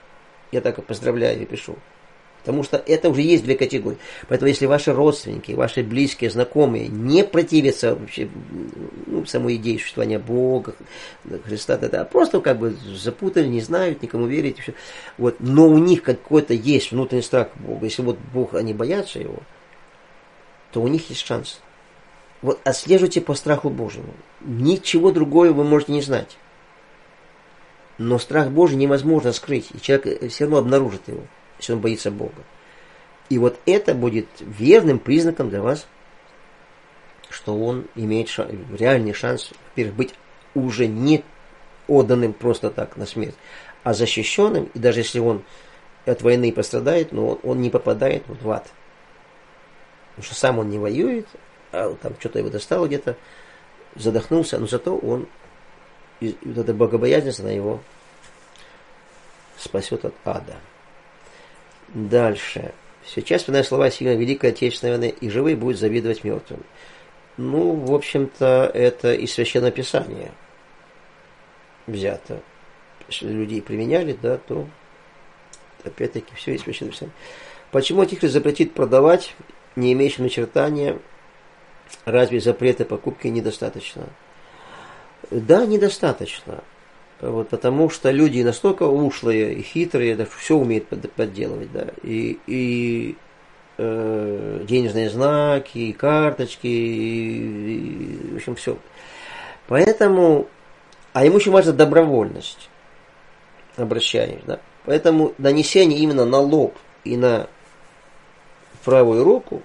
я так и поздравляю и пишу. Потому что это уже есть две категории. Поэтому если ваши родственники, ваши близкие, знакомые не противятся вообще ну, самой идее существования Бога, Христа, а просто как бы запутали, не знают, никому верить. Все. Вот. Но у них какой-то есть внутренний страх Бога. Если вот Бог, они боятся Его, то у них есть шанс. Вот отслеживайте по страху Божьему. Ничего другого вы можете не знать. Но страх Божий невозможно скрыть. И человек все равно обнаружит его, если он боится Бога. И вот это будет верным признаком для вас, что он имеет шанс, реальный шанс, во-первых, быть уже не отданным просто так на смерть, а защищенным. И даже если он от войны пострадает, но он, он не попадает вот в ад. Потому что сам он не воюет, а там что-то его достало где-то, задохнулся, но зато он, и вот эта богобоязненность, она его спасет от ада. Дальше. Сейчас вспоминаю слова сильно Великой Отечественной войны, и живые будут завидовать мертвым. Ну, в общем-то, это из Священного Писания взято. Если людей применяли, да, то опять-таки все из Священного Писания. Почему Антихрист запретит продавать, не имеющим начертания? Разве запрета покупки недостаточно? Да, недостаточно. Вот, потому что люди настолько ушлые и хитрые, да, все умеют подделывать, да, и, и э, денежные знаки, и карточки, и, и, в общем, все. Поэтому, а ему очень важна добровольность, обращаясь, да. Поэтому нанесение именно на лоб и на правую руку,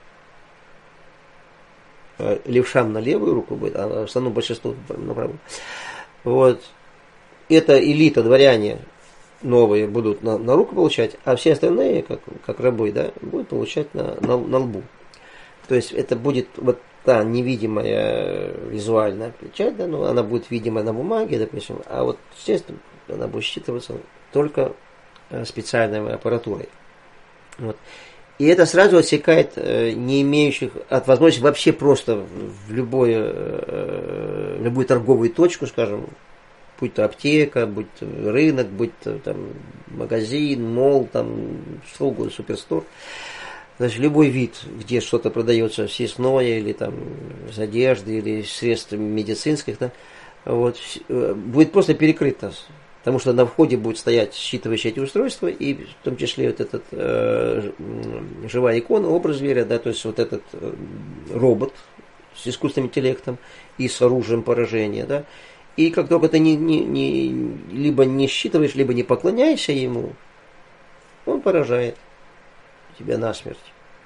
э, левшам на левую руку будет, а в основном большинство на правую. Вот. Эта элита, дворяне новые будут на, на руку получать, а все остальные, как, как рабы, да, будут получать на, на, на лбу. То есть это будет вот та невидимая визуальная печать, да, но она будет видима на бумаге, допустим, а вот, естественно, она будет считываться только специальной аппаратурой. Вот. И это сразу отсекает э, не имеющих от возможности вообще просто в, любое, э, в любую торговую точку, скажем, будь то аптека, будь то рынок, будь то там магазин, молл, там что угодно, суперстор. Значит, любой вид, где что-то продается съестное или там из одежды, или средств медицинских, да, вот, будет просто перекрыто. Потому что на входе будет стоять считывающие эти устройства, и в том числе вот этот э, живая икона, образ зверя, да, то есть вот этот э, робот с искусственным интеллектом и с оружием поражения, да. И как только ты не, не, не, либо не считываешь, либо не поклоняешься ему, он поражает тебя насмерть.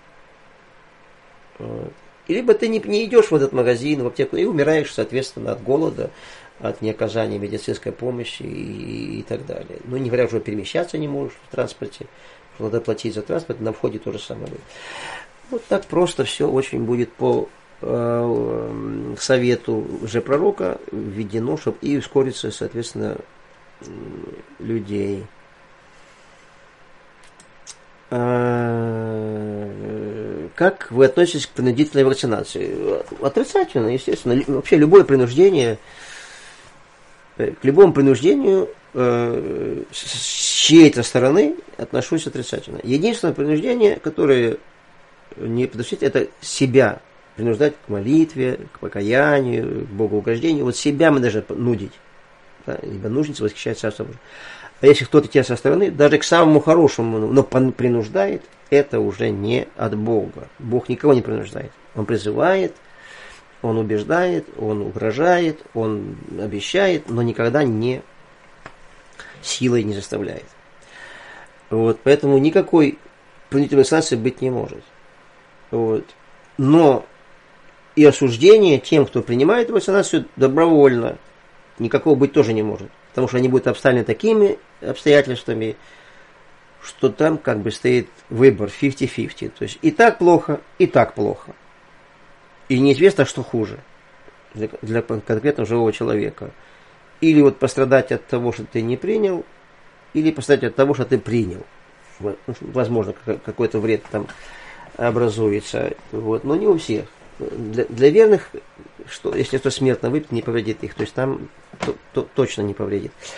Вот. И либо ты не, не идешь в этот магазин, в аптеку, и умираешь, соответственно, от голода, от неоказания медицинской помощи и, и так далее. Ну, не говоря уже, перемещаться не можешь в транспорте, надо платить за транспорт, на входе то же самое будет. Вот так просто все очень будет по э, совету уже пророка введено, чтобы и ускориться, соответственно, людей. Как вы относитесь к принудительной вакцинации? Отрицательно, естественно. Вообще любое принуждение, к любому принуждению э, с чьей-то стороны отношусь отрицательно. Единственное принуждение, которое не подошли, это себя принуждать к молитве, к покаянию, к богоугождению. Вот себя мы должны нудить. Да? Ибо нужница восхищает Царство Божие. А если кто-то тебя со стороны, даже к самому хорошему, но принуждает, это уже не от Бога. Бог никого не принуждает. Он призывает, Он убеждает, Он угрожает, Он обещает, но никогда не силой не заставляет. Вот, поэтому никакой принудительной вакцинации быть не может. Вот. Но и осуждение тем, кто принимает вакцинацию добровольно, никакого быть тоже не может. Потому что они будут обставлены такими обстоятельствами, что там как бы стоит выбор пятьдесят на пятьдесят. То есть и так плохо, и так плохо. И неизвестно, что хуже для, для конкретного живого человека. Или вот пострадать от того, что ты не принял, или пострадать от того, что ты принял. Возможно, какой-то вред там образуется. Вот. Но не у всех. Для, для верных, что, если кто смертно выпьет, не повредит их. То есть там то, то, точно не повредит.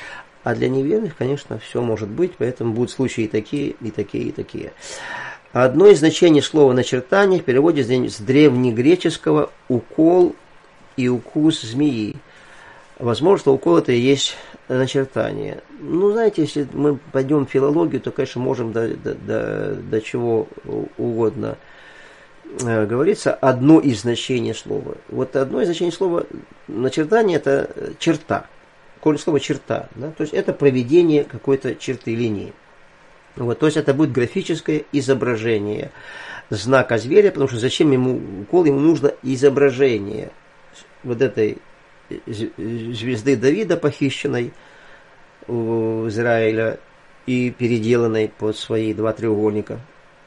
А для неверных, конечно, все может быть, поэтому будут случаи и такие, и такие, и такие. Одно из значений слова «начертание» в переводе с древнегреческого «укол» и «укус змеи». Возможно, что укол это и есть начертание. Ну, знаете, если мы пойдем в филологию, то, конечно, можем до, до, до, до чего угодно э, говорится. Одно из значений слова. Вот одно из значений слова начертание это черта. Корень слова черта. Да? То есть это проведение какой-то черты линии. Вот, то есть это будет графическое изображение знака зверя, потому что зачем ему укол, ему нужно изображение вот этой звезды Давида, похищенной у Израиля и переделанной под свои два треугольника.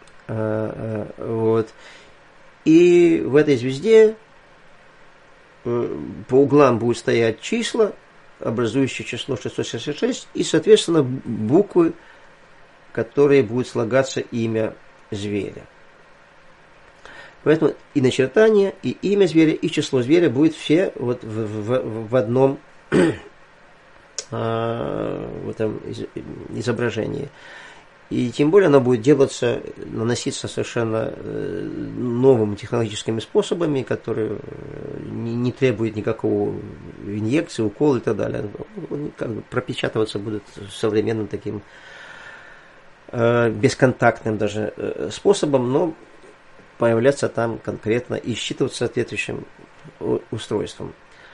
Вот. И в этой звезде по углам будут стоять числа, образующие число шестьсот шестьдесят шесть, и, соответственно, буквы, которые будут слагаться имя зверя. Поэтому и начертание, и имя зверя, и число зверя будет все вот в, в, в одном а, в этом изображении. И тем более оно будет делаться, наноситься совершенно новыми технологическими способами, которые не, не требуют никакого инъекции, укола и так далее. Как бы пропечатываться будут современным таким бесконтактным даже способом, но появляться там конкретно и считываться соответствующим устройством.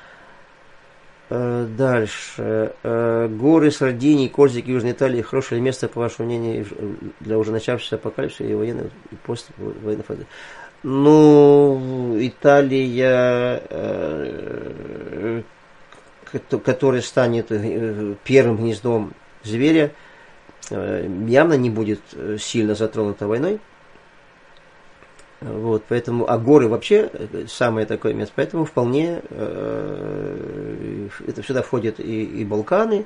Дальше. Горы, Сардинии, Корсики, Южной Италии – хорошее место, по вашему мнению, для уже начавшегося апокалипсиса и военной и поствоенной фазы. Ну, Италия, которая станет первым гнездом зверя, явно не будет сильно затронута войной. Вот, поэтому, а горы вообще самое такое место, поэтому вполне э, это сюда входят и, и Балканы,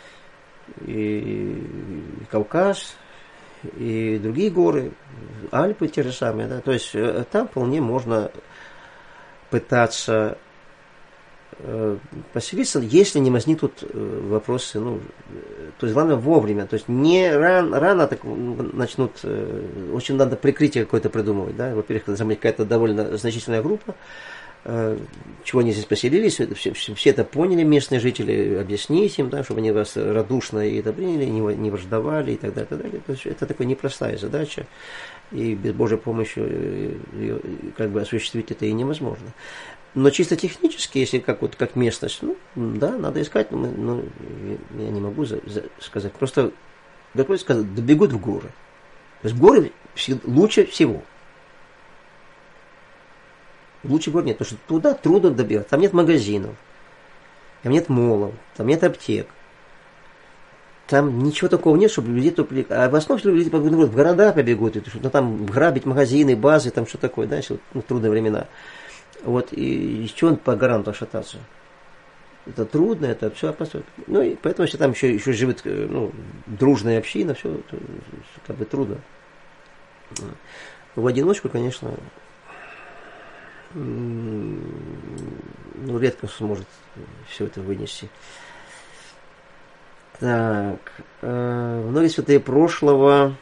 и, и Кавказ, и другие горы, Альпы те же самые, да, то есть там вполне можно пытаться э, поселиться, если не возникнут вопросы, ну, то есть главное вовремя, то есть не ран, рано так начнут, э, очень надо прикрытие какое-то придумывать, да, во-первых, должна быть какая-то довольно значительная группа, э, чего они здесь поселились, все, все, все это поняли местные жители, объяснить им, да, чтобы они вас радушно и это приняли, не, не враждовали и так далее, и так далее. То есть это такая непростая задача, и без Божьей помощи ее, как бы осуществить это и невозможно. Но чисто технически, если как, вот, как местность, ну, да, надо искать, но, мы, но я не могу за, за, сказать. Просто, Господь сказал, добегут в горы. То есть горы лучше всего. Лучше гор нет, потому что туда трудно добираться. Там нет магазинов, там нет молов, там нет аптек. Там ничего такого нет, чтобы люди тупли. А в основном, что люди побегут в города побегут, ну, там грабить магазины, базы, там что такое, да, если вот, ну, трудные времена. Вот, и с чего он по горам-то шататься? Это трудно, это все опасно. Ну, и поэтому, если там еще, еще живет, ну, дружная община, все, это, как бы трудно. В одиночку, конечно, ну, редко сможет все это вынести. Так, э, многие святые прошлого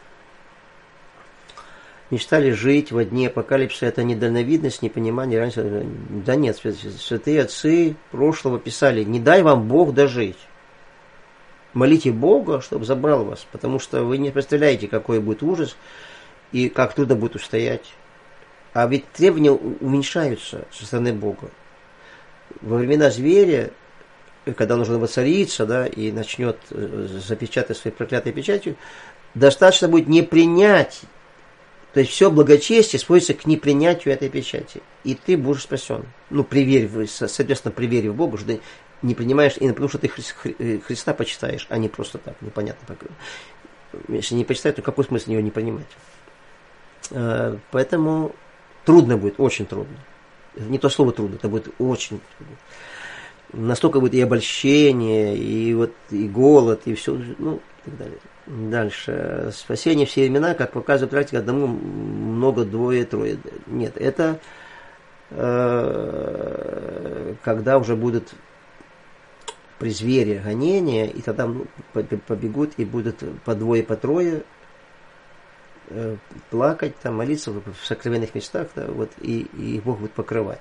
мечтали жить во дне апокалипсиса. Это недальновидность, непонимание. Раньше... Да нет, святые отцы прошлого писали: не дай вам Бог дожить. Молите Бога, чтобы забрал вас, потому что вы не представляете, какой будет ужас и как трудно будет устоять. А ведь требования уменьшаются со стороны Бога. Во времена зверя, когда он нужно воцариться, да, и начнет запечатать своей проклятой печатью, достаточно будет не принять. То есть все благочестие сводится к непринятию этой печати. И ты будешь спасен. Ну, приверь, соответственно, приверь в Бога, что ты не принимаешь, и потому что ты Хри- Христа почитаешь, а не просто так, непонятно. Если не почитать, то какой смысл ее не принимать? Поэтому трудно будет, очень трудно. Это не то слово трудно, это будет очень трудно. Настолько будет и обольщение, и вот и голод, и все, ну, и так далее. Дальше. Спасение все времена, как показывает практика, одному много, двое, трое. Нет, это э, когда уже будут при звере гонения, и тогда ну, побегут и будут по двое, по трое э, плакать, там, молиться в сокровенных местах, да, вот, и, и их Бог будет покрывать.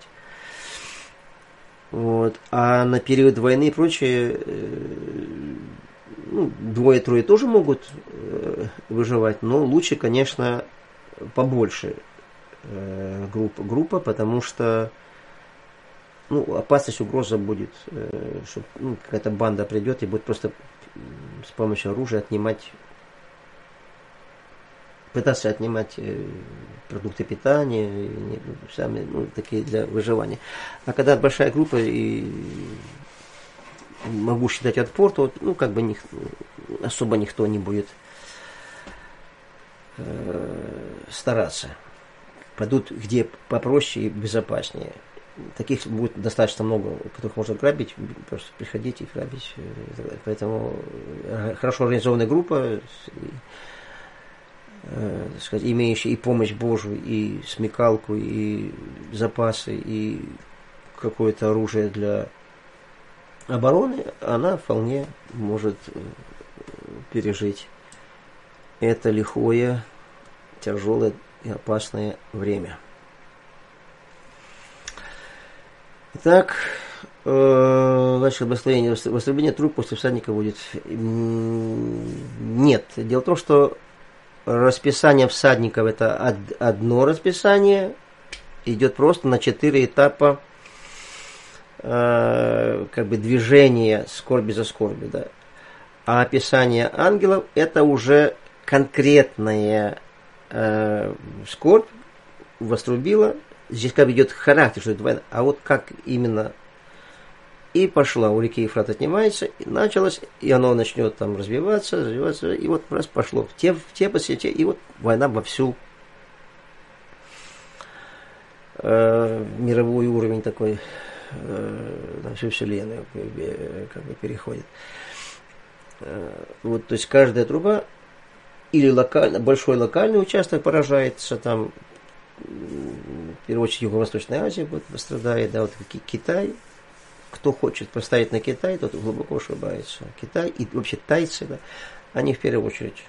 Вот. А на период войны и прочее, э, ну, двое-трое тоже могут э, выживать, но лучше, конечно, побольше э, группа, группа, потому что ну, опасность, угроза будет, э, что ну, какая-то банда придет и будет просто с помощью оружия отнимать, пытаться отнимать э, продукты питания, и, сами, ну, такие для выживания. А когда большая группа и могу считать отпор, то ну, как бы них, особо никто не будет э, стараться. Пойдут где попроще и безопаснее. Таких будет достаточно много, которых можно грабить, просто приходить и грабить. Поэтому хорошо организованная группа, э, сказать, имеющая и помощь Божию, и смекалку, и запасы, и какое-то оружие для обороны, она вполне может пережить это лихое, тяжелое и опасное время. Итак, значит, благословение, восстановление труп после всадника будет. Нет. Дело в том, что расписание всадников это одно расписание, идет просто на четыре этапа как бы движения скорби за скорбью, да. А описание ангелов это уже конкретная э, скорбь вострубила. Здесь как бы идет характер, что это война, а вот как именно и пошла, у реки Ефрат отнимается, и началось, и оно начнет там развиваться, развиваться, и вот раз пошло в те, в те посети, и вот война во всю э, мировой уровень такой, э, на всю вселенную как бы переходит. Э, вот, то есть каждая труба или локально, большой локальный участок поражается там. В первую очередь Юго-Восточная Азия будет пострадает, да, вот Китай. Кто хочет поставить на Китай, тот глубоко ошибается. Китай и вообще тайцы, да, они в первую очередь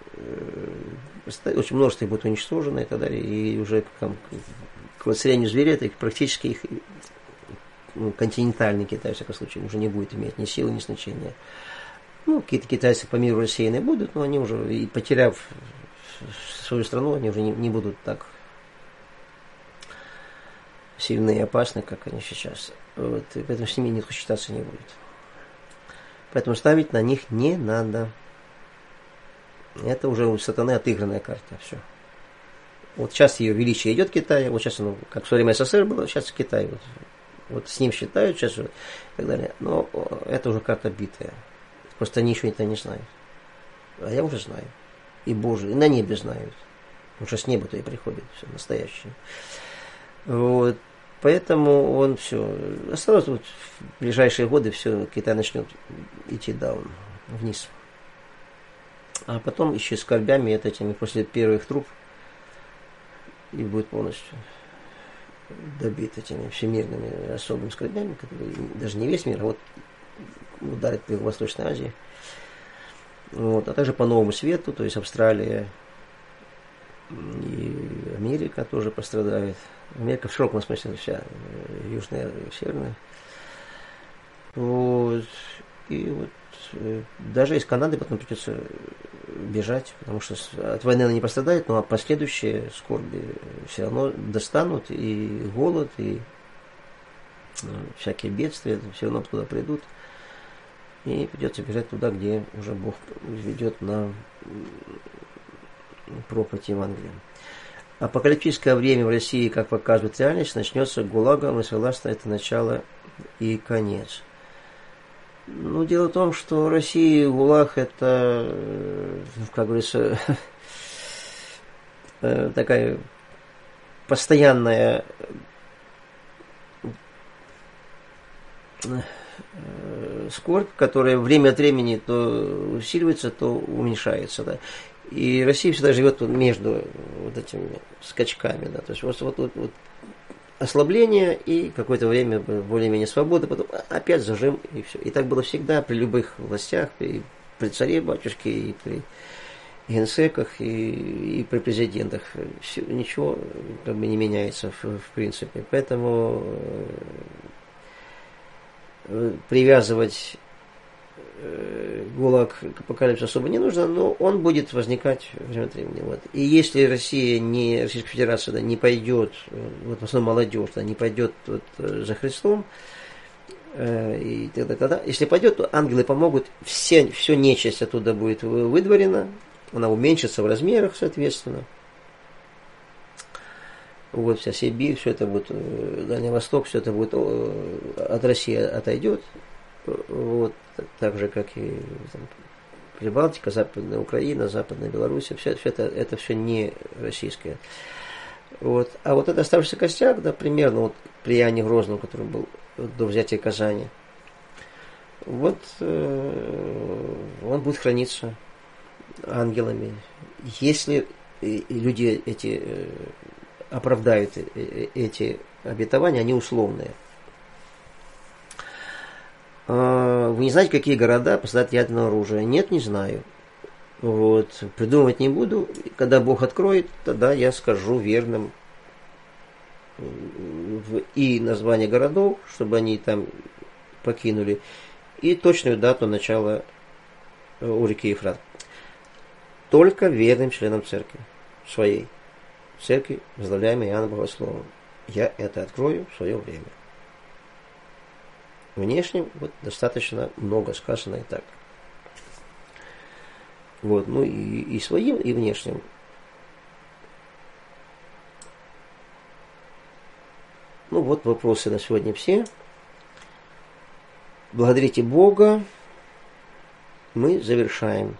э, очень множество их будет уничтожено и так далее. И уже там, к расселению зверей, это практически их ну, континентальный Китай, в всяком случае, уже не будет иметь ни силы, ни значения. Ну, какие-то китайцы по миру рассеяны будут, но они уже, и потеряв свою страну, они уже не, не будут так сильные и опасны, как они сейчас. Вот, и поэтому с ними никто считаться не будет. Поэтому ставить на них не надо. Это уже у сатаны отыгранная карта. Все. Вот сейчас ее величие идет Китай, вот сейчас оно, как в свое время СССР было, сейчас Китай. Вот, вот с ним считают сейчас и так далее. Но это уже карта битая. Просто они еще это не знают. А я уже знаю. И Божий, и на небе знают. Потому что с неба-то и приходит все настоящее. Вот. Поэтому он все. Осталось вот в ближайшие годы все, Китай начнет идти даун, вниз. А потом еще скорбями это этими после первых труб и будет полностью добит этими всемирными особыми скорбями, которые даже не весь мир, а вот ударит по Восточной Азии. Вот. А также по Новому Свету, то есть Австралия и Америка тоже пострадает. Америка в широком смысле вся, южная и северная. Вот. И вот даже из Канады потом придется бежать, потому что от войны она не пострадает, но последующие скорби все равно достанут, и голод, и всякие бедствия все равно туда придут. И придется бежать туда, где уже Бог ведет на проповедь Евангелия. Апокалиптическое время в России, как показывает реальность, начнется ГУЛАГом, и согласно это начало и конец. Ну, дело в том, что Россия и ГУЛАГ это, как говорится, такая постоянная скорбь, которая время от времени то усиливается, то уменьшается, да. И Россия всегда живет между вот этими скачками, да, то есть вот, вот, вот, вот ослабление и какое-то время более-менее свободы, потом опять зажим, и все. И так было всегда при любых властях, и при царе, батюшке, и при генсеках, и, и при президентах. Все, ничего как бы не меняется в, в принципе. Поэтому э, привязывать ГУЛАГ к апокалипсису особо не нужно, но он будет возникать время от времени. Вот. И если Россия, не, Российская Федерация да, не пойдет, вот в основном молодежь, да, не пойдет вот, за Христом, э, и тогда, тогда, если пойдет, то ангелы помогут, все, все нечисть оттуда будет выдворена, она уменьшится в размерах, соответственно. Вот вся Сибирь, все это будет, Дальний Восток, все это будет от России отойдет. Вот, так же, как и там, Прибалтика, Западная Украина, Западная Беларусь, все, все это, это все не российское. Вот. А вот этот оставшийся костяк, да, примерно вот при Иоанне Грозном, который был до взятия Казани, вот э, он будет храниться ангелами. Если люди эти э, оправдают э, эти обетования, они условные. Вы не знаете, какие города поставят ядерное оружие? Нет, не знаю. Вот. Придумывать не буду. Когда Бог откроет, тогда я скажу верным и название городов, чтобы они там покинули, и точную дату начала у реки Ефрат. Только верным членам церкви, своей церкви, возглавляемой Иоанном Богословом. Я это открою в свое время. Внешним вот, достаточно много сказано и так. Вот, ну и, и своим, и внешним. Ну вот вопросы на сегодня все. Благодарите Бога. Мы завершаем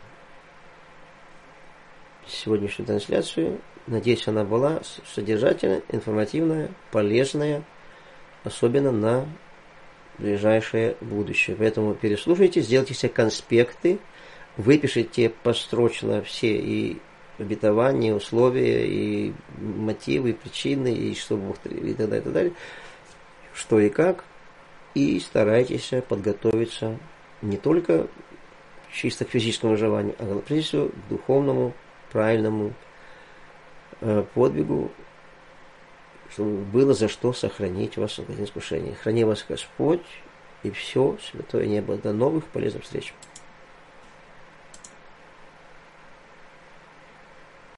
сегодняшнюю трансляцию. Надеюсь, она была содержательная, информативная, полезная, особенно на ближайшее будущее. Поэтому переслушайте, сделайте себе конспекты, выпишите построчно все и обетования, условия, и мотивы, и причины, и что Бог, и так далее, и так далее, что и как, и старайтесь подготовиться не только чисто к физическому выживанию, а прежде всего к духовному, правильному э, подвигу, чтобы было за что сохранить вас от искушения. Храни вас Господь и все святое небо. До новых полезных встреч.